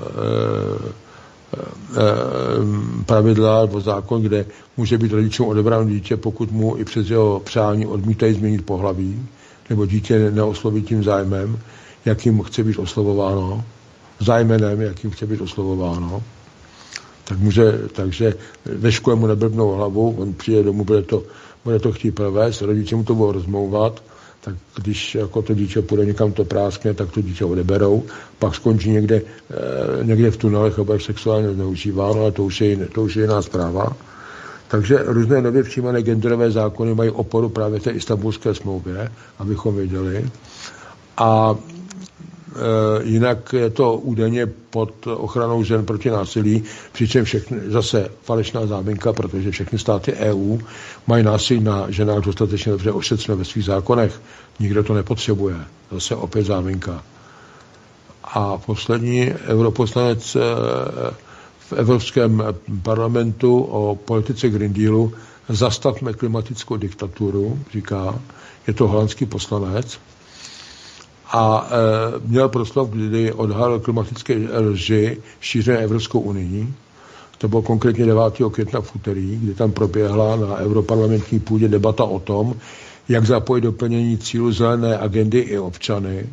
uh, uh, pravidla nebo zákon, kde může být rodičům odebráno dítě, pokud mu i přes jeho přání odmítají změnit pohlaví, nebo dítě neosloví tím zájmem, jakým chce být oslovováno, zájmenem, jakým chce být oslovováno. Tak může, takže ve škole mu neblbnou hlavu, on přijde domů, bude to bude to chtít provést, rodiče mu to budou rozmlouvat, tak když jako to dítě půjde někam to práskne, tak to dítě odeberou, pak skončí někde, e, někde v tunelech, aby sexuálně zneužíváno, ale to už je, to už je jiná zpráva. Takže různé nově přijímané genderové zákony mají oporu právě v té Istanbulské smlouvě, abychom věděli. A jinak je to údajně pod ochranou žen proti násilí, přičemž všechny, zase falešná záminka, protože všechny státy E U mají násilí na ženách dostatečně dobře ošetřeno ve svých zákonech. Nikdo to nepotřebuje. Zase opět záminka. A poslední europoslanec v Evropském parlamentu o politice Green Dealu zastavme klimatickou diktaturu, říká, je to holandský poslanec, a e, měl proslov, kdy odhalil klimatické lži šířené Evropskou unii. To bylo konkrétně devátého května v úterý, kdy tam proběhla na europarlamentní půdě debata o tom, jak zapojit do plnění cílu zelené agendy i občany.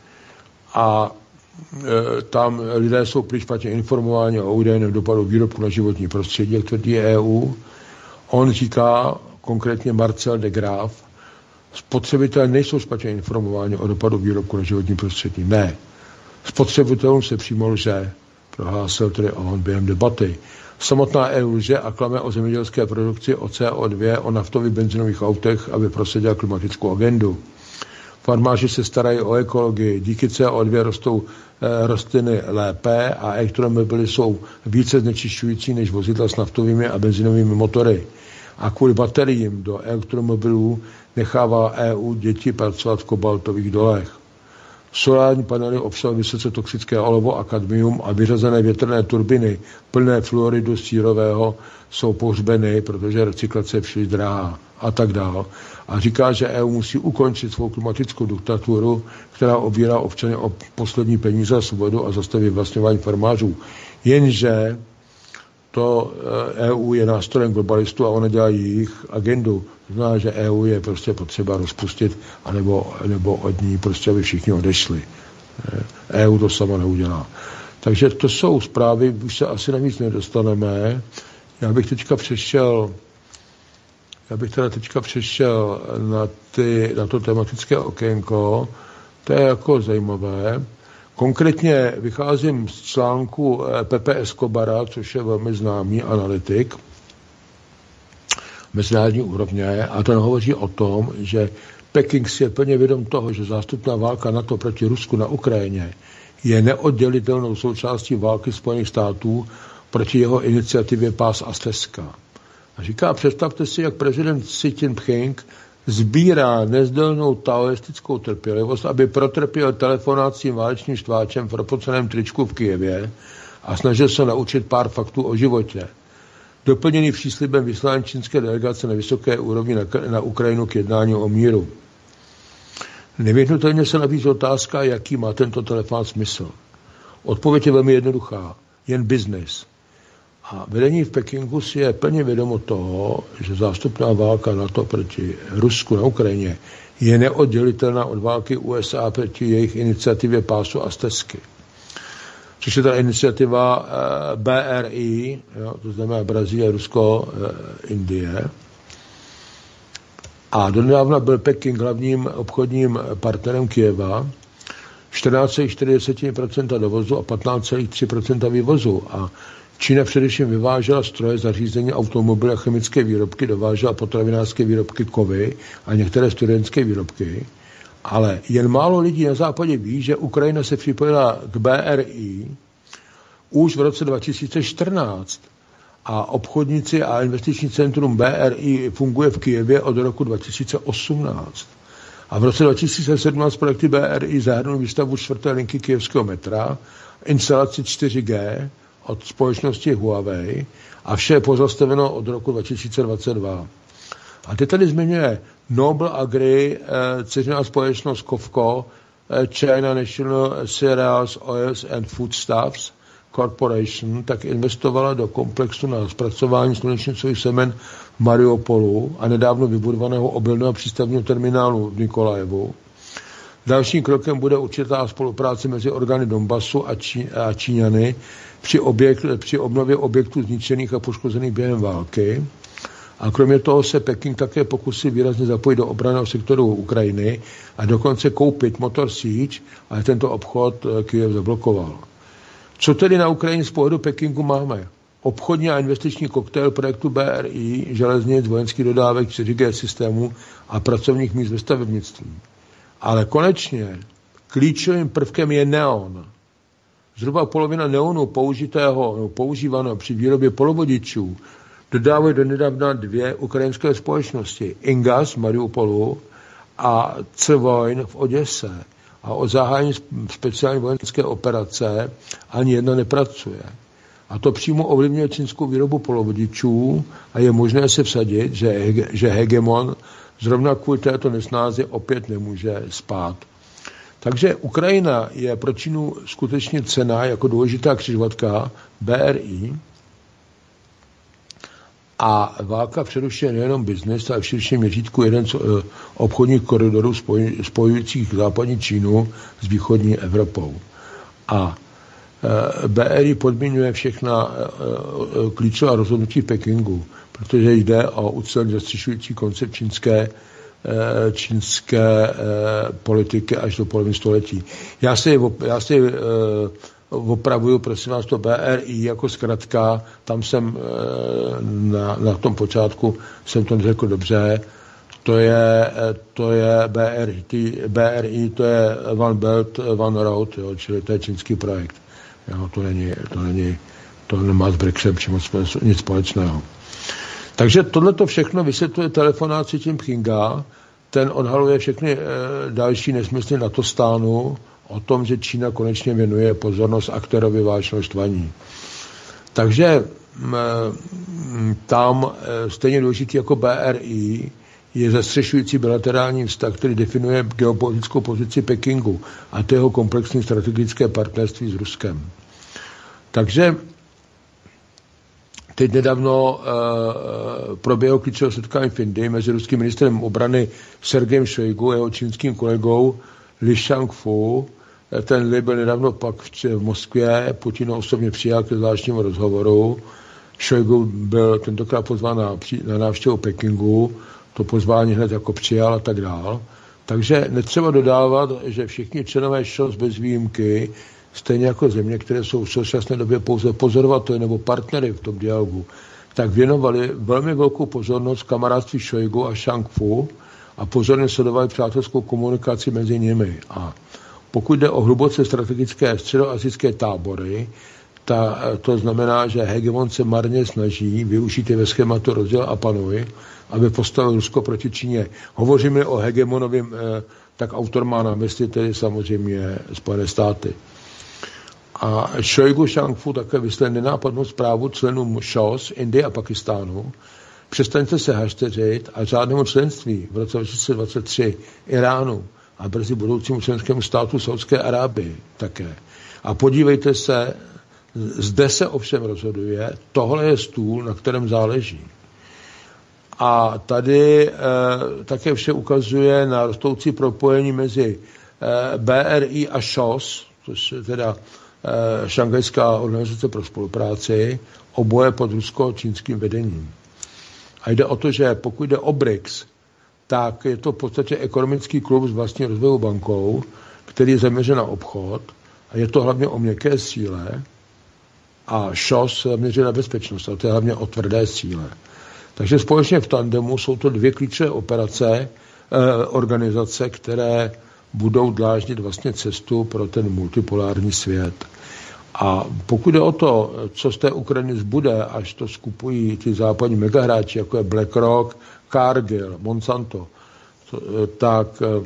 A e, tam lidé jsou prý špatně informováni o údajném dopadu výrobku na životní prostředí, jak tvrdí E U. On říká, konkrétně Marcel de Graaf, spotřebitelé nejsou špatně informováni o dopadu výrobku na životní prostředí. Ne. Spotřebitelům se přímo lže, prohlásil tedy on během debaty. Samotná E U lže a klame o zemědělské produkci, o C O dva, o naftových benzinových autech, aby prosadila klimatickou agendu. Farmáři se starají o ekologii, díky C O dva rostou e, rostliny lépe a elektromobily jsou více znečišťující než vozidla s naftovými a benzinovými motory. A kvůli bateriím do elektromobilů nechává E U děti pracovat v kobaltových dolech. Solární panely obsahují vysoce toxické olovo a kadmium a vyřazené větrné turbiny plné fluoridu sírového jsou pohřbeny, protože recyklace je příliš drahá a tak dál. A říká, že E U musí ukončit svou klimatickou diktaturu, která obírá občany o poslední peníze a svobodu a zastaví vlastňování farmářů. Jenže to E U je nástrojem globalistů a ona dělá jejich agendu. Znamená, že E U je prostě potřeba rozpustit, anebo, nebo od ní prostě, aby všichni odešli. E U to sama neudělá. Takže to jsou zprávy, už se asi navíc nedostaneme. Já bych teďka přešel, já bych teda teďka přešel na, ty, na to tematické okénko. To je jako zajímavé. Konkrétně vycházím z článku Pepe Escobara, což je velmi známý analytik mezinárodní úrovně, a ten hovoří o tom, že Peking si je plně vědom toho, že zástupná válka NATO proti Rusku na Ukrajině je neoddělitelnou součástí války Spojených států proti jeho iniciativě Pás a stezka. A říká, představte si, jak prezident Xi Jinping sbírá nezdelnou taoistickou trpělivost, aby protrpěl telefonacím válečným štváčem v propoceném tričku v Kyjevě a snažil se naučit pár faktů o životě. Doplněný příslibem vyslání čínské delegace na vysoké úrovni na, na Ukrajinu k jednání o míru. Nevyhnutelně se nabízí otázka, jaký má tento telefon smysl. Odpověď je velmi jednoduchá. Jen biznis. A vedení v Pekingu si je plně vědomo toho, že zástupná válka NATO proti Rusku na Ukrajině je neoddělitelná od války U S A proti jejich iniciativě Pásu a stezky. Což je ta iniciativa B R I, jo, to znamená Brazílie, Rusko, Indie. A donedávna byl Peking hlavním obchodním partnerem Kyjeva, čtrnáct celá čtyři procenta dovozu a patnáct celá tři procenta vývozu. A Čína především vyvážela stroje, zařízení, automobily a chemické výrobky, dovážela potravinářské výrobky, kovy a některé studentské výrobky. Ale jen málo lidí na západě ví, že Ukrajina se připojila k B R I už v roce dva tisíce čtrnáct a obchodníci a investiční centrum B R I funguje v Kyjevě od roku dva tisíce osmnáct. A v roce dva tisíce sedmnáct projekty B R I zahrnují výstavbu čtvrté linky kyjevského metra, instalaci čtyři G od společnosti Huawei a vše je pozastaveno od roku dva tisíce dvacet dva. A teď tady zmiňuje Noble Agri, dceřiná společnost Kovco, China National Cereals, Oils and Foodstuffs Corporation, tak investovala do komplexu na zpracování slunečnicových semen v Mariupolu a nedávno vybudovaného obilného přístavního terminálu v Nikolajevu. Dalším krokem bude určitá spolupráce mezi orgány Donbasu a, Čí, a Číňany při, objekt, při obnově objektů zničených a poškozených během války. A kromě toho se Peking také pokusí výrazně zapojit do obranného sektoru Ukrajiny a dokonce koupit Motor Siege, ale tento obchod Kyjev zablokoval. Co tedy na Ukrajině z pohledu Pekingu máme? Obchodní a investiční koktejl projektu B R I, železnic, vojenských dodávek, čtyři G systémů a pracovních míst ve stavebnictví. Ale konečně klíčovým prvkem je neon. Zhruba polovina neonu použitého, no, používaného při výrobě polovodičů dodávají do nedávna dvě ukrajinské společnosti. Ingas v Mariupolu a Crvojn v Oděse. A od zahájení speciální vojenské operace ani jedna nepracuje. A to přímo ovlivňuje čínskou výrobu polovodičů a je možné se vsadit, že, že hegemon zrovna kvůli této nesnáze opět nemůže spát. Takže Ukrajina je pro Čínu skutečně cenná jako důležitá křižovatka B R I a válka přerušuje nejenom biznes, ale v širším měřítku jeden z obchodních koridorů spojujících západní Čínu s východní Evropou. A B R I podmiňuje všechna klíčová rozhodnutí v Pekingu, protože jde o ucelený zastřešující koncept čínské čínské politiky až do poloviny století. Já si, já si opravuju, prosím vás, to B R I jako zkratka, tam jsem na, na tom počátku jsem to neřekl dobře, to je, to je B R I, B R I to je One Belt, One Road, jo, čili to je čínský projekt. Jo, to není, to není, to nemá s Brexem nic společného. Takže tohleto všechno vysvětluje telefonát Xi Jinpinga, ten odhaluje všechny e, další nesmysly Natostánu o tom, že Čína konečně věnuje pozornost aktérovi válečného štvaní. Takže e, tam e, stejně důležitý jako B R I je zastřešující bilaterální vztah, který definuje geopolitickou pozici Pekingu a to jeho komplexní strategické partnerství s Ruskem. Takže teď nedávno uh, proběhlo klíčové setkání v Indii mezi ruským ministrem obrany Sergejem Šojgu a jeho čínským kolegou Li Shangfu. Ten Li byl nedávno pak v, v Moskvě, Putin osobně přijal ke zvláštnímu rozhovoru. Šojgu byl tentokrát pozván na, na návštěvu Pekingu, to pozvání hned jako přijal a tak dál. Takže netřeba dodávat, že všichni členové ŠOS bez výjimky, stejně jako země, které jsou v současné době pouze pozorovateli nebo partnery v tom dialogu, tak věnovali velmi velkou pozornost kamarádství Šojgu a Shangfu a pozorně sledovali přátelskou komunikaci mezi nimi. A pokud jde o hluboce strategické středoasijské tábory, ta, to znamená, že hegemon se marně snaží využít je ve schématu rozděl a panuj, aby postavil Rusko proti Číně. Hovoříme o hegemonovém, tak autor má na mysli tedy samozřejmě Spojené státy. A Šojgu Shangfu také vyslal nenápadnou zprávu členům ŠOS, Indie a Pakistánu. Přestaňte se hašteřit a řádnému členství v roce dva tisíce dvacet tři Iránu a brzy budoucímu členskému státu Saudské Arábii také. A podívejte se, zde se ovšem rozhoduje, tohle je stůl, na kterém záleží. A tady e, také vše ukazuje na rostoucí propojení mezi e, B R I a ŠOS, což je teda e, Šanghajská organizace pro spolupráci, oboje pod rusko-čínským vedením. A jde o to, že pokud jde o B R I C S, tak je to v podstatě ekonomický klub s vlastní rozvojovou bankou, který je zaměřen na obchod a je to hlavně o měkké síle a ŠOS se zaměřuje na bezpečnost, a to je hlavně o tvrdé síle. Takže společně v tandemu jsou to dvě klíčové operace, eh, organizace, které budou dláždit vlastně cestu pro ten multipolární svět. A pokud je o to, co z té Ukrajiny zbude, až to skupují ty západní megahráči, jako je BlackRock, Cargill, Monsanto, to, tak eh,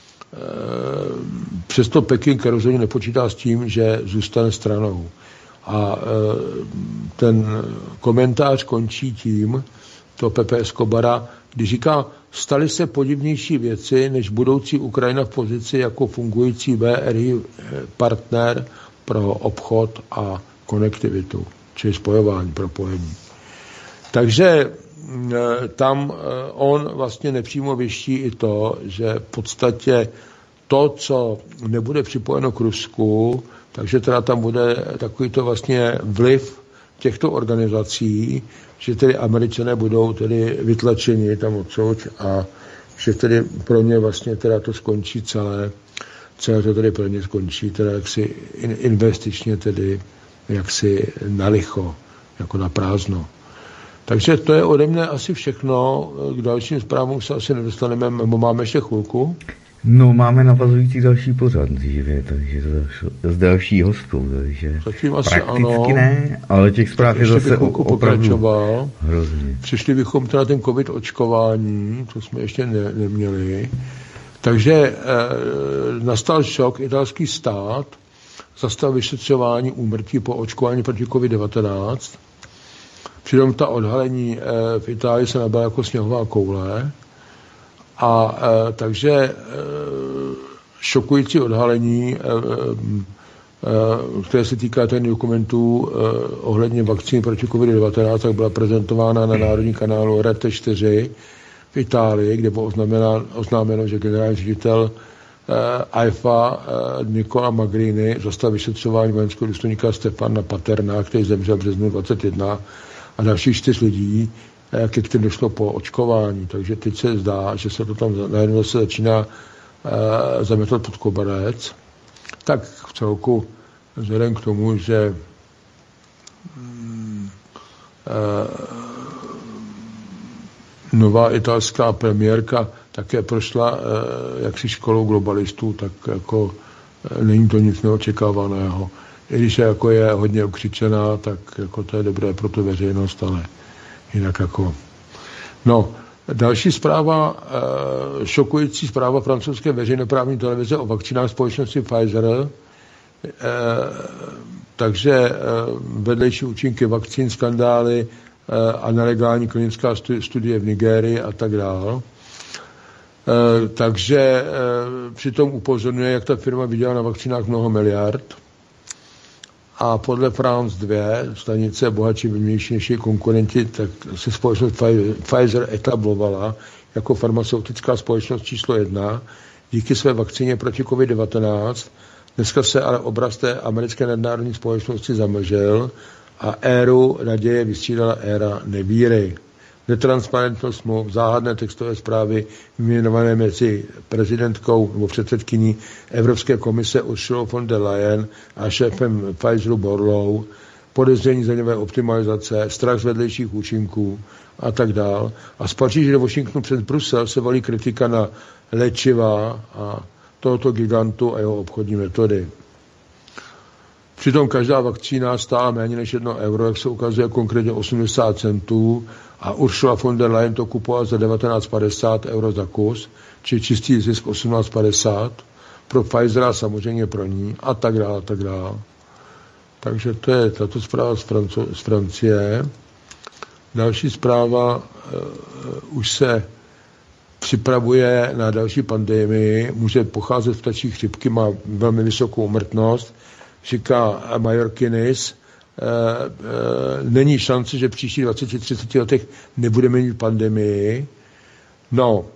přesto Peking rozhodně nepočítá s tím, že zůstane stranou. A eh, ten komentář končí tím, to Pepe Escobara, když říká, staly se podivnější věci, než budoucí Ukrajina v pozici jako fungující B R I partner pro obchod a konektivitu, čili spojování, propojení. Takže tam on vlastně nepřímo věští i to, že v podstatě to, co nebude připojeno k Rusku, takže teda tam bude takovýto vlastně vliv těchto organizací, že tedy Američané budou tedy vytlačeni tam odsud a že tedy pro ně vlastně teda to skončí celé, celé to tedy pro ně skončí teda jaksi investičně tedy jaksi na licho, jako na prázdno. Takže to je ode mne asi všechno, k dalším zprávům se asi nedostaneme, nebo máme ještě chvilku. No, máme navazující další pořad živě, takže to s další hostkou, takže zatím asi prakticky ano, ne, ale těch zpráv je zase opravdu hrozně. Přišli bychom teda ten covid očkování, to jsme ještě ne, neměli. Takže e, nastal šok, italský stát zastavil vyšetřování úmrtí po očkování proti covid devatenáct. Přitom ta odhalení e, v Itálii se nabila jako sněhová koule. A e, takže e, šokující odhalení, e, e, které se týká těch dokumentů e, ohledně vakcíny proti covid devatenáct, tak byla prezentována na národní kanálu R T čtyři v Itálii, kde bylo oznámeno, oznámeno že generální ředitel e, A I F A e, Nicola Magrini zastavil vyšetřování vojenského důstojníka Stefana Paterna, který zemřel v březnu dvacet jedna, a dalších čtyř lidí, ke kterým došlo po očkování. Takže teď se zdá, že se to tam najednou se začíná uh, zametat pod koberec. Tak v celku vzhledem k tomu, že um, uh, nová italská premiérka také prošla uh, jaksi školou globalistů, tak jako uh, není to nic neočekávaného. I když jako je hodně okřičená, tak jako to je dobré pro tu veřejnost, ale jinak jako... No, další zpráva, eh, šokující zpráva francouzské veřejnoprávní televize o vakcínách společnosti Pfizer. Eh, takže eh, vedlejší účinky vakcín, skandály eh, a nelegální klinická studie v Nigérii a tak dále. Eh, takže eh, přitom upozorňuje, jak ta firma vydělá na vakcínách mnoho miliard. A podle France dva, stanice bohatší, výmější než její konkurenti, tak se společnost Pfizer etablovala jako farmaceutická společnost číslo jedna díky své vakcíně proti covid devatenáct. Dneska se ale obraz té americké nadnárodní společnosti zamlžel a éru naděje vystřídala éra nevíry. Netransparentnost smluv, záhadné textové zprávy vyměnované mezi prezidentkou nebo předsedkyní Evropské komise Ursulou von der Leyen a šéfem Pfizeru Borlou, podezření daňové optimalizace, strach z vedlejších účinků a tak dál. A z Paříže do Washingtonu přes Brusel se valí kritika na léčiva a tohoto gigantu a jeho obchodní metody. Přitom každá vakcína stála méně než jedno euro, jak se ukazuje konkrétně osmdesát centů, a Ursula von der Leyen to kupovala za devatenáct padesát euro za kus, či čistý zisk osmnáct padesát, pro Pfizera samozřejmě pro ní a tak dále, a tak dále. Takže to je tato zpráva z, Franco- z Francie. Další zpráva uh, už se připravuje na další pandemii, může pocházet z ptačí chřipky, má velmi vysokou úmrtnost, říká Majorkinis. E, e, není šance, že příští dvacet třicet letech nebudeme mít pandemii. No,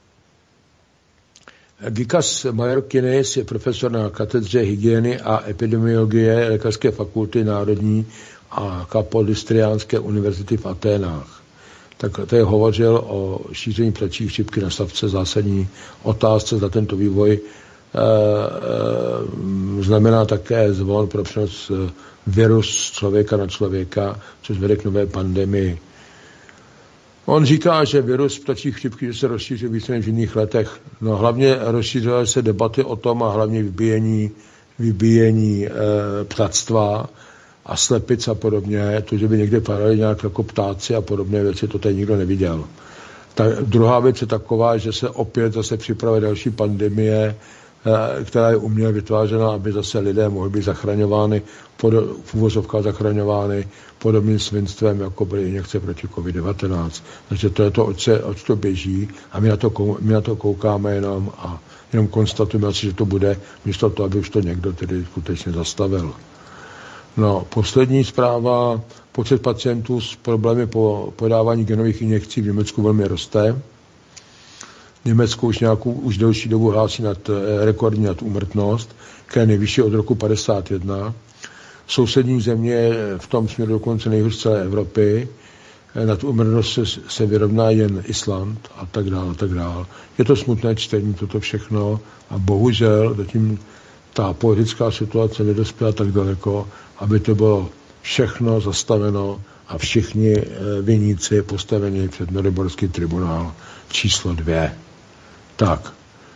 Gikas Majorkinis je profesor na katedře hygieny a epidemiologie Lékařské fakulty Národní a Kapodistriánské univerzity v Aténách. Tak to je hovořil o šíření ptačí chřipky na savce, zásadní otázce za tento vývoj. E, e, znamená také zvon pro přenos virus z člověka na člověka, což vede k nové pandemii. On říká, že virus ptačí chřipky se rozšířil více než v jiných letech. No hlavně rozšířily se debaty o tom a hlavně vybíjení, vybíjení e, ptactva a slepic a podobně. To, že by někde padali nějak jako ptáci a podobné věci, to tady nikdo neviděl. Ta druhá věc je taková, že se opět zase připravuje další pandemie, která je uměle vytvářena, aby zase lidé mohli být zachraňovány, v uvozovkách zachraňovány podobným svinstvem, jako byly injekce proti covid devatenáct. Takže to je to, oč, se, oč to běží a my na to, my na to koukáme jenom a jenom konstatujeme, že to bude, místo toho, aby už to někdo tedy skutečně zastavil. No, poslední zpráva, počet pacientů s problémy po podávání genových injekcí v Německu velmi roste. Německo už nějakou, už delší dobu hlásí nad rekordní nad úmrtnost, která je nejvyšší od roku padesát jedna. Sousední země je v tom směru dokonce nejhůř celé Evropy. Nad úmrtnost se, se vyrovná jen Island a tak dále, a tak dále. Je to smutné čtení, toto všechno a bohužel zatím ta politická situace nedospěla tak daleko, aby to bylo všechno zastaveno a všichni viníci postaveni před Norimberský tribunál číslo dvě. Tak,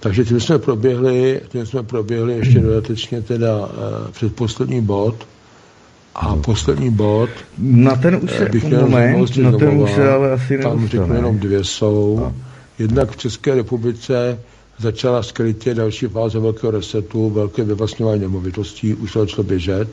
Takže tím jsme proběhli, tím jsme proběhli ještě dodatečně teda uh, předposlední bod. A poslední bod, na ten už se, bych moment, na ten už se ale asi tam nedostane. řeknu jenom dvě jsou. No. Jednak v České republice začala skrytě další fáze velkého resetu, velké vyvlastňování nemovitostí, už to začalo běžet.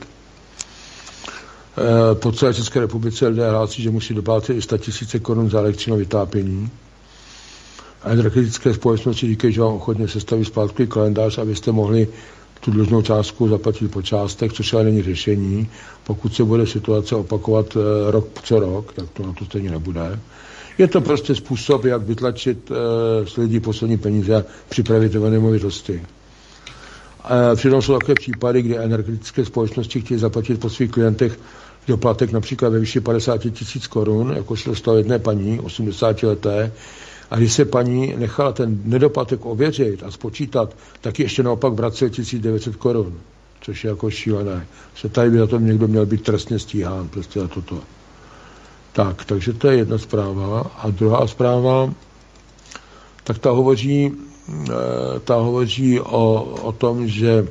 E, po celé České republice lidé hlásí, že musí doplácet i sto tisíc korun za elektřinu vytápění. A energetické společnosti říkají, že vám ochotně sestaví splátkový kalendář, abyste mohli tu dlužnou částku zaplatit po částech, což ale není řešení. Pokud se bude situace opakovat e, rok co rok, tak to na to stejně nebude. Je to prostě způsob, jak vytlačit e, z lidí poslední peníze a připravit do nemovitosti. E, přitom jsou takové případy, kdy energetické společnosti chtějí zaplatit po svých klientech doplatek například ve výši padesát tisíc korun, jako se dostalo jedné paní, osmdesátileté, a když se paní nechala ten nedoplatek ověřit a spočítat, tak ještě naopak vracel tisíc devět set korun, což je jako šílené. Se tady by za to někdo měl být trestně stíhán, prostě za toto. Tak, takže to je jedna zpráva. A druhá zpráva, tak ta hovoří, ta hovoří o, o tom, že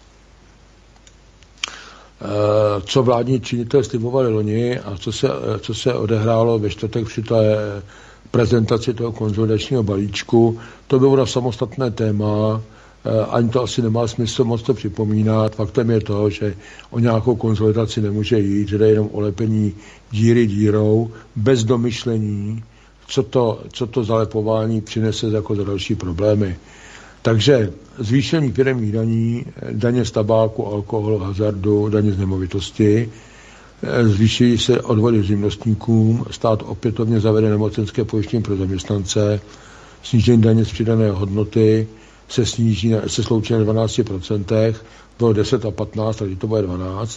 co vládní činitelé slibovali loni a co se, co se odehrálo ve čtvrtek při té prezentaci toho konsolidačního balíčku, to bylo na samostatné téma, ani to asi nemá smysl moc to připomínat. Faktem je to, že o nějakou konsolidaci nemůže jít, že jde jenom o lepení díry dírou, bez domyšlení, co to, co to zalepování přinese jako za další problémy. Takže zvýšení firemních daní, daně z tabáku, alkoholu, hazardu, daně z nemovitosti, zvýší se odvody živnostníkům, stát opětovně zavede nemocenské pojištění pro zaměstnance, snížení daně z přidané hodnoty se sníží, se sloučí na dvanáct procent, bylo deset a patnáct, takže to bude dvanáct.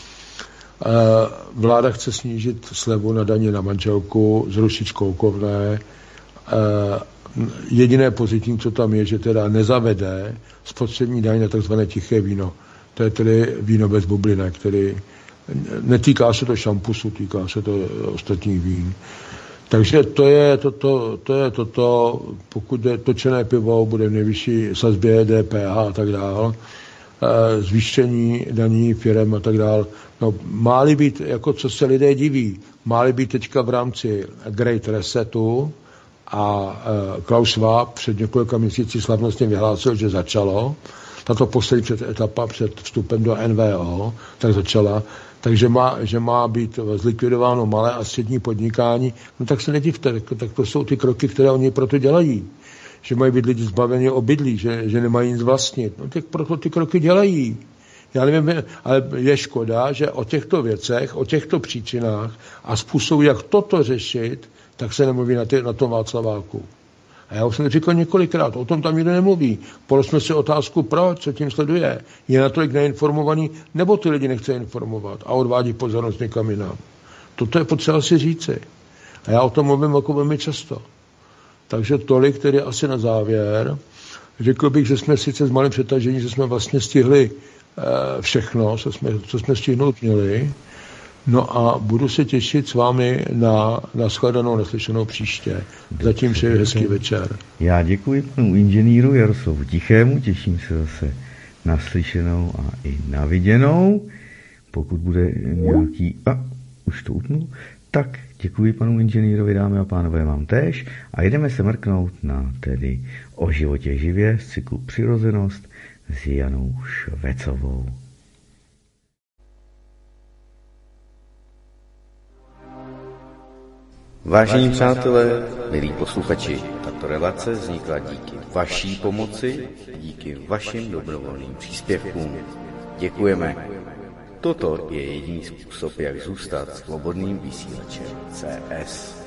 Vláda chce snížit slevu na daně na manželku, zrušit školkovné. Jediné pozitivní, co tam je, že teda nezavede spotřební daň na takzvané tiché víno. To je tedy víno bez bublinek, který netýká se to šampusu, týká se to ostatních vín. Takže to je toto, to je toto, pokud je točené pivo, bude v nejvyšší sazbě D P H a tak dál, zvýšení daní firem a tak dál. No, má-li být, jako co se lidé diví, má-li být teďka v rámci Great Resetu a Klaus Schwab před několika měsíci slavnostně vyhlásil, že začalo, tato poslední etapa před vstupem do N V O, tak začala, takže má, že má být zlikvidováno malé a střední podnikání, no tak se nedivte, tak to jsou ty kroky, které oni proto dělají. Že mají být lidi zbaveni obydlí, že, že nemají nic vlastnit. No tak proto ty kroky dělají. Já nevím, ale je škoda, že o těchto věcech, o těchto příčinách a způsobu, jak toto řešit, tak se nemluví na, ty, na tom Václaváku. A já už jsem říkal několikrát, o tom tam nikdo nemluví. Položme si otázku, proč, co tím sleduje. Je natolik neinformovaný, nebo ty lidi nechce informovat a odvádí pozornost někam jinam. Toto je potřeba si říci. A já o tom mluvím jako velmi často. Takže tolik tedy asi na závěr. Řekl bych, že jsme sice s malým přetažením, že jsme vlastně stihli eh, všechno, co jsme, co jsme stihnout měli. No a budu se těšit s vámi na, na shledanou, naslyšenou příště. Zatím přeji hezký večer. Já děkuji panu inženýru Jaroslavu Tichému, těším se zase na slyšenou a i na viděnou. Pokud bude nějaký... A, už to utnu. Tak děkuji panu inženýrovi, dámy a pánové, vám též. A jdeme se mrknout na tedy O životě živě z cyklu Přirozenost s Janou Švecovou. Vážení přátelé, milí posluchači, tato relace vznikla díky vaší pomoci, díky vašim dobrovolným příspěvkům. Děkujeme. Toto je jediný způsob, jak zůstat svobodným vysílačem C S.